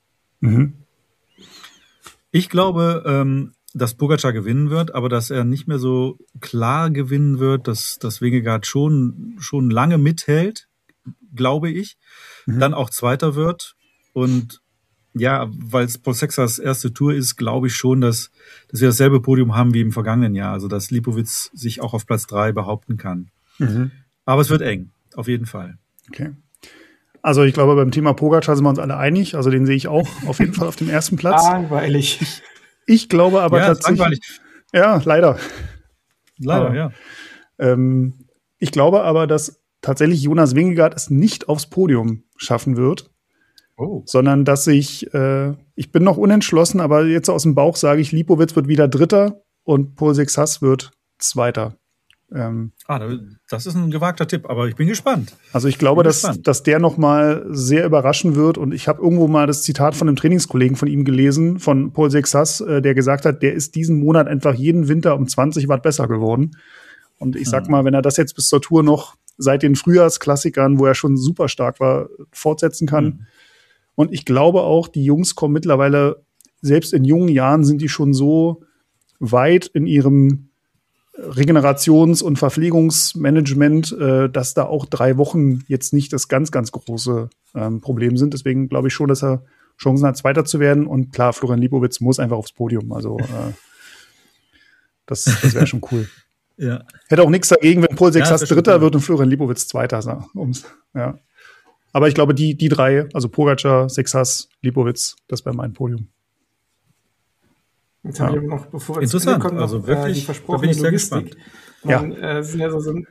Ich glaube, dass Pogačar gewinnen wird, aber dass er nicht mehr so klar gewinnen wird, dass Vingegaard schon lange mithält, glaube ich, dann auch Zweiter wird. Und ja, weil es Paul Seixas erste Tour ist, glaube ich schon, dass wir dasselbe Podium haben wie im vergangenen Jahr. Also dass Lipovic sich auch auf Platz 3 behaupten kann. Aber es wird eng, auf jeden Fall. Okay. Also ich glaube, beim Thema Pogačar sind wir uns alle einig. Also den sehe ich auch auf jeden Fall auf dem ersten Platz. Langweilig. Ich glaube aber tatsächlich. Ja, leider. Ja. Ich glaube aber, dass tatsächlich Jonas Vingegaard es nicht aufs Podium schaffen wird. Sondern dass ich bin noch unentschlossen, aber jetzt aus dem Bauch sage ich, Lipovic wird wieder Dritter und Paul Seixas wird Zweiter. Das ist ein gewagter Tipp, aber ich bin gespannt. Also ich glaube, dass der noch mal sehr überraschen wird und ich habe irgendwo mal das Zitat von einem Trainingskollegen von ihm gelesen, von Paul Seixas, der gesagt hat, der ist diesen Monat einfach jeden Winter um 20 Watt besser geworden. Und ich sag mal, wenn er das jetzt bis zur Tour noch seit den Frühjahrsklassikern, wo er schon super stark war, fortsetzen kann. Und ich glaube auch, die Jungs kommen mittlerweile, selbst in jungen Jahren sind die schon so weit in ihrem Regenerations- und Verpflegungsmanagement, dass da auch 3 Wochen jetzt nicht das ganz, ganz große Problem sind. Deswegen glaube ich schon, dass er Chancen hat, Zweiter zu werden. Und klar, Florian Lipovic muss einfach aufs Podium. Also das wäre schon cool. Ja. Hätte auch nichts dagegen, wenn Paul Seixas Dritter wird und Florian Lipovic Zweiter. Ja. Aber ich glaube, die 3, also Pogačar, Seixas, Lipovic, das wäre mein Podium. Jetzt habe ich aber noch, bevor wir Interessant, kommen, also wirklich, die versprochene Logistik. Ich habe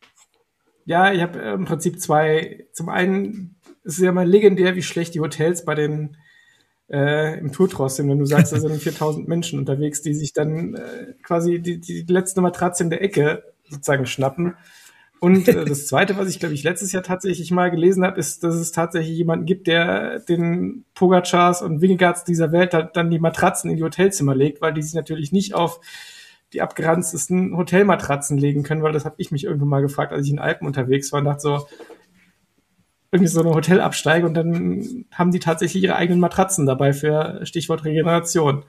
im Prinzip 2. Zum einen ist es ja mal legendär, wie schlecht die Hotels bei den im Tourtross sind, wenn du sagst, da sind 4000 Menschen unterwegs, die sich dann quasi die letzte Matratze in der Ecke sozusagen schnappen. Und das Zweite, was ich, glaube ich, letztes Jahr tatsächlich mal gelesen habe, ist, dass es tatsächlich jemanden gibt, der den Pogačars und Vingegaards dieser Welt dann die Matratzen in die Hotelzimmer legt, weil die sich natürlich nicht auf die abgeranztesten Hotelmatratzen legen können, weil das habe ich mich irgendwann mal gefragt, als ich in den Alpen unterwegs war und dachte so, irgendwie so eine Hotelabsteige und dann haben die tatsächlich ihre eigenen Matratzen dabei für Stichwort Regeneration.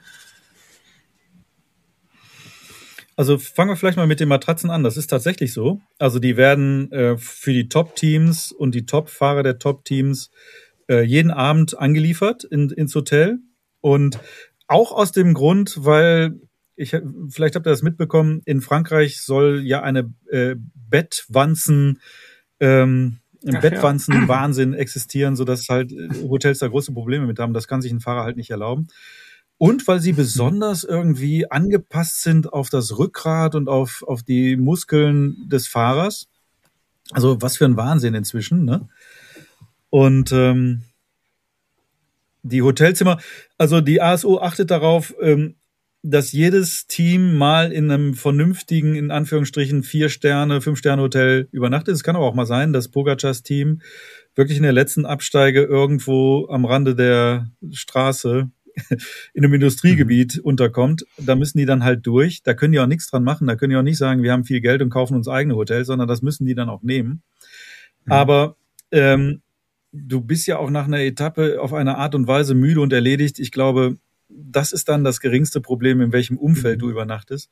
Also fangen wir vielleicht mal mit den Matratzen an. Das ist tatsächlich so. Also die werden für die Top-Teams und die Top-Fahrer der Top-Teams jeden Abend angeliefert ins Hotel. Und auch aus dem Grund, weil, vielleicht habt ihr das mitbekommen, in Frankreich soll ja eine Bettwanzen-Wahnsinn existieren, sodass halt Hotels da große Probleme mit haben. Das kann sich ein Fahrer halt nicht erlauben. Und weil sie besonders irgendwie angepasst sind auf das Rückgrat und auf die Muskeln des Fahrers. Also was für ein Wahnsinn inzwischen, ne? Und die Hotelzimmer, also die ASO achtet darauf, dass jedes Team mal in einem vernünftigen, in Anführungsstrichen, 4-Sterne, 5-Sterne-Hotel übernachtet. Es kann aber auch mal sein, dass Pogacars Team wirklich in der letzten Absteige irgendwo am Rande der Straße in einem Industriegebiet unterkommt. Da müssen die dann halt durch. Da können die auch nichts dran machen. Da können die auch nicht sagen, wir haben viel Geld und kaufen uns eigene Hotels, sondern das müssen die dann auch nehmen. Aber du bist ja auch nach einer Etappe auf eine Art und Weise müde und erledigt. Ich glaube, das ist dann das geringste Problem, in welchem Umfeld du übernachtest.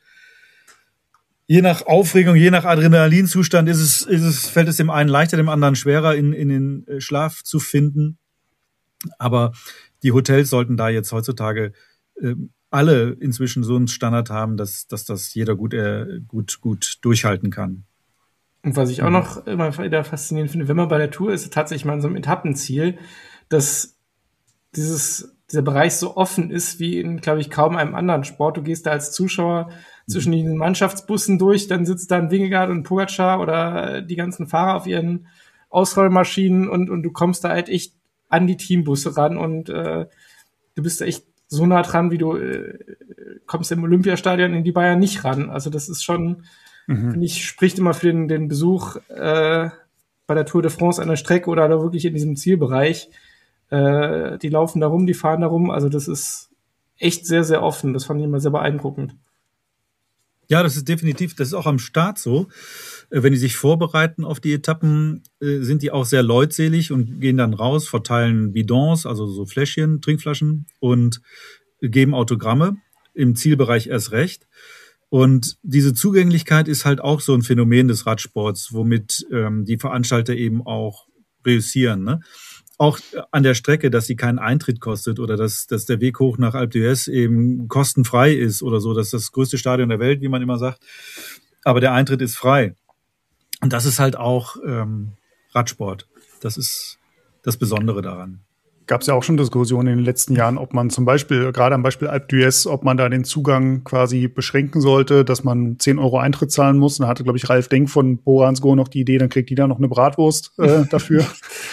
Je nach Aufregung, je nach Adrenalinzustand fällt es dem einen leichter, dem anderen schwerer, in den Schlaf zu finden. Aber die Hotels sollten da jetzt heutzutage alle inzwischen so einen Standard haben, dass das jeder gut durchhalten kann. Und was ich auch noch immer wieder faszinierend finde, wenn man bei der Tour ist, tatsächlich mal in so einem Etappenziel, dass dieser Bereich so offen ist wie in, glaube ich, kaum einem anderen Sport. Du gehst da als Zuschauer zwischen den Mannschaftsbussen durch, dann sitzt da ein Vingegaard und Pogacar oder die ganzen Fahrer auf ihren Ausrollmaschinen und du kommst da halt echt an die Teambusse ran und du bist da echt so nah dran, wie du kommst im Olympiastadion in die Bayern nicht ran. Also das ist schon, finde ich, spricht immer für den Besuch bei der Tour de France an der Strecke oder da wirklich in diesem Zielbereich. Die laufen da rum, die fahren da rum. Also das ist echt sehr, sehr offen. Das fand ich immer sehr beeindruckend. Ja, das ist auch am Start so. Wenn die sich vorbereiten auf die Etappen, sind die auch sehr leutselig und gehen dann raus, verteilen Bidons, also so Fläschchen, Trinkflaschen und geben Autogramme, im Zielbereich erst recht. Und diese Zugänglichkeit ist halt auch so ein Phänomen des Radsports, womit die Veranstalter eben auch reüssieren, ne? Auch an der Strecke, dass sie keinen Eintritt kostet oder dass der Weg hoch nach Alpe d'Huez eben kostenfrei ist oder so. Das ist das größte Stadion der Welt, wie man immer sagt. Aber der Eintritt ist frei. Und das ist halt auch Radsport. Das ist das Besondere daran. Gab es ja auch schon Diskussionen in den letzten Jahren, ob man zum Beispiel, gerade am Beispiel Alpe d'Huez, ob man da den Zugang quasi beschränken sollte, dass man 10 € Eintritt zahlen muss. Und da hatte, glaube ich, Ralf Denk von Bora Hansgrohe noch die Idee, dann kriegt die da noch eine Bratwurst dafür.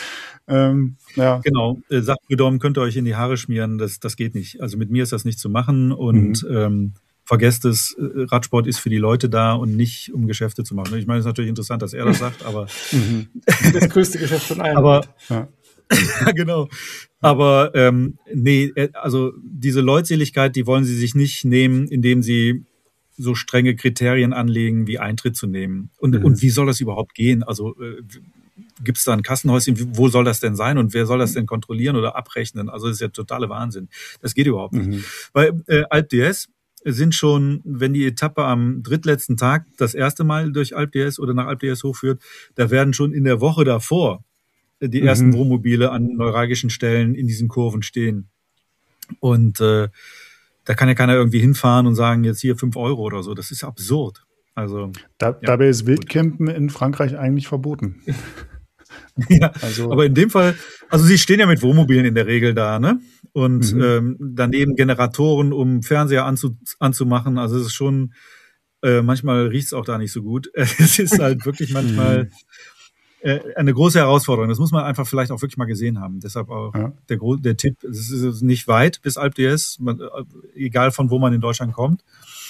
Ja. Genau, sagt Prudhomme, könnt ihr euch in die Haare schmieren, das geht nicht. Also mit mir ist das nicht zu machen und vergesst es, Radsport ist für die Leute da und nicht, um Geschäfte zu machen. Ich meine, es ist natürlich interessant, dass er das sagt, aber das größte Geschäft von allen. Aber ja, genau. Aber nee, also diese Leutseligkeit, die wollen sie sich nicht nehmen, indem sie so strenge Kriterien anlegen, wie Eintritt zu nehmen. Und wie soll das überhaupt gehen? Also gibt es da ein Kassenhäuschen? Wo soll das denn sein? Und wer soll das denn kontrollieren oder abrechnen? Also das ist ja totale Wahnsinn. Das geht überhaupt nicht. Bei Alpe d'Huez sind schon, wenn die Etappe am drittletzten Tag das erste Mal durch Alpe d'Huez oder nach Alpe d'Huez hochführt, da werden schon in der Woche davor die ersten Wohnmobile an neuralgischen Stellen in diesen Kurven stehen. Und da kann ja keiner irgendwie hinfahren und sagen, jetzt hier 5 € oder so. Das ist absurd. Also dabei ist Wildcampen in Frankreich eigentlich verboten. Ja, also, aber in dem Fall, also sie stehen ja mit Wohnmobilen in der Regel da, ne? Und daneben Generatoren, um Fernseher anzumachen. Also es ist schon, manchmal riecht es auch da nicht so gut. Es ist halt wirklich manchmal eine große Herausforderung. Das muss man einfach vielleicht auch wirklich mal gesehen haben. Deshalb auch der Tipp, es ist nicht weit bis Alpe d'Huez, egal von wo man in Deutschland kommt.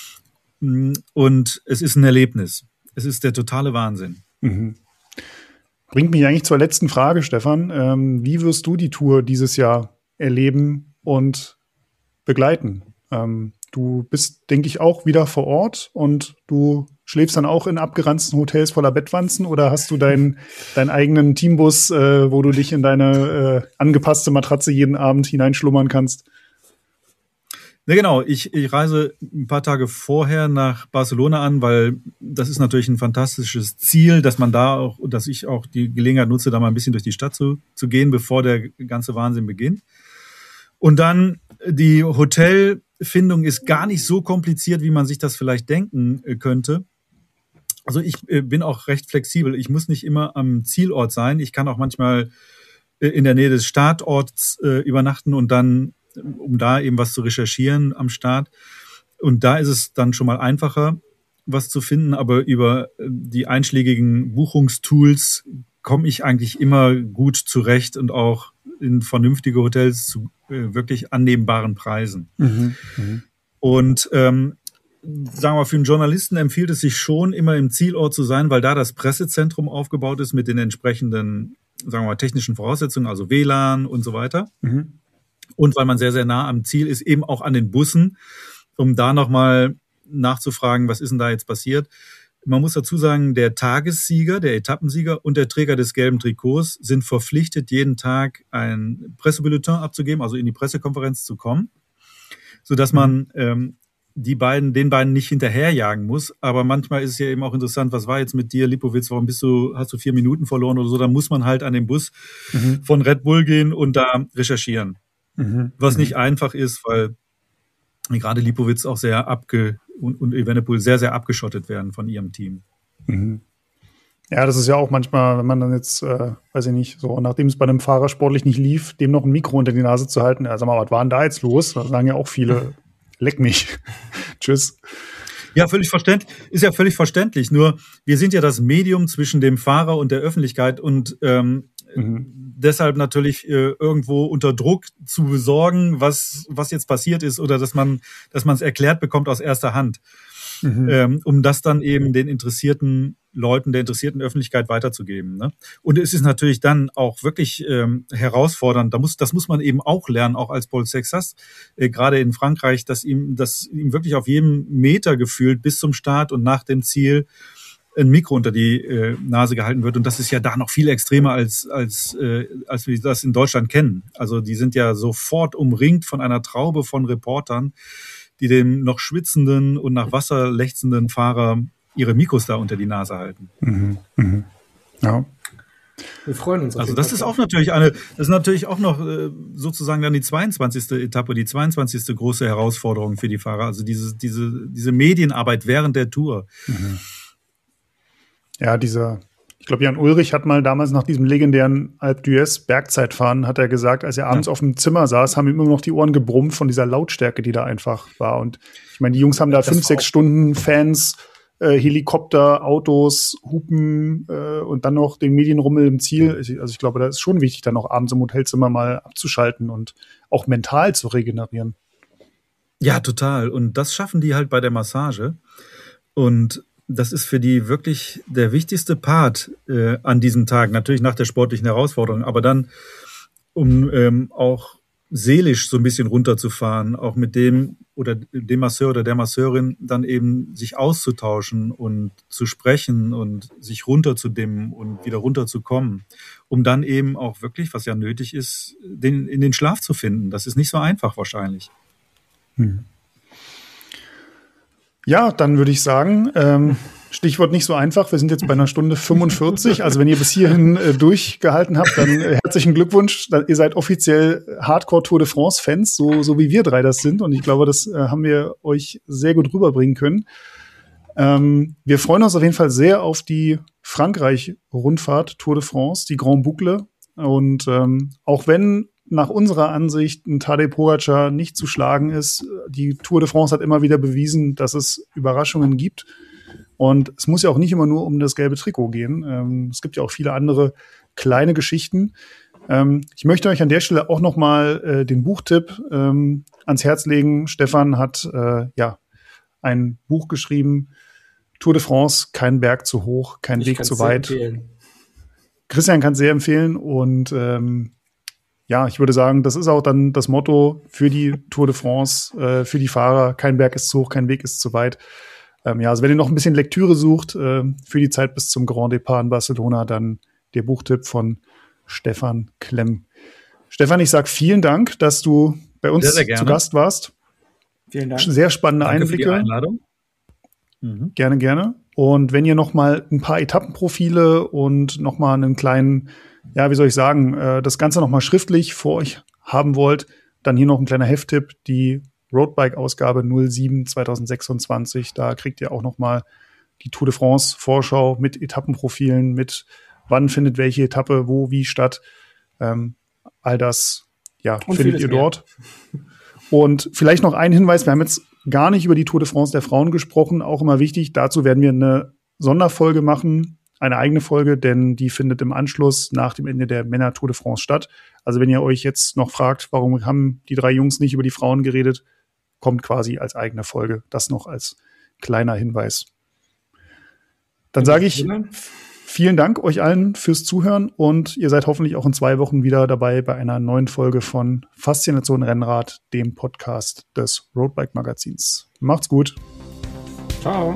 Und es ist ein Erlebnis. Es ist der totale Wahnsinn. Bringt mich eigentlich zur letzten Frage, Stefan. Wie wirst du die Tour dieses Jahr erleben und begleiten? Du bist, denke ich, auch wieder vor Ort und du schläfst dann auch in abgeranzten Hotels voller Bettwanzen oder hast du deinen eigenen Teambus, wo du dich in deine angepasste Matratze jeden Abend hineinschlummern kannst? Ja, genau. Ich reise ein paar Tage vorher nach Barcelona an, weil das ist natürlich ein fantastisches Ziel, dass ich auch die Gelegenheit nutze, da mal ein bisschen durch die Stadt zu gehen, bevor der ganze Wahnsinn beginnt. Und dann die Hotelfindung ist gar nicht so kompliziert, wie man sich das vielleicht denken könnte. Also ich bin auch recht flexibel. Ich muss nicht immer am Zielort sein. Ich kann auch manchmal in der Nähe des Startorts übernachten und dann um da eben was zu recherchieren am Start. Und da ist es dann schon mal einfacher, was zu finden, aber über die einschlägigen Buchungstools komme ich eigentlich immer gut zurecht und auch in vernünftige Hotels zu wirklich annehmbaren Preisen. Und sagen wir mal, für einen Journalisten empfiehlt es sich schon, immer im Zielort zu sein, weil da das Pressezentrum aufgebaut ist mit den entsprechenden, sagen wir mal, technischen Voraussetzungen, also WLAN und so weiter. Und weil man sehr, sehr nah am Ziel ist, eben auch an den Bussen, um da nochmal nachzufragen, was ist denn da jetzt passiert. Man muss dazu sagen, der Tagessieger, der Etappensieger und der Träger des gelben Trikots sind verpflichtet, jeden Tag ein Pressebulletin abzugeben, also in die Pressekonferenz zu kommen, sodass man den beiden nicht hinterherjagen muss. Aber manchmal ist es ja eben auch interessant, was war jetzt mit dir, Lipowitz, warum hast du 4 Minuten verloren oder so? Dann muss man halt an den Bus von Red Bull gehen und da recherchieren. Was nicht einfach ist, weil gerade Lipowitz auch sehr und Evenepoel sehr, sehr abgeschottet werden von ihrem Team. Ja, das ist ja auch manchmal, wenn man dann jetzt, weiß ich nicht, so nachdem es bei einem Fahrer sportlich nicht lief, dem noch ein Mikro unter die Nase zu halten. Ja, sag mal, was war denn da jetzt los? Da sagen ja auch viele, leck mich. Tschüss. Ja, ist ja völlig verständlich. Nur wir sind ja das Medium zwischen dem Fahrer und der Öffentlichkeit und deshalb natürlich irgendwo unter Druck zu besorgen, was jetzt passiert ist oder dass man es erklärt bekommt aus erster Hand, um das dann eben den interessierten Leuten, der interessierten Öffentlichkeit weiterzugeben. Ne? Und es ist natürlich dann auch wirklich herausfordernd. Das muss man eben auch lernen, auch als Paul Sexas, gerade in Frankreich, dass ihm wirklich auf jedem Meter gefühlt bis zum Start und nach dem Ziel ein Mikro unter die Nase gehalten wird. Und das ist ja da noch viel extremer, als wir das in Deutschland kennen. Also die sind ja sofort umringt von einer Traube von Reportern, die dem noch schwitzenden und nach Wasser lechzenden Fahrer ihre Mikros da unter die Nase halten. Ja. Wir freuen uns. Also das ist auch natürlich auch noch sozusagen dann die 22. Etappe, die 22. große Herausforderung für die Fahrer. Also diese Medienarbeit während der Tour. Ja, ich glaube, Jan Ullrich hat mal damals nach diesem legendären Alpe d'Huez Bergzeitfahren, hat er gesagt, als er abends auf dem Zimmer saß, haben ihm immer noch die Ohren gebrummt von dieser Lautstärke, die da einfach war. Und ich meine, die Jungs haben da 5-6 Stunden Fans, Helikopter, Autos, Hupen und dann noch den Medienrummel im Ziel. Also ich glaube, da ist schon wichtig, dann auch abends im Hotelzimmer mal abzuschalten und auch mental zu regenerieren. Ja, total. Und das schaffen die halt bei der Massage. Und das ist für die wirklich der wichtigste Part an diesem Tag. Natürlich nach der sportlichen Herausforderung, aber dann, um auch seelisch so ein bisschen runterzufahren, auch mit dem oder dem Masseur oder der Masseurin dann eben sich auszutauschen und zu sprechen und sich runterzudimmen und wieder runterzukommen, um dann eben auch wirklich, was ja nötig ist, in den Schlaf zu finden. Das ist nicht so einfach wahrscheinlich. Ja, dann würde ich sagen, Stichwort nicht so einfach. Wir sind jetzt bei 1 Stunde 45. Also wenn ihr bis hierhin durchgehalten habt, dann herzlichen Glückwunsch. Ihr seid offiziell Hardcore Tour de France Fans, so wie wir drei das sind. Und ich glaube, das haben wir euch sehr gut rüberbringen können. Wir freuen uns auf jeden Fall sehr auf die Frankreich-Rundfahrt Tour de France, die Grand Boucle. Und auch wenn nach unserer Ansicht ein Tadej Pogačar nicht zu schlagen ist, die Tour de France hat immer wieder bewiesen, dass es Überraschungen gibt. Und es muss ja auch nicht immer nur um das gelbe Trikot gehen. Es gibt ja auch viele andere kleine Geschichten. Ich möchte euch an der Stelle auch noch mal den Buchtipp ans Herz legen. Stefan hat ein Buch geschrieben, Tour de France, kein Berg zu hoch, kein Weg zu weit. Christian kann es sehr empfehlen und ich würde sagen, das ist auch dann das Motto für die Tour de France, für die Fahrer. Kein Berg ist zu hoch, kein Weg ist zu weit. Also wenn ihr noch ein bisschen Lektüre sucht für die Zeit bis zum Grand Depart in Barcelona, dann der Buchtipp von Stefan Klemm. Stefan, ich sage vielen Dank, dass du bei uns sehr, sehr zu Gast warst. Vielen Dank. Sehr spannende Danke Einblicke. für die Einladung. Gerne, gerne. Und wenn ihr noch mal ein paar Etappenprofile und noch mal einen kleinen, das Ganze noch mal schriftlich vor euch haben wollt, dann hier noch ein kleiner Hefttipp, die Roadbike-Ausgabe 07 2026. Da kriegt ihr auch noch mal die Tour de France Vorschau mit Etappenprofilen, mit wann findet welche Etappe wo wie statt. All das findet ihr dort. Und vielleicht noch ein Hinweis, wir haben jetzt gar nicht über die Tour de France der Frauen gesprochen, auch immer wichtig. Dazu werden wir eine Sonderfolge machen, eine eigene Folge, denn die findet im Anschluss nach dem Ende der Männer Tour de France statt. Also wenn ihr euch jetzt noch fragt, warum haben die 3 Jungs nicht über die Frauen geredet, kommt quasi als eigene Folge. Das noch als kleiner Hinweis. Dann sage ich vielen Dank euch allen fürs Zuhören und ihr seid hoffentlich auch in 2 Wochen wieder dabei bei einer neuen Folge von Faszination Rennrad, dem Podcast des Roadbike Magazins. Macht's gut. Ciao.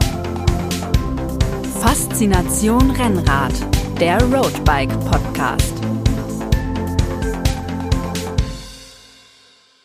Faszination Rennrad, der Roadbike Podcast.